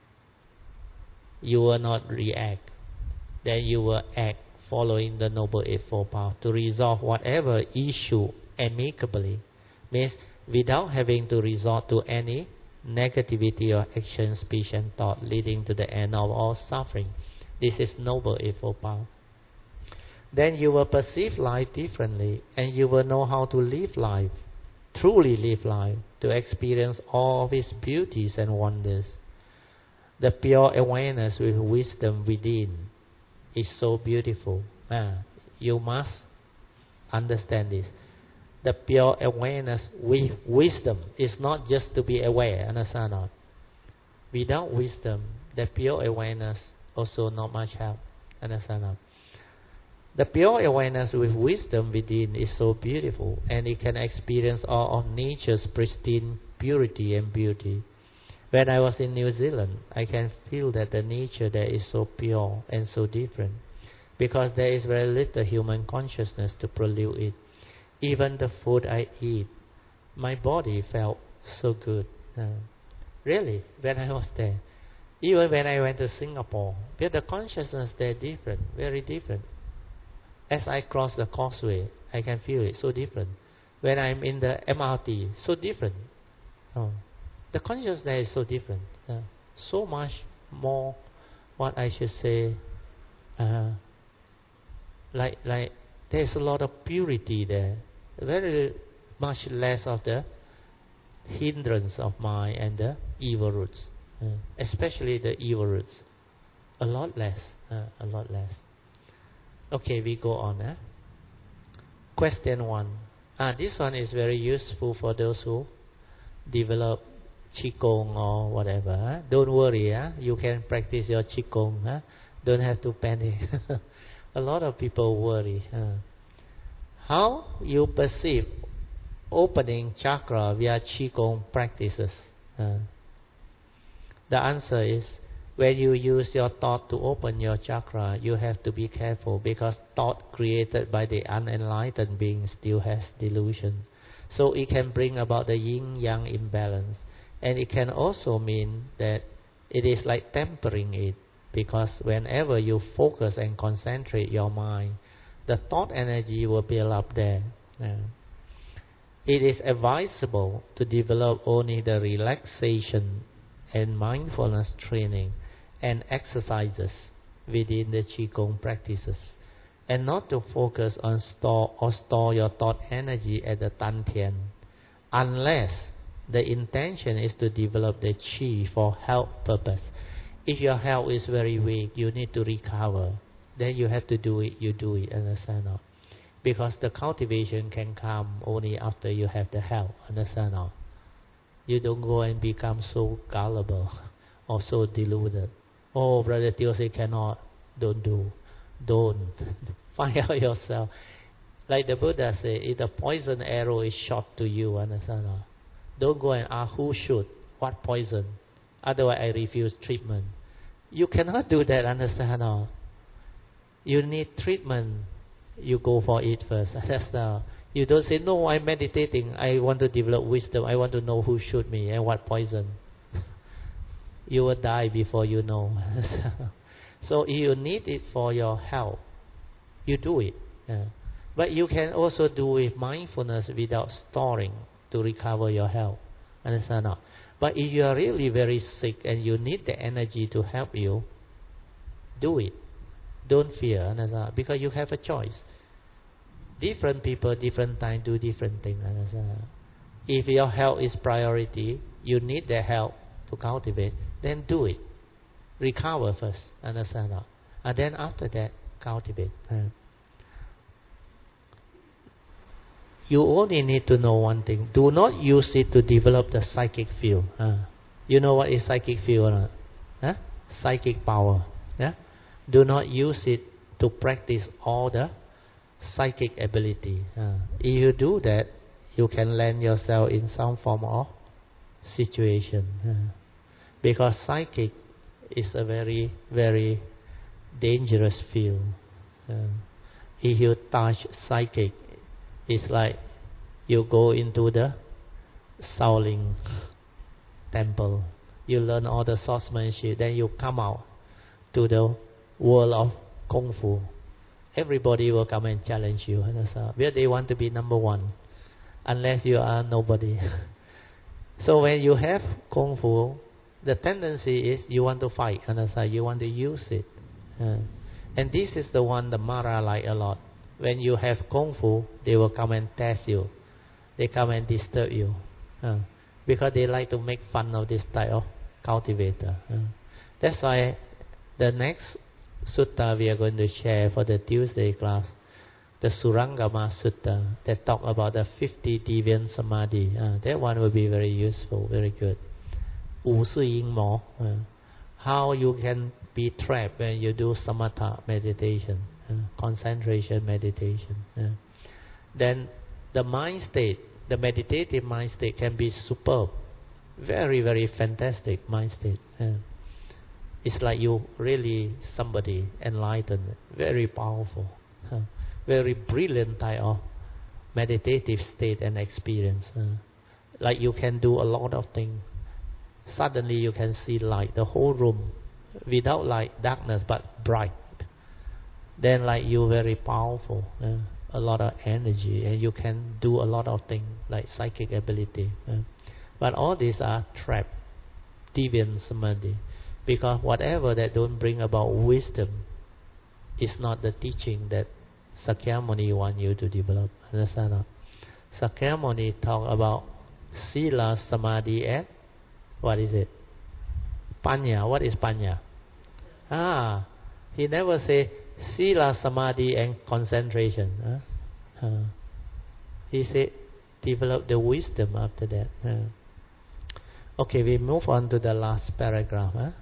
you will not react. Then you will act following the Noble Eightfold Path to resolve whatever issue amicably. Means without having to resort to any negativity or action, speech and thought, leading to the end of all suffering. This is Noble Eightfold Path. Then you will perceive life differently, and you will know how to live life, truly live life, to experience all of its beauties and wonders. The pure awareness with wisdom within is so beautiful. Ah, you must understand this. The pure awareness with wisdom is not just to be aware, understand not? Without wisdom, the pure awareness also not much help, understand not? The pure awareness with wisdom within is so beautiful, and it can experience all of nature's pristine purity and beauty. When I was in New Zealand, I can feel that the nature there is so pure and so different, because there is very little human consciousness to pollute it. Even the food I eat, my body felt so good. Uh, really, when I was there. Even when I went to Singapore, because the consciousness there different, very different. As I cross the causeway, I can feel it so different. When I'm in the M R T, so different. Oh. The consciousness there is so different. Uh, so much more what I should say, uh, like like there's a lot of purity there, very much less of the hindrance of mind and the evil roots, uh, especially the evil roots, a lot less, uh, a lot less. Okay, we go on. Eh? Question one. Ah, this one is very useful for those who develop Qigong or whatever. Eh? Don't worry, eh? You can practice your Qigong. Eh? Don't have to panic. A lot of people worry. Uh, how you perceive opening chakra via Qigong practices? Uh, the answer is, when you use your thought to open your chakra, you have to be careful, because thought created by the unenlightened being still has delusion. So it can bring about the yin-yang imbalance. And it can also mean that it is like tempering it, because whenever you focus and concentrate your mind, the thought energy will build up there. Yeah. It is advisable to develop only the relaxation and mindfulness training and exercises within the Qigong practices, and not to focus on store or store your thought energy at the Dantian, unless the intention is to develop the Qi for health purpose. If your health is very weak, you need to recover, then you have to do it, you do it, understand or not? Because the cultivation can come only after you have the health, understand or not? You don't go and become so gullible or so deluded. Oh, Brother Teo say cannot, don't do, don't. Find out yourself. Like the Buddha said, if the poison arrow is shot to you, understand or not? Don't go and ask who shoot, what poison, otherwise I refuse treatment. You cannot do that, understand or not? You need treatment, you go for it first. That's the, you don't say, no, I'm meditating, I want to develop wisdom, I want to know who shoot me and what poison. You will die before you know. So if you need it for your health, you do it. Yeah. But you can also do with mindfulness without storing to recover your health. Understand or not? But if you are really very sick and you need the energy to help you, do it. Don't fear, understand? Because you have a choice. Different people, different time, do different things. Understand? If your health is priority, you need the help to cultivate, then do it. Recover first, understand? And then after that, cultivate. You only need to know one thing. Do not use it to develop the psychic field. You know what is psychic field or not? Huh? Psychic power. Yeah? Do not use it to practice all the psychic ability. Uh, if you do that, you can land yourself in some form of situation. Uh, because psychic is a very, very dangerous field. Uh, if you touch psychic, it's like you go into the Shaolin temple. You learn all the swordsmanship, then you come out to the world of Kung Fu. Everybody will come and challenge you. Where they want to be number one, unless you are nobody. So when you have Kung Fu, the tendency is you want to fight. You want to use it. Uh, and this is the one the Mara like a lot. When you have Kung Fu, they will come and test you. They come and disturb you. Uh, because they like to make fun of this type of cultivator. Uh, that's why the next sutta we are going to share for the Tuesday class, the Surangama Sutta, that talk about the fifty deviant samadhi. Uh, that one will be very useful, very good. Wu Si Ying Mo, uh, how you can be trapped when you do samatha meditation, uh, concentration meditation. Uh. Then the mind state, the meditative mind state can be superb, very, very fantastic mind state. Uh. It's like you really somebody enlightened, very powerful, uh, very brilliant type of meditative state and experience. Uh. Like you can do a lot of things. Suddenly you can see light, the whole room, without light, darkness, but bright. Then like you very powerful, uh, a lot of energy, and you can do a lot of things like psychic ability. Uh. But all these are trapped, deviant samadhi. Because whatever that don't bring about wisdom is not the teaching that Sakyamuni want you to develop. Understand? Not? Sakyamuni talk about Sila, Samadhi, and what is it? Panya. What is Panya? Ah, he never say Sila, Samadhi, and concentration. Huh? Uh, he said develop the wisdom after that. Uh. Okay, we move on to the last paragraph. Huh?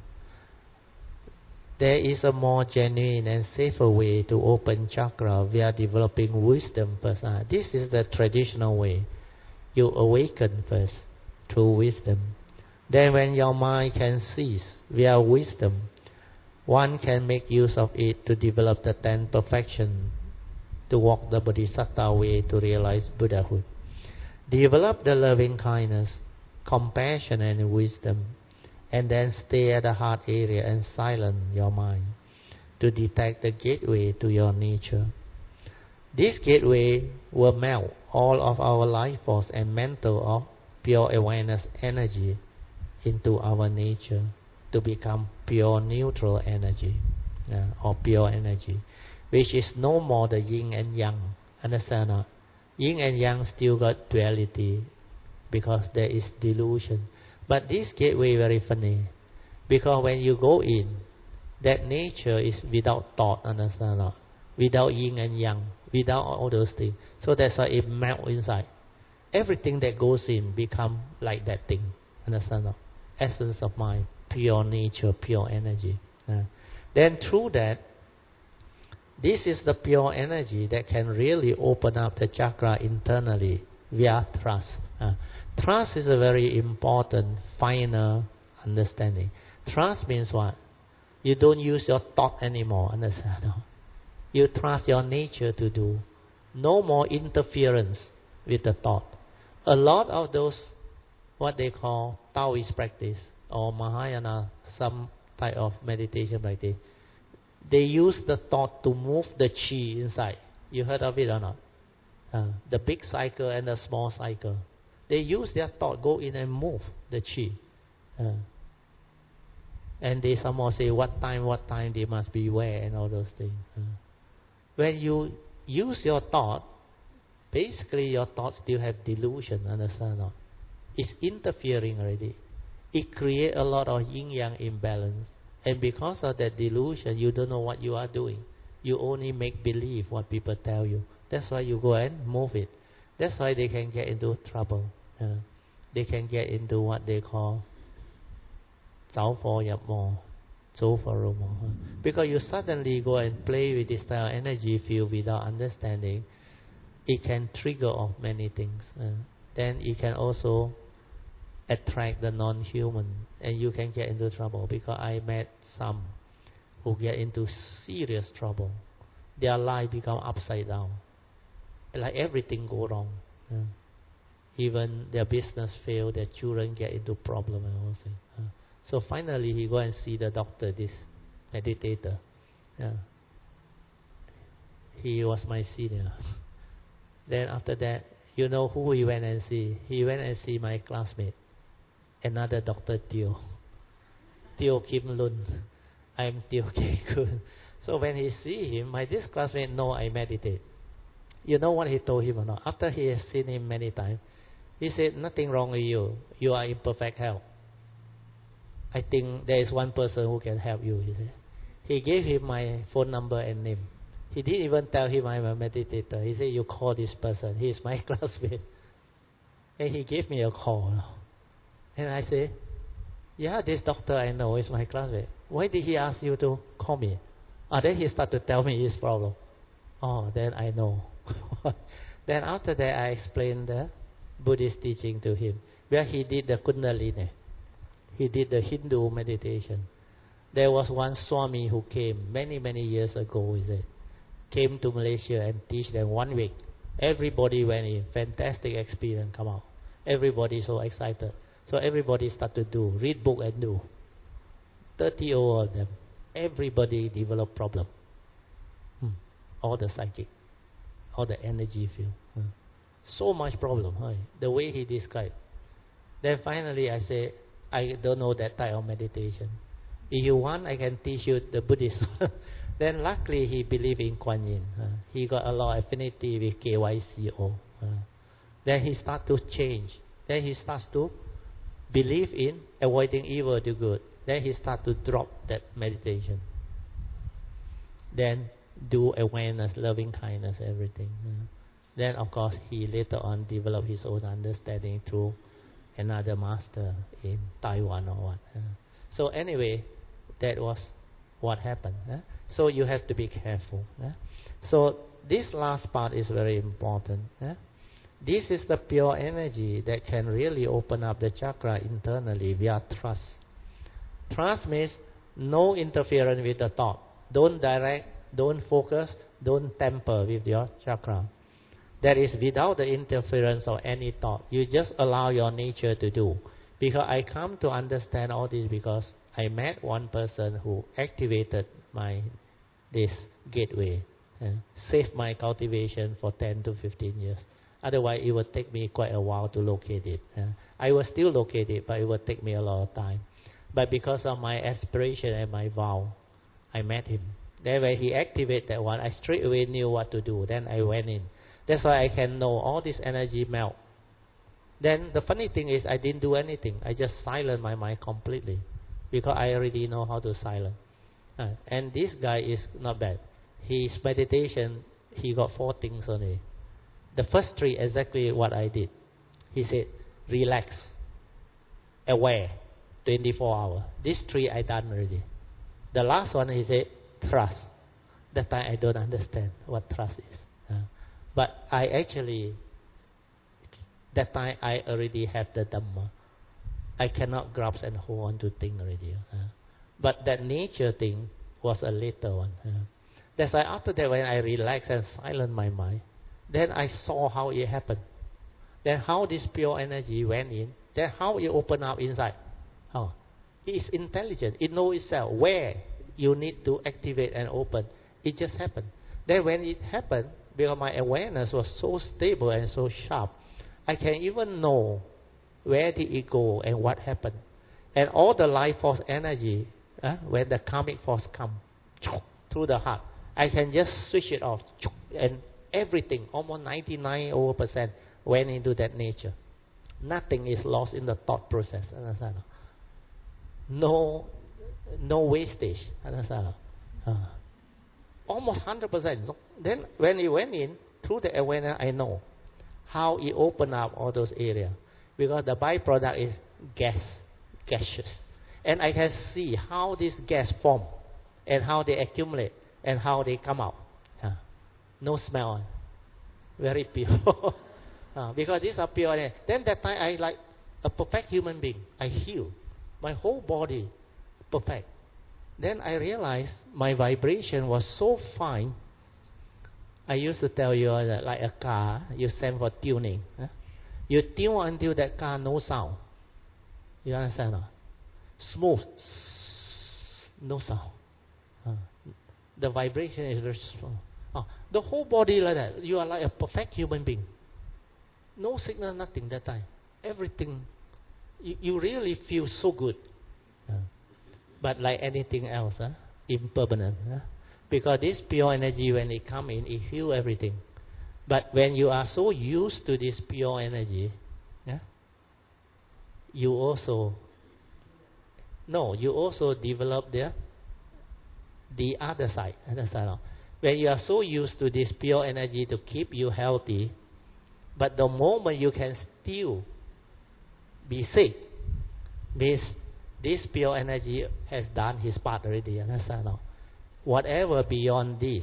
There is a more genuine and safer way to open chakra via developing wisdom first. Uh, this is the traditional way. You awaken first through wisdom. Then when your mind can cease via wisdom, one can make use of it to develop the ten perfection, to walk the bodhisattva way to realize Buddhahood. Develop the loving kindness, compassion and wisdom, and then stay at the heart area and silence your mind to detect the gateway to your nature. This gateway will melt all of our life force and mental or pure awareness energy into our nature to become pure neutral energy uh, or pure energy, which is no more the yin and yang. Understand? Not? Yin and yang still got duality because there is delusion. But this gateway very funny, because when you go in, that nature is without thought. Understand? Not? Without yin and yang, without all those things. So that's why it melts inside. Everything that goes in become like that thing. Understand? Not? Essence of mind, pure nature, pure energy. Uh, then through that, this is the pure energy that can really open up the chakra internally via trust. Uh, trust is a very important, final understanding. Trust means what? You don't use your thought anymore. Understand? No? You trust your nature to do. No more interference with the thought. A lot of those, what they call Taoist practice or Mahayana, some type of meditation practice, they use the thought to move the chi inside. You heard of it or not? Uh, the big cycle and the small cycle. They use their thought, go in and move the chi. Uh, and they somehow say what time, what time they must be where and all those things. Uh, when you use your thought, basically your thoughts still have delusion, understand or not? It's interfering already. It creates a lot of yin-yang imbalance. And because of that delusion, you don't know what you are doing. You only make believe what people tell you. That's why you go and move it. That's why they can get into trouble. Uh, they can get into what they call 走火入魔, 走火入魔. Because you suddenly go and play with this type of energy field without understanding, it can trigger off many things. Uh, then it can also attract the non-human, and you can get into trouble. Because I met some who get into serious trouble. Their life become upside down. Like everything go wrong. Yeah. Even their business fail, their children get into problem and all things. Yeah. So finally he go and see the doctor, this meditator. Yeah. He was my senior. Then after that, you know who he went and see? He went and see my classmate, another Doctor Teo. Teo Kim Lun. I'm Teo K Kun. So when he see him, my this classmate know I meditate. You know what he told him or not? After he has seen him many times, he said, nothing wrong with you. You are in perfect health. I think there is one person who can help you, he said. He gave him my phone number and name. He didn't even tell him I'm a meditator. He said, you call this person. He is my classmate. And he gave me a call. And I said, yeah, this doctor I know is my classmate. Why did he ask you to call me? Oh, then he started to tell me his problem. Oh, then I know. Then after that, I explained the Buddhist teaching to him, where he did the Kundalini. He did the Hindu meditation. There was one Swami who came many, many years ago, he said, came to Malaysia and teach them one week. Everybody went in. Fantastic experience come out. Everybody so excited. So everybody started to do, read book and do. thirty over of them. Everybody developed problem. Hmm. All the psychic. All the energy field. Hmm. So much problem. Huh? The way he described. Then finally I said, I don't know that type of meditation. If you want, I can teach you the Buddhist. Then luckily he believed in Kuan Yin. Uh, he got a lot of affinity with K Y C O. Uh, then he starts to change. Then he starts to believe in avoiding evil to good. Then he starts to drop that meditation. Then do awareness, loving kindness, everything. Uh, then of course he later on developed his own understanding through another master in Taiwan or what. Uh, so anyway, that was what happened. Uh. So you have to be careful. Uh. So this last part is very important. Uh. This is the pure energy that can really open up the chakra internally via trust. Trust means no interference with the thought. Don't direct, don't focus, don't tamper with your chakra. That is without the interference of any thought. You just allow your nature to do. Because I come to understand all this because I met one person who activated my this gateway, uh, saved my cultivation for ten to fifteen years. Otherwise, it would take me quite a while to locate it. Uh, I will still locate it, but it would take me a lot of time. But because of my aspiration and my vow, I met him. Then when he activated that one, I straight away knew what to do. Then I went in. That's why I can know all this energy melt. Then the funny thing is I didn't do anything. I just silenced my mind completely because I already know how to silence. Uh, and this guy is not bad. His meditation, he got four things only. The first three exactly what I did. He said, relax, aware, twenty-four hours. These three I done already. The last one he said, trust. That time I don't understand what trust is. Uh, but I actually, that time I already have the Dhamma. I cannot grasp and hold on to things already. Uh, but that nature thing was a later one. Uh, that's why after that when I relaxed and silent my mind, then I saw how it happened. Then how this pure energy went in. Then how it opened up inside. How? It is intelligent. It knows itself where you need to activate and open. It just happened. Then when it happened, because my awareness was so stable and so sharp, I can even know where did it go and what happened. And all the life force energy, uh, when the karmic force come through the heart, I can just switch it off. And everything, almost ninety-nine over percent, went into that nature. Nothing is lost in the thought process. Understand? No, no wastage. Understand? Uh, almost one hundred percent. Then when it went in, through the awareness, I know how it opened up all those areas. Because the byproduct is gas, gaseous. And I can see how this gas form, and how they accumulate, and how they come out. Uh, no smell. Very pure. uh, because these are pure. Then that time I like a perfect human being. I heal. My whole body perfect. Then I realized my vibration was so fine. I used to tell you that like a car, you send for tuning. Huh? You tune until that car no sound. You understand? No? Smooth. No sound. Uh, the vibration is very strong. Uh, the whole body like that. You are like a perfect human being. No sickness, nothing that time. Everything. You, you really feel so good. Uh, but like anything else, huh? Impermanent. Huh? Because this pure energy, when it comes in, it heals everything. But when you are so used to this pure energy, yeah, you also, no, you also develop the, the other side. Other side. When you are so used to this pure energy to keep you healthy, but the moment you can still be sick, means this pure energy has done his part already. Understand? Whatever beyond this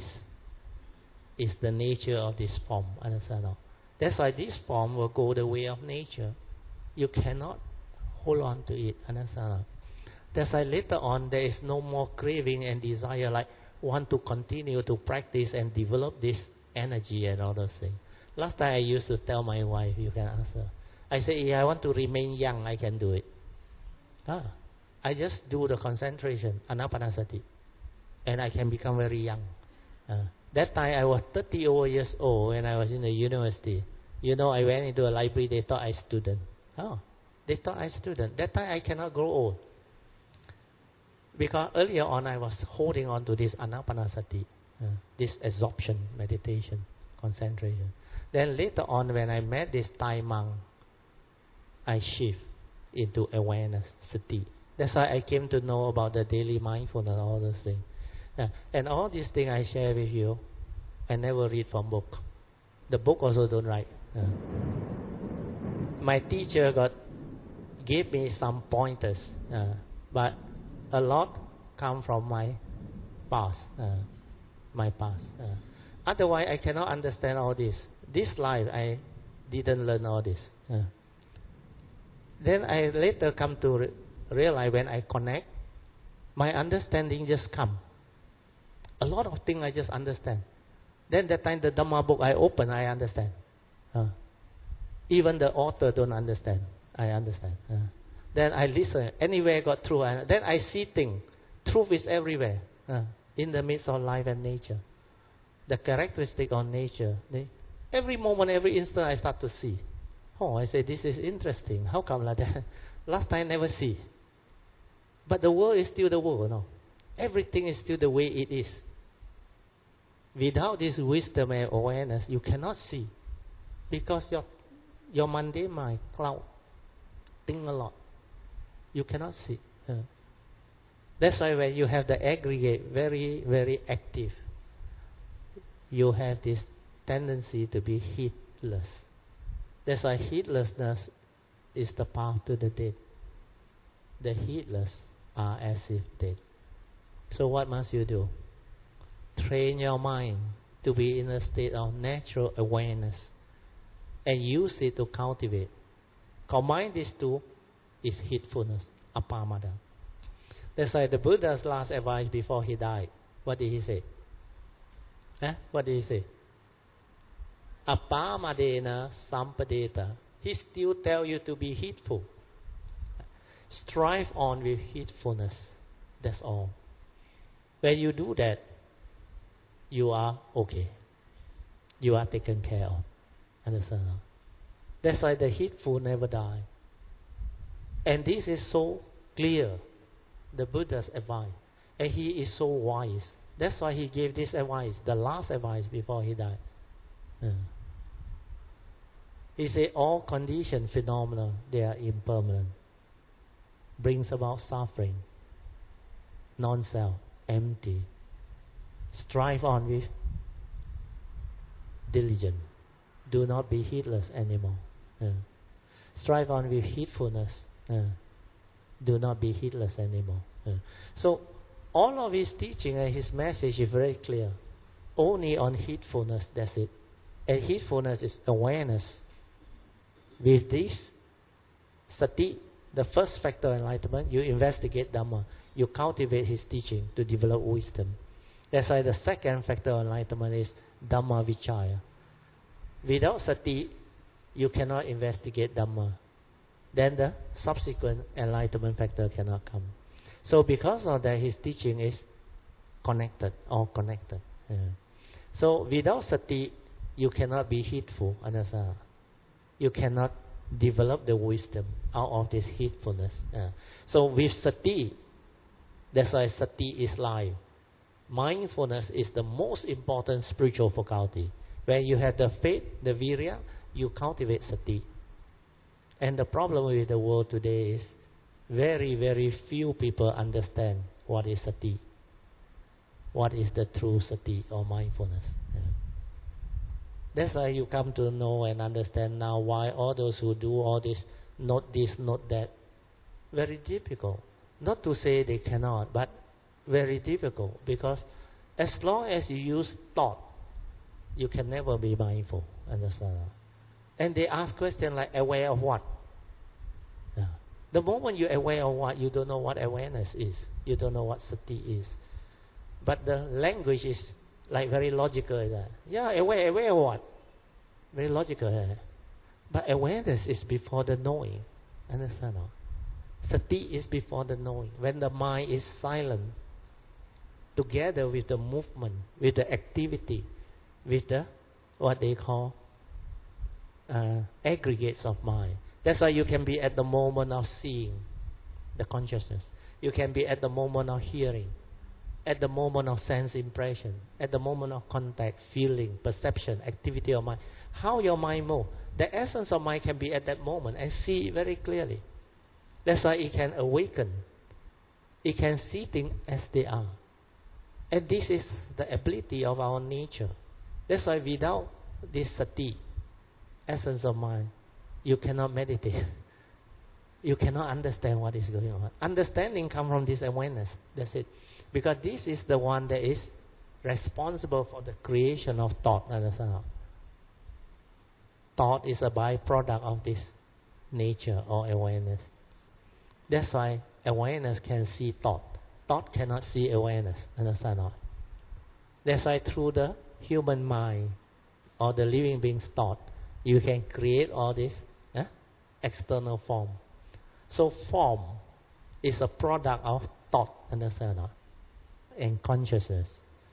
is the nature of this form. Understand? That's why this form will go the way of nature. You cannot hold on to it. Understand? That's why later on there is no more craving and desire like want to continue to practice and develop this energy and all those things. Last time I used to tell my wife, you can answer. I say, if I want to remain young, I can do it. Ah, I just do the concentration, anapanasati, and I can become very young. Uh, that time I was thirty over years old when I was in the university. You know, I went into a library, they thought I was student. Oh, they thought I was student. That time I cannot grow old. Because earlier on I was holding on to this anapanasati, uh, this absorption, meditation, concentration. Then later on when I met this Thai monk, I shift into awareness, sati. That's why I came to know about the daily mindfulness, all those things. Uh, and all these things I share with you, I never read from book. The book also don't write. Uh, my teacher got gave me some pointers, uh, but a lot come from my past, uh, my past. Uh. Otherwise, I cannot understand all this. This life, I didn't learn all this. Uh. Then I later come to re- realize when I connect, my understanding just come. A lot of things I just understand. Then that time the Dhamma book I open, I understand. Uh. Even the author don't understand. I understand. Uh. Then I listen. Anywhere got through. And then I see things. Truth is everywhere. Uh. In the midst of life and nature. The characteristic of nature. They, every moment, every instant I start to see. Oh, I say, this is interesting. How come like that? Last time I never see. But the world is still the world. No? Everything is still the way it is. Without this wisdom and awareness, you cannot see. Because your your mundane mind, cloud, think a lot. You cannot see. Uh. That's why when you have the aggregate very, very active, you have this tendency to be heedless. That's why heedlessness is the path to the dead. The heedless are as if dead. So what must you do? Train your mind to be in a state of natural awareness and use it to cultivate. Combine these two is heedfulness, apamada. That's why the Buddha's last advice before he died, what did he say? Huh? What did he say? Apamadena sampadeta. He still tell you to be heedful. Strive on with heedfulness. That's all. When you do that, you are okay. You are taken care of. Understand? That's why the heedful never die. And this is so clear, the Buddha's advice. And he is so wise. That's why he gave this advice, the last advice before he died. Uh. He said all conditioned phenomena, they are impermanent. Brings about suffering. Non-self, empty. Strive on with diligence. Do not be heedless anymore. Uh. Strive on with heedfulness. Uh. Do not be heedless anymore. Uh. So, all of his teaching and his message is very clear. Only on heedfulness, that's it. And heedfulness is awareness. With this sati, the first factor of enlightenment, you investigate Dhamma. You cultivate his teaching to develop wisdom. That's why the second factor of enlightenment is Dhamma Vichaya. Without sati, you cannot investigate Dhamma. Then the subsequent enlightenment factor cannot come. So because of that, his teaching is connected, all connected. Yeah. So without sati, you cannot be heedful. Understand? You cannot develop the wisdom out of this heedfulness. Yeah. So with sati, that's why sati is life. Mindfulness is the most important spiritual faculty. When you have the faith, the virya, you cultivate sati. And the problem with the world today is very, very few people understand what is sati. What is the true sati or mindfulness. Yeah. That's why you come to know and understand now why all those who do all this, not this, not that. Very difficult. Not to say they cannot, but very difficult. Because as long as you use thought, you can never be mindful. Understand? And they ask questions like, aware of what? Yeah. The moment you're aware of what, you don't know what awareness is. You don't know what sati is. But the language is like very logical. Is that? Yeah, aware, aware of what? Very logical. Is but awareness is before the knowing. Understand? No? Sati is before the knowing. When the mind is silent, together with the movement, with the activity, with the, what they call, uh, aggregates of mind. That's why you can be at the moment of seeing the consciousness. You can be at the moment of hearing, at the moment of sense impression, at the moment of contact, feeling, perception, activity of mind. How your mind moves. The essence of mind can be at that moment and see it very clearly. That's why it can awaken. It can see things as they are. And this is the ability of our nature. That's why without this sati, essence of mind, you cannot meditate. You cannot understand what is going on. Understanding comes from this awareness. That's it. Because this is the one that is responsible for the creation of thought. Understand? Thought is a byproduct of this nature or awareness. That's why awareness can see thought. Thought cannot see awareness. Understand? That's why through the human mind or the living being's thought, you can create all this eh, external form. So form is a product of thought, understand, and consciousness.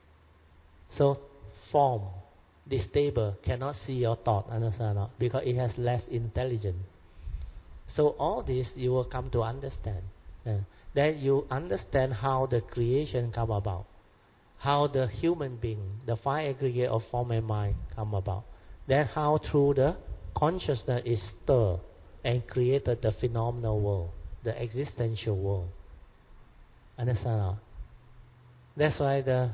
So form, this table cannot see your thought, understand, because it has less intelligence. So all this you will come to understand. Yeah. Then you understand how the creation come about, how the human being, the five aggregate of form and mind come about. Then how through the consciousness is stirred and created the phenomenal world, the existential world. Understand? That's why the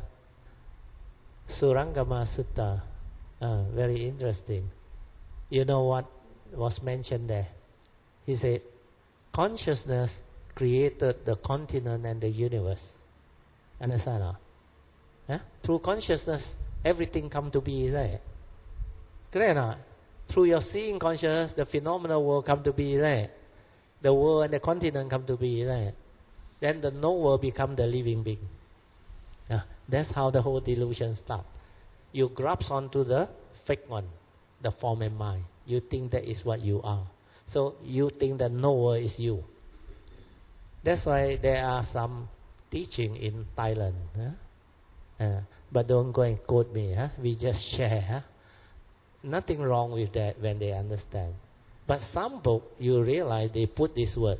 Surangama Sutta, uh, very interesting. You know what was mentioned there? He said, consciousness created the continent and the universe. Understand? Huh? Through consciousness, everything come to be there. Clear or not? Through your seeing consciousness, the phenomenal world come to be there. The world and the continent come to be there. Then the knower become the living being. Yeah, that's how the whole delusion starts. You grasp onto the fake one, the form and mind. You think that is what you are. So you think the knower is you. That's why there are some teaching in Thailand. Huh? Uh, but don't go and quote me. Huh? We just share. Huh? Nothing wrong with that when they understand. But some book, you realize they put this word.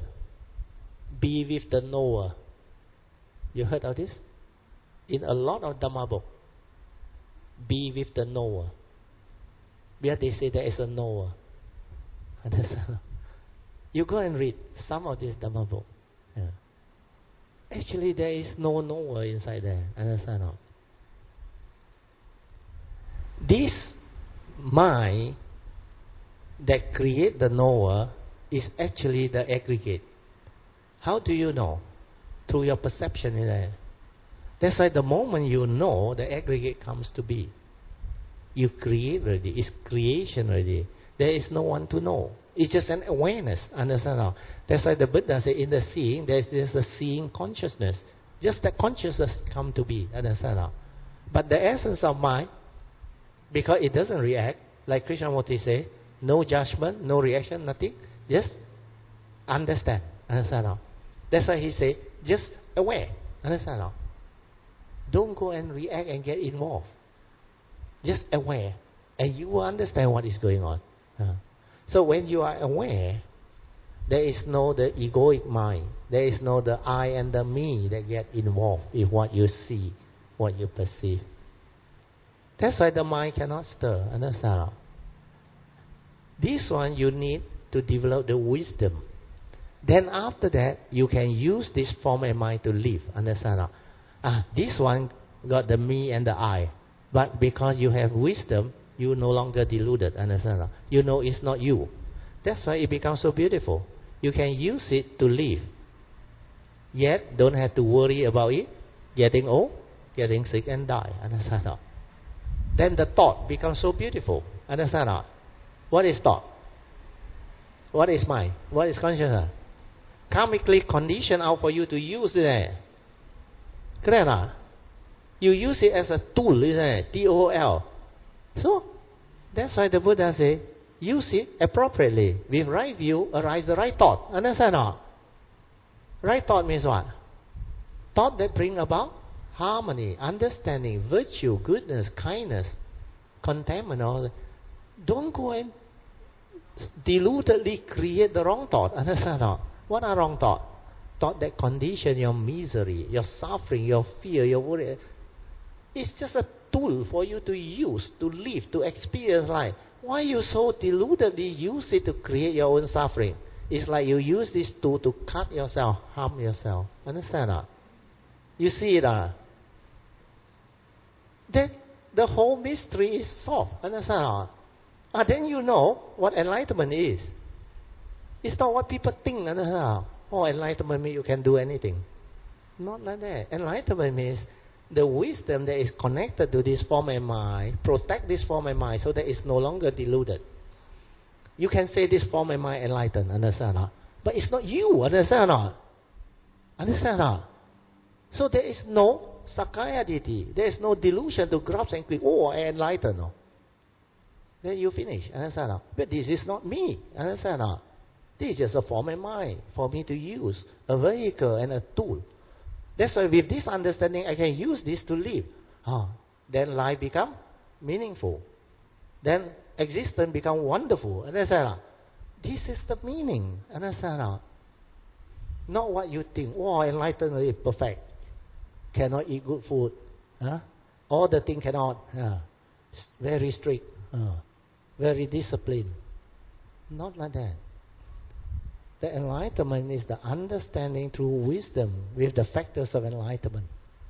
Be with the knower. You heard of this? In a lot of Dhamma book. Be with the knower. Because they say there is a knower. Understand? You go and read some of this Dhamma book. Yeah. Actually, there is no knower inside there. Understand? This mind that create the knower is actually the aggregate. How do you know? Through your perception in there. That's why the moment you know, the aggregate comes to be. You create already. It's creation already. There is no one to know. It's just an awareness. Understand how? That's why the Buddha said in the seeing, there's just a seeing consciousness. Just that consciousness come to be. Understand how? But the essence of mind, because it doesn't react, like Krishnamurti say, no judgment, no reaction, nothing. Just understand. Understand how? That's why he say, just aware. Understand how? Don't go and react and get involved. Just aware. And you will understand what is going on. Uh, so when you are aware, there is no the egoic mind. There is no the I and the me that get involved with what you see, what you perceive. That's why the mind cannot stir. Understand? This one you need to develop the wisdom. Then after that, you can use this form and mind to live. Understand? Ah, this one got the me and the I. But because you have wisdom, you no longer deluded. Understand? You know it's not you. That's why it becomes so beautiful. You can use it to live. Yet, don't have to worry about it. Getting old, getting sick and die. Understand? Then the thought becomes so beautiful. Understand? What is thought? What is mind? What is consciousness? Karmically conditioned out for you to use it. Clear? You use it as a tool, isn't it? T O L. So, that's why the Buddha say, use it appropriately. With right view, arise the right thought. Understand or not? Right thought means what? Thought that bring about harmony, understanding, virtue, goodness, kindness, contentment. All. Don't go and deludedly create the wrong thought. Understand or not? What are wrong thoughts? thought that condition, your misery, your suffering, your fear, your worry, it's just a tool for you to use, to live, to experience life. Why you so deludedly use it to create your own suffering? It's like you use this tool to cut yourself, harm yourself. Understand that? You see it? Uh? That the whole mystery is solved. Understand that? Ah, then you know what enlightenment is. It's not what people think. Understand that? Oh, enlightenment means you can do anything. Not like that. Enlightenment means the wisdom that is connected to this form and mind, protect this form and mind so that it's no longer deluded. You can say this form and mind enlightened, understand that? But it's not you, understand that? Understand that? So there is no Sakaya Ditti. There is no delusion to grasp and click, oh, I enlightened. No. Then you finish, understand that? But this is not me, understand that? This is just a form and mind for me to use, a vehicle and a tool. That's why with this understanding, I can use this to live. Ah, then life become meaningful. Then existence become wonderful. Understand? This is the meaning. Understand? Not what you think. Oh, enlightenment is perfect. Cannot eat good food. Huh? All the things cannot. Uh, very strict. Uh, very disciplined. Not like that. The enlightenment is the understanding through wisdom with the factors of enlightenment.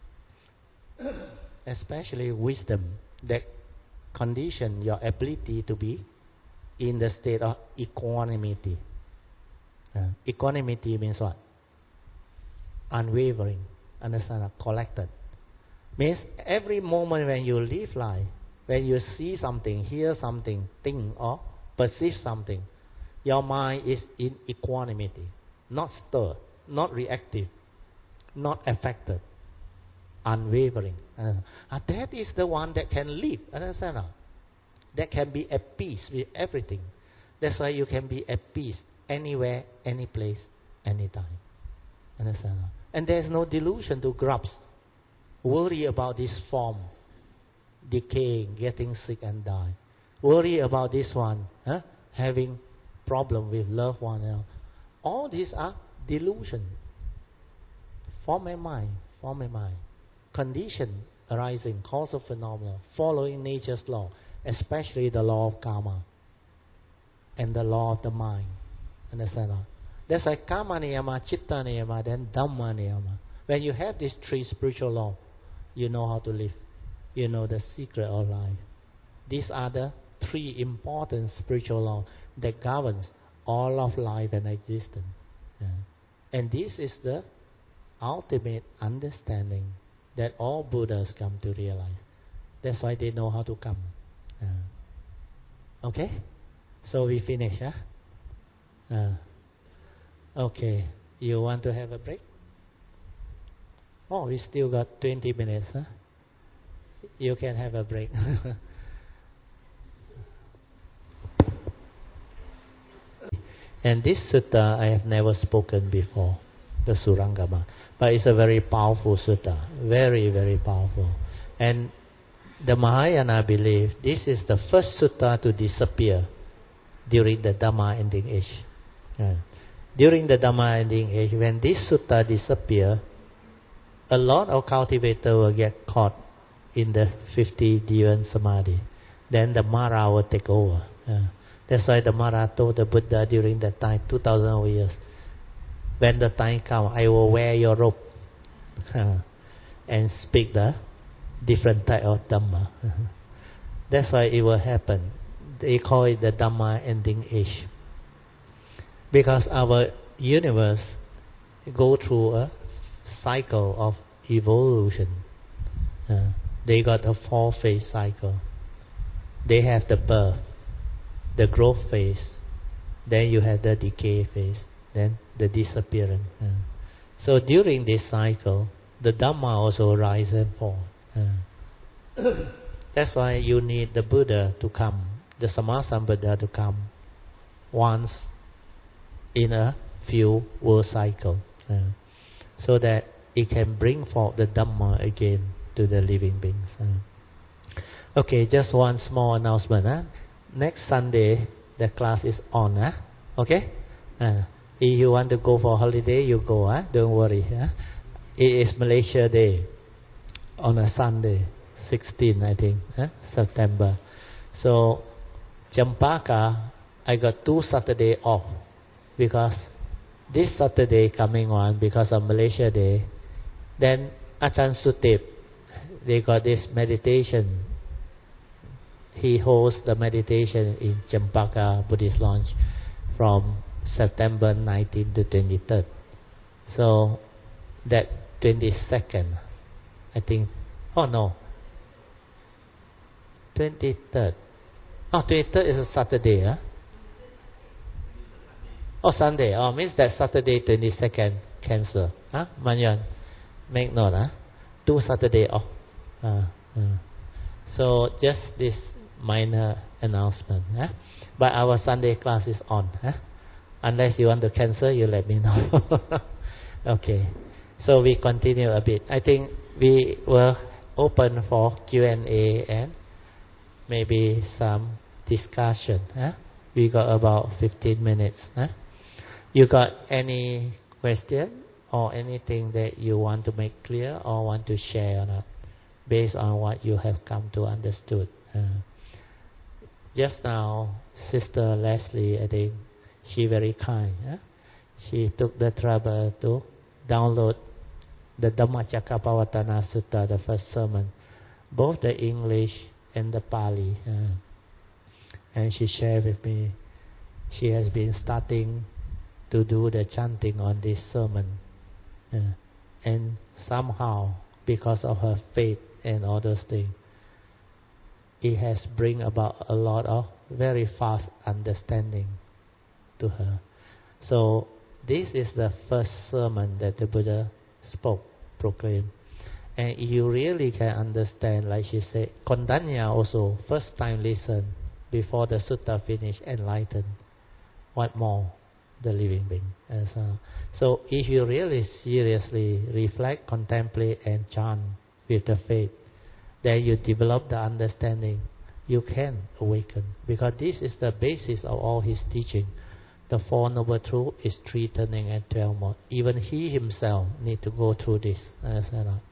Especially wisdom that condition your ability to be in the state of equanimity. Uh, equanimity means what? Unwavering. Understand? Collected. Means every moment when you live life, when you see something, hear something, think or perceive something, your mind is in equanimity, not stirred, not reactive, not affected, unwavering. Uh, that is the one that can live, understand? Uh, that can be at peace with everything. That's why you can be at peace anywhere, any place, anytime. Understand? Uh, and there's no delusion to grasp, worry about this form, decaying, getting sick and die. Worry about this one, huh? having problem with loved one else. All these are delusion. Form and mind, form and mind. Condition arising, cause of phenomena, following nature's law, especially the law of karma and the law of the mind. Understand? That's why karma niyama, chitta niyama, then dhamma niyama. When you have these three spiritual laws, you know how to live. You know the secret of life. These are the three important spiritual laws that governs all of life and existence. Yeah. And this is the ultimate understanding that all Buddhas come to realize. That's why they know how to come. Yeah. Okay? So we finish, huh? Uh, okay. You want to have a break? Oh, we still got twenty minutes, huh? You can have a break. And this sutta I have never spoken before, the Surangama. But it's a very powerful sutta. Very, very powerful. And the Mahayana believe this is the first sutta to disappear during the Dhamma ending age. Uh, during the Dhamma ending age, when this sutta disappear, a lot of cultivators will get caught in the fifty Dhyan Samadhi. Then the Mara will take over. Uh, That's why the Mara told the Buddha during that time, two thousand years, when the time comes, I will wear your robe and speak the different type of Dhamma. That's why it will happen. They call it the Dhamma ending age. Because our universe go through a cycle of evolution. Uh, they got a four-phase cycle. They have the birth, the growth phase, then you have the decay phase, then the disappearance. Uh. So during this cycle, the Dhamma also rise and fall. Uh. That's why you need the Buddha to come, the Sammasambuddha to come once in a few world cycle, uh, so that it can bring forth the Dhamma again to the living beings. Uh. Okay, just one small announcement. Huh? Next Sunday, the class is on. Huh? Okay? Uh, If you want to go for holiday, you go. Huh? Don't worry. Huh? It is Malaysia Day on a Sunday, sixteen, I think, huh? September. So, Champaka, I got two Saturday off because this Saturday coming on because of Malaysia Day. Then Ajahn Sutip, they got this meditation. He hosts the meditation in Champaka Buddhist Lodge from September nineteenth to twenty-third. So that twenty-second, I think, oh no, twenty-third. Oh, twenty-third is a Saturday, huh? Oh, Sunday. Oh, means that Saturday twenty-second cancel. Huh? Manyan, make note, huh? Two Saturday off. Uh, uh. So just this minor announcement. Huh? But our Sunday class is on. Huh? Unless you want to cancel, you let me know. Okay. So we continue a bit. I think we were open for Q and A and maybe some discussion. Huh? We got about fifteen minutes. Huh? You got any question or anything that you want to make clear or want to share or not, based on what you have come to understood? Uh, just now, Sister Leslie, I think, she very kind. Huh? She took the trouble to download the Dhammacakkappavattana Sutta, the first sermon, both the English and the Pali. Uh, and she shared with me, she has been starting to do the chanting on this sermon. Uh, and somehow, because of her faith and all those things, it has bring about a lot of very fast understanding to her. So this is the first sermon that the Buddha spoke, proclaimed. And you really can understand, like she said, Kondanya also, first time listen, before the sutta finish, enlightened. What more? The living being. And so, so if you really seriously reflect, contemplate and chant with the faith, then you develop the understanding, you can awaken. Because this is the basis of all his teaching. The Four Noble Truths is three turning and twelve more. Even he himself need to go through this. Uh,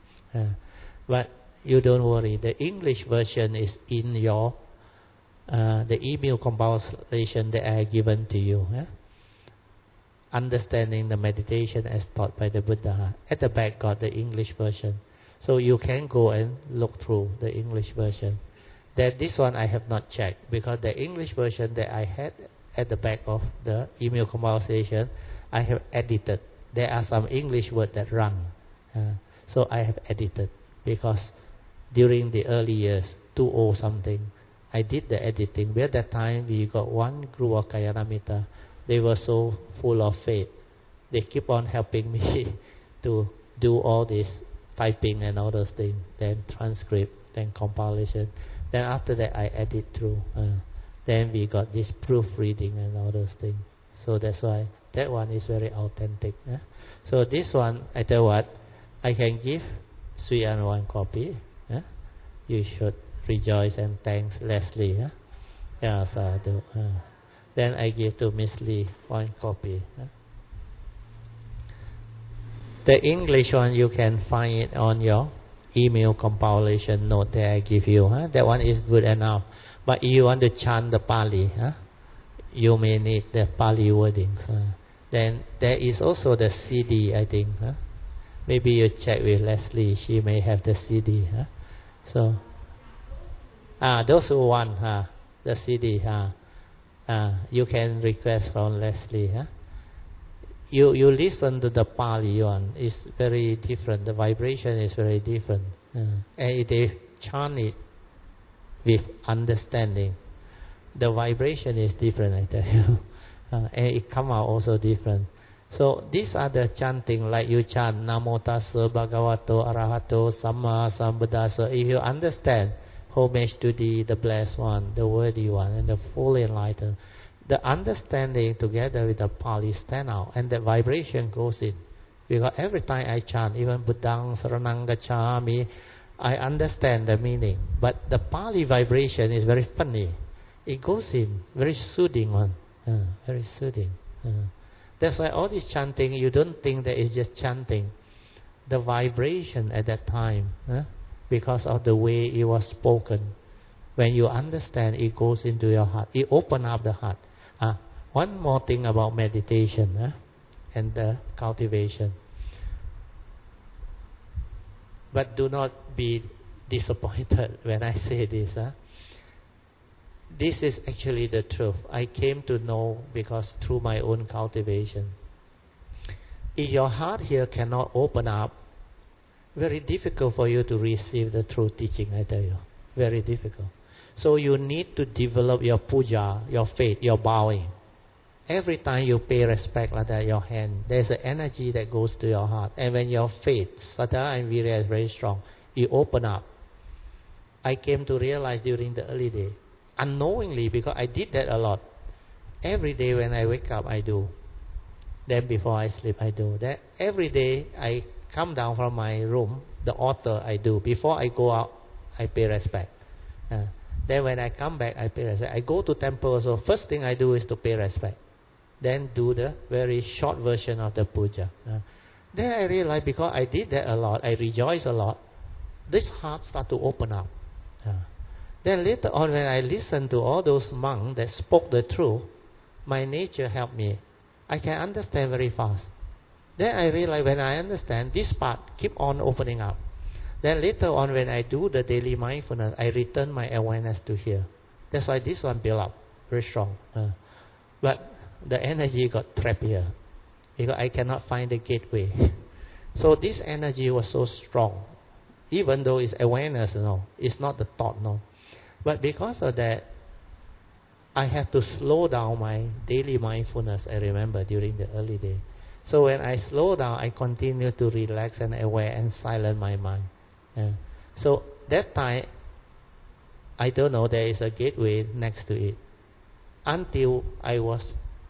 but you don't worry. The English version is in your uh, the email compilation that I have given to you. Eh? Understanding the meditation as taught by the Buddha. At the back got the English version. So you can go and look through the English version. That this one I have not checked, because the English version that I had at the back of the email compilation, I have edited. There are some English words that run. Uh, so I have edited, because during the early years, two oh something, I did the editing. But at that time, we got one group of Kalyana. They were so full of faith. They keep on helping me to do all this typing and all those things, then transcript, then compilation. Then after that, I edit through. Uh, then we got this proofreading and all those things. So that's why that one is very authentic. Eh? So this one, I tell you what, I can give Sui An one copy. Eh? You should rejoice and thanks Leslie. Eh? Yeah, sadhu. Uh, then I give to Miss Lee one copy. Eh? The English one, you can find it on your email compilation note that I give you. Huh? That one is good enough. But if you want to chant the Pali, huh? You may need the Pali wordings. Huh? Then there is also the C D, I think. Huh? Maybe you check with Leslie. She may have the C D. Huh? So, ah, those who want huh? the C D, huh? uh, you can request from Leslie. Huh? You you listen to the Pali one, it's very different. The vibration is very different. Uh, and if they chant it with understanding, the vibration is different, I tell you. Uh, and it come out also different. So these are the chanting, like you chant Namo Tassa Bhagavato Arahato Samma Sambuddhassa. If you understand, homage to the, the blessed one, the worthy one, and the fully enlightened, the understanding together with the Pali stand out, and the vibration goes in. Because every time I chant, even Buddhang Saranang Gacchami, I understand the meaning. But the Pali vibration is very funny. It goes in, very soothing one, uh, very soothing. Uh, That's why all this chanting, you don't think that it's just chanting. The vibration at that time, huh? Because of the way it was spoken. When you understand, it goes into your heart. It opens up the heart. Uh, one more thing about meditation huh? and the cultivation. But do not be disappointed when I say this. Huh? This is actually the truth. I came to know because through my own cultivation. If your heart here cannot open up, very difficult for you to receive the true teaching, I tell you. Very difficult. So you need to develop your puja, your faith, your bowing. Every time you pay respect like that, your hand, there's an energy that goes to your heart. And when your faith, saddha and virya is very strong, you open up. I came to realize during the early day, unknowingly, because I did that a lot. Every day when I wake up, I do. Then before I sleep, I do. That every day I come down from my room, the altar I do. Before I go out, I pay respect. Uh, then when I come back, I pay respect. I go to temple, so first thing I do is to pay respect. Then do the very short version of the puja. Uh, then I realize because I did that a lot, I rejoice a lot, this heart start to open up. Uh, then later on when I listen to all those monks that spoke the truth, my nature helped me. I can understand very fast. Then I realize when I understand, this part keep on opening up. Then later on when I do the daily mindfulness, I return my awareness to here. That's why this one built up very strong. Uh, but the energy got trapped here because I cannot find the gateway. So this energy was so strong, even though it's awareness, you know, it's not the thought, no. But because of that, I have to slow down my daily mindfulness. I remember during the early day. So when I slow down, I continue to relax and aware and silence my mind. Yeah. So that time, I don't know, there is a gateway next to it. Until I was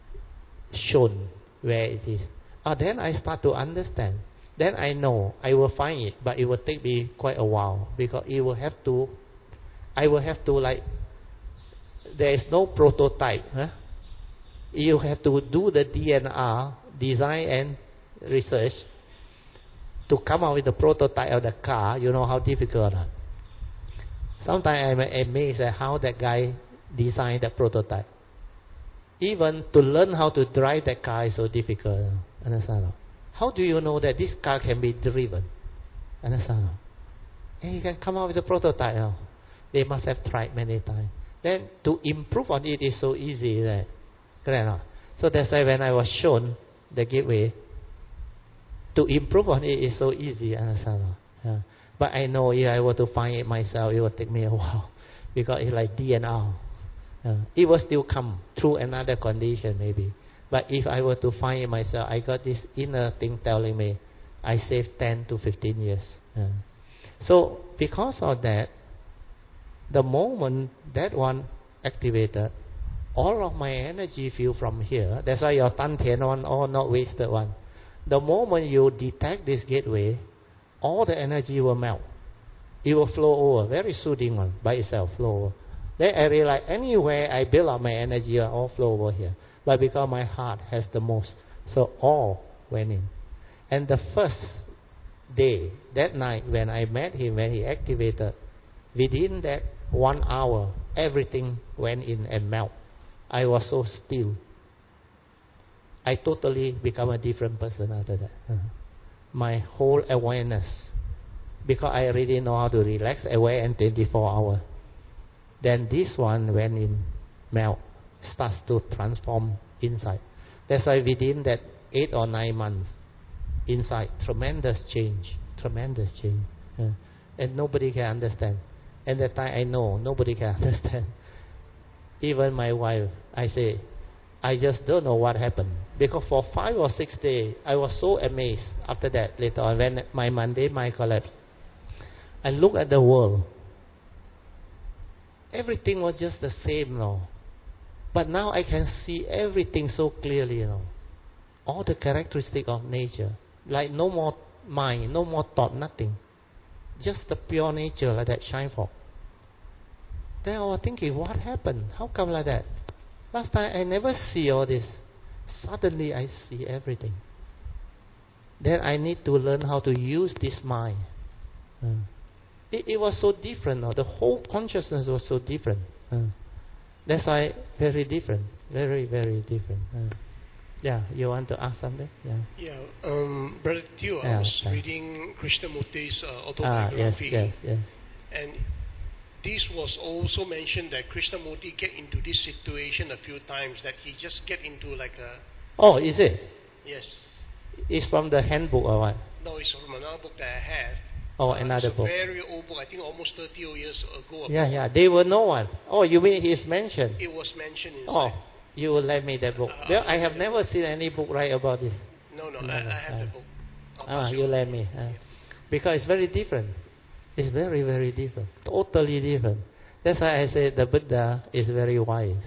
shown where it is. Oh, then I start to understand. Then I know I will find it, but it will take me quite a while because it will have to, I will have to like, there is no prototype. Huh? You have to do the D N R, design and research, to come out with the prototype of the car. You know how difficult. Huh? Sometimes I'm amazed at how that guy designed the prototype. Even to learn how to drive that car is so difficult. Understand? How do you know that this car can be driven? Understand? And you can come out with a prototype. You know? They must have tried many times. Then to improve on it is so easy. Right? Correct? So that's why when I was shown the gateway, to improve on it is so easy. Understand? Yeah. But I know if I were to find it myself, it would take me a while because it's like D N R. Uh, it will still come through another condition maybe. But if I were to find it myself, I got this inner thing telling me, I saved ten to fifteen years. Uh, so because of that, the moment that one activated, all of my energy feel from here. That's why your Tan Tien one, all not wasted one. The moment you detect this gateway, all the energy will melt. It will flow over. Very soothing one by itself, flow over. Then I realize anywhere I build up my energy, I all flow over here. But because my heart has the most, so all went in. And the first day, that night when I met him, when he activated, within that one hour, everything went in and melt. I was so still. I totally become a different person after that. Uh-huh. My whole awareness, because I already know how to relax, aware and twenty-four hours. Then this one went in, melt, starts to transform inside. That's why within that eight or nine months, inside, tremendous change, tremendous change. Uh, and nobody can understand. And that time I know, nobody can understand. Even my wife, I say, I just don't know what happened. Because for five or six days, I was so amazed after that, later on, when my Monday mind collapsed. I look at the world. Everything was just the same, you know. But now I can see everything so clearly, you know. All the characteristics of nature. Like no more mind, no more thought, nothing. Just the pure nature like that shine forth. Then I was thinking, what happened? How come like that? Last time I never see all this. Suddenly I see everything. Then I need to learn how to use this mind. Uh, it, it was so different. No? The whole consciousness was so different. Uh, that's why very different. Very, very different. Uh, yeah, you want to ask something? Yeah. Yeah, um, Brother Teo, I Yeah, was yeah. reading Krishnamurti's uh, Ah, yes, autobiography. yes, yes. And this was also mentioned that Krishnamurti get into this situation a few times, that he just get into like a... Oh, is it? Yes. It's from the handbook or what? No, it's from another book that I have. Oh, Uh, another it's a book. very old book, I think almost thirty years ago. Yeah, about. yeah. They will know one. Oh, you mean he's mentioned? It was mentioned inside. Oh, you will lend me that book. Uh, Well, I'll I have lend never seen any book write about this. No, no, No, I, no, I have uh, the book. I'll Ah, pass you on. lend me. Uh, because it's very different. It's very, very different. Totally different. That's why I say the Buddha is very wise.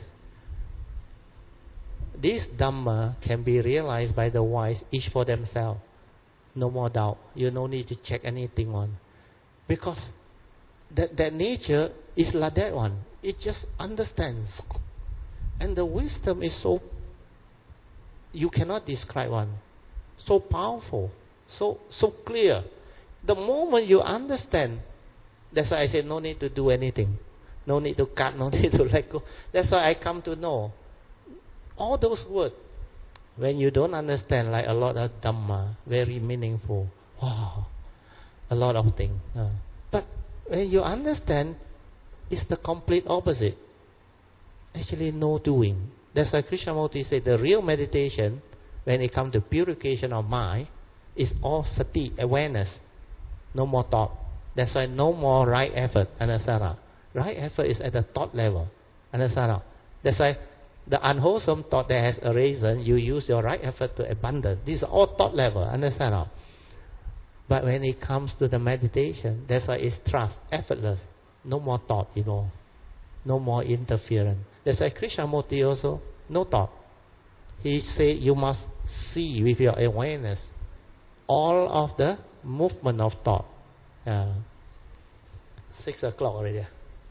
This Dhamma can be realized by the wise, each for themselves. No more doubt. You no need to check anything on. Because that, that nature is like that one. It just understands. And the wisdom is so, you cannot describe one. So powerful. So, so clear. The moment you understand, that's why I say no need to do anything. No need to cut, no need to let go. That's why I come to know. All those words, when you don't understand, like a lot of Dhamma, very meaningful. Wow, a lot of things. Uh, but when you understand, it's the complete opposite. Actually, no doing. That's why Krishnamurti said the real meditation, when it comes to purification of mind, is all sati, awareness. No more thought. That's why no more right effort, anasara. Right effort is at the thought level, anasara. That's why the unwholesome thought that has arisen, you use your right effort to abandon. These are all thought level, understand? But when it comes to the meditation, that's why it's trust, effortless. No more thought, you know. No more interference. That's why Krishnamurti also, no thought. He said you must see with your awareness all of the movement of thought. Uh, six o'clock already.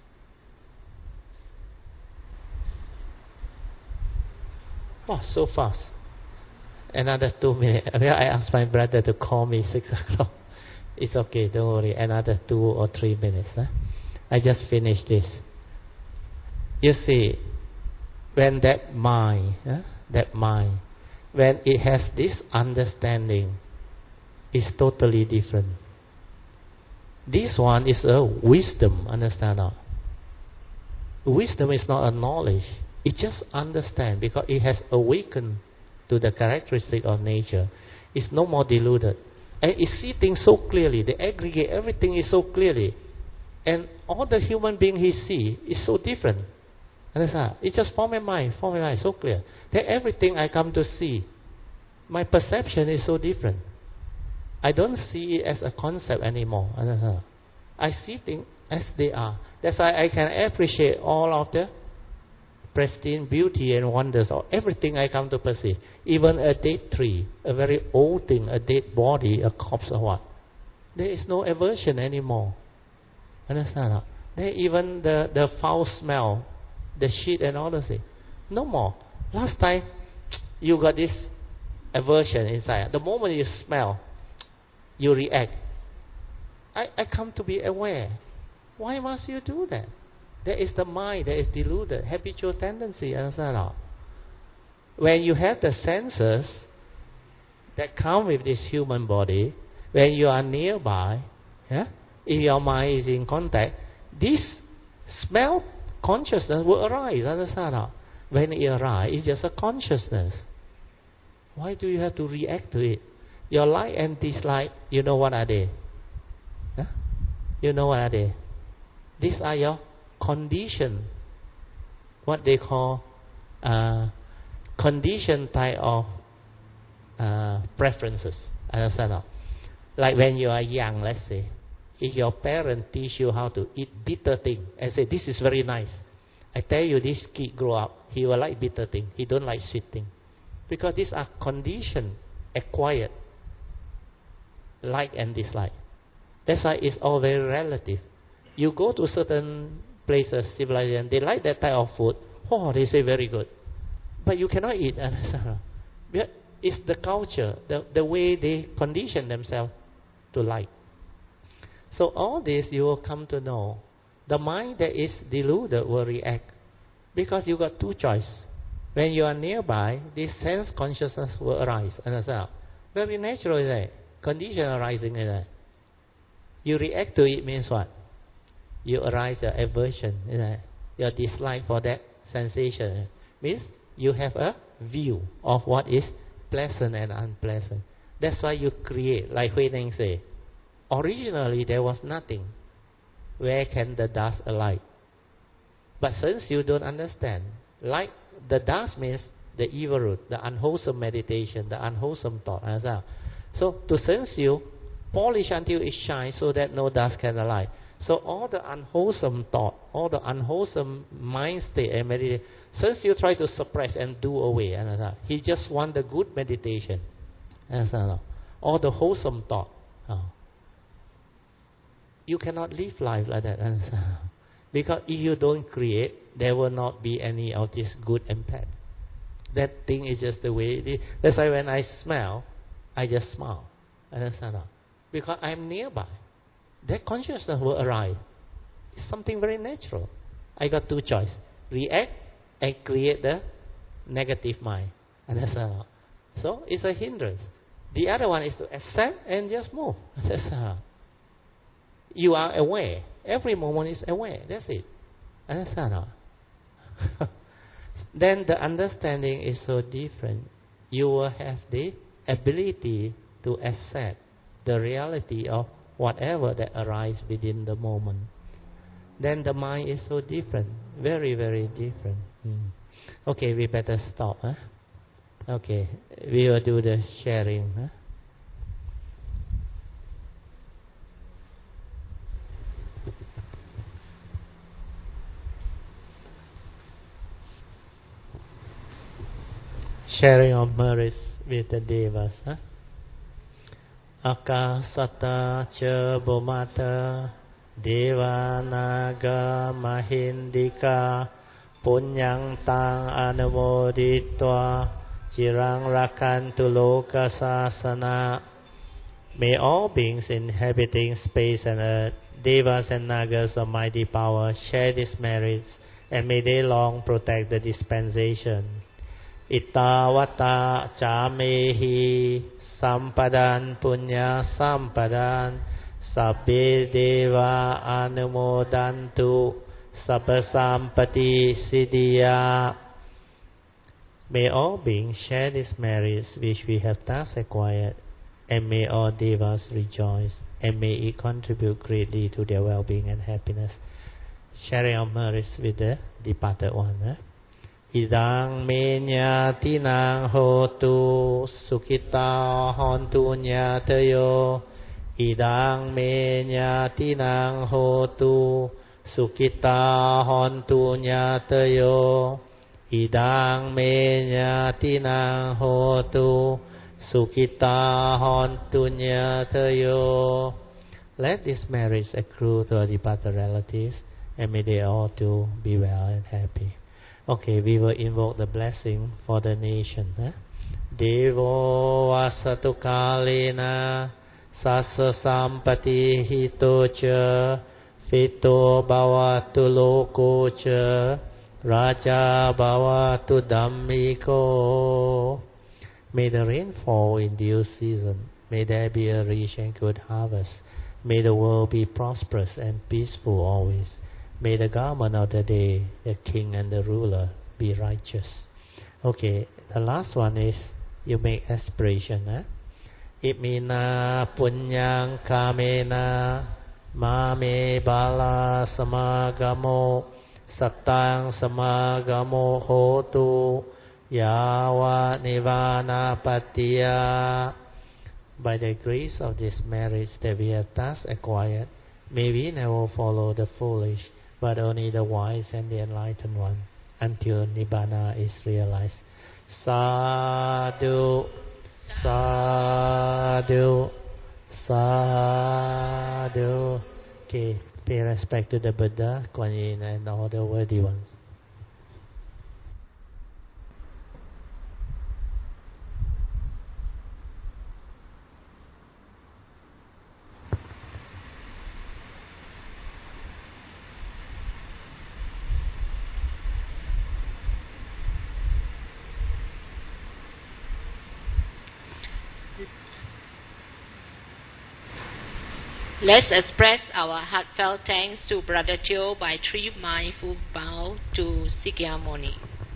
Oh, so fast. Another two minutes. Well, I asked my brother to call me six o'clock. It's okay, don't worry. Another two or three minutes. Huh? I just finished this. You see, when that mind, huh? that mind, when it has this understanding, it's totally different. This one is a wisdom, understand now? Wisdom is not a knowledge. It just understand because it has awakened to the characteristic of nature. It's no more deluded. And it sees things so clearly. They aggregate everything is so clearly. And all the human being he see is so different. Understand? It just form my mind, form my mind, so clear. That everything I come to see, my perception is so different. I don't see it as a concept anymore. Understand? I see things as they are. That's why I can appreciate all of the pristine beauty and wonders of everything I come to perceive. Even a dead tree, a very old thing, a dead body, a corpse or what. There is no aversion anymore. Understand? There even the, the foul smell, the shit and all those things. No more. Last time, you got this aversion inside. The moment you smell, you react. I, I come to be aware. Why must you do that? That is the mind that is deluded, habitual tendency, understand or not? When you have the senses that come with this human body, when you are nearby, yeah, if your mind is in contact, this smell consciousness will arise, understand or not? When it arises, it's just a consciousness. Why do you have to react to it? Your like and dislike, you know what are they? Huh? You know what are they? These are your condition, what they call uh, condition type of uh, preferences. Understand? Not? Like when you are young, let's say, if your parent teach you how to eat bitter thing, and say this is very nice, I tell you this kid grow up, he will like bitter thing, he don't like sweet thing, because these are condition, acquired, like and dislike. That's why it's all very relative. You go to certain places, civilization, they like that type of food. Oh, they say very good. But you cannot eat. It's the culture, the, the way they condition themselves to like. So all this you will come to know. The mind that is deluded will react because you got two choices. When you are nearby, this sense consciousness will arise. Understand? Very natural, is it? Condition arising, is it? You react to it means what? You arise your aversion, is it? Your dislike for that sensation means you have a view of what is pleasant and unpleasant. That's why you create, like Hui Ning say, originally there was nothing. Where can the dust alight? But since you don't understand, like the dust means the evil root, the unwholesome meditation, the unwholesome thought. Understand? So to sense you, polish until it shines so that no dust can alight. So all the unwholesome thought, all the unwholesome mind state and meditation, since you try to suppress and do away, understand? He just want the good meditation. Understand? All the wholesome thought. Oh. You cannot live life like that. Understand? Because if you don't create, there will not be any of this good impact. That thing is just the way it is. That's why when I smell, I just smile. Understand? Because I'm nearby. That consciousness will arrive. It's something very natural. I got two choices. React and create the negative mind. Understand? So it's a hindrance. The other one is to accept and just move. Understand? You are aware. Every moment is aware. That's it. Understand? Then the understanding is so different. You will have the ability to accept the reality of whatever that arises within the moment. Then the mind is so different. Very, very different. Mm. Okay, we better stop. Huh? Okay, we will do the sharing. Huh? Sharing of merits with the devas. Huh? Akasata cha Bhumata Deva Naga Mahindika Punyang Tang Anumoditva Chirang Rakantu Loka Sasana. May all beings inhabiting space and earth, devas and nagas of mighty power, share these merits, and may they long protect the dispensation. Itawata Chamehi Sampadan Punya Sampadan Sabbe Deva Anumodantu Sabbasampati Siddhya. May all beings share these merits which we have thus acquired, and may all devas rejoice, and may it contribute greatly to their well-being and happiness. Sharing of merits with the departed one. Eh? Idang menya tinang hotu sukita hontu nyatayo. Idang menya tinang hotu sukita hontu nyatayo. Idang menya tinang hotu sukita hontu nyatayo. Let these merits accrue to our departed relatives, and may they all too be well and happy. Okay, we will invoke the blessing for the nation. Eh? Devo vasatu kalena sassa sampati hito cha fito bhavatu loko cha raja bhavatu dhammiko. May the rain fall in due season. May there be a rich and good harvest. May the world be prosperous and peaceful always. May the government of the day, the king and the ruler, be righteous. Okay, the last one is you make aspiration. Eh? Imina punyang kamena mame bala samagamo satang samagamo hotu yawa nivana patiya. By the grace of these merits that we have thus acquired, may we never follow the foolish, but only the wise and the enlightened one, until Nibbana is realized. Sadhu, sadhu, sadhu. Okay, pay respect to the Buddha, Kuan Yin, and all the worthy ones. Let's express our heartfelt thanks to Brother Joe by three mindful bow to Sikyamuni.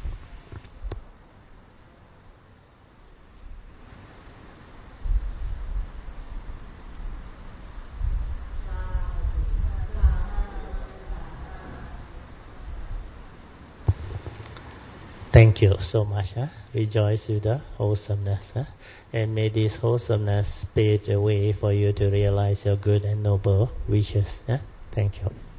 Thank you so much. Huh? Rejoice with the wholesomeness. Huh? And may this wholesomeness pave the way for you to realize your good and noble wishes. Huh? Thank you.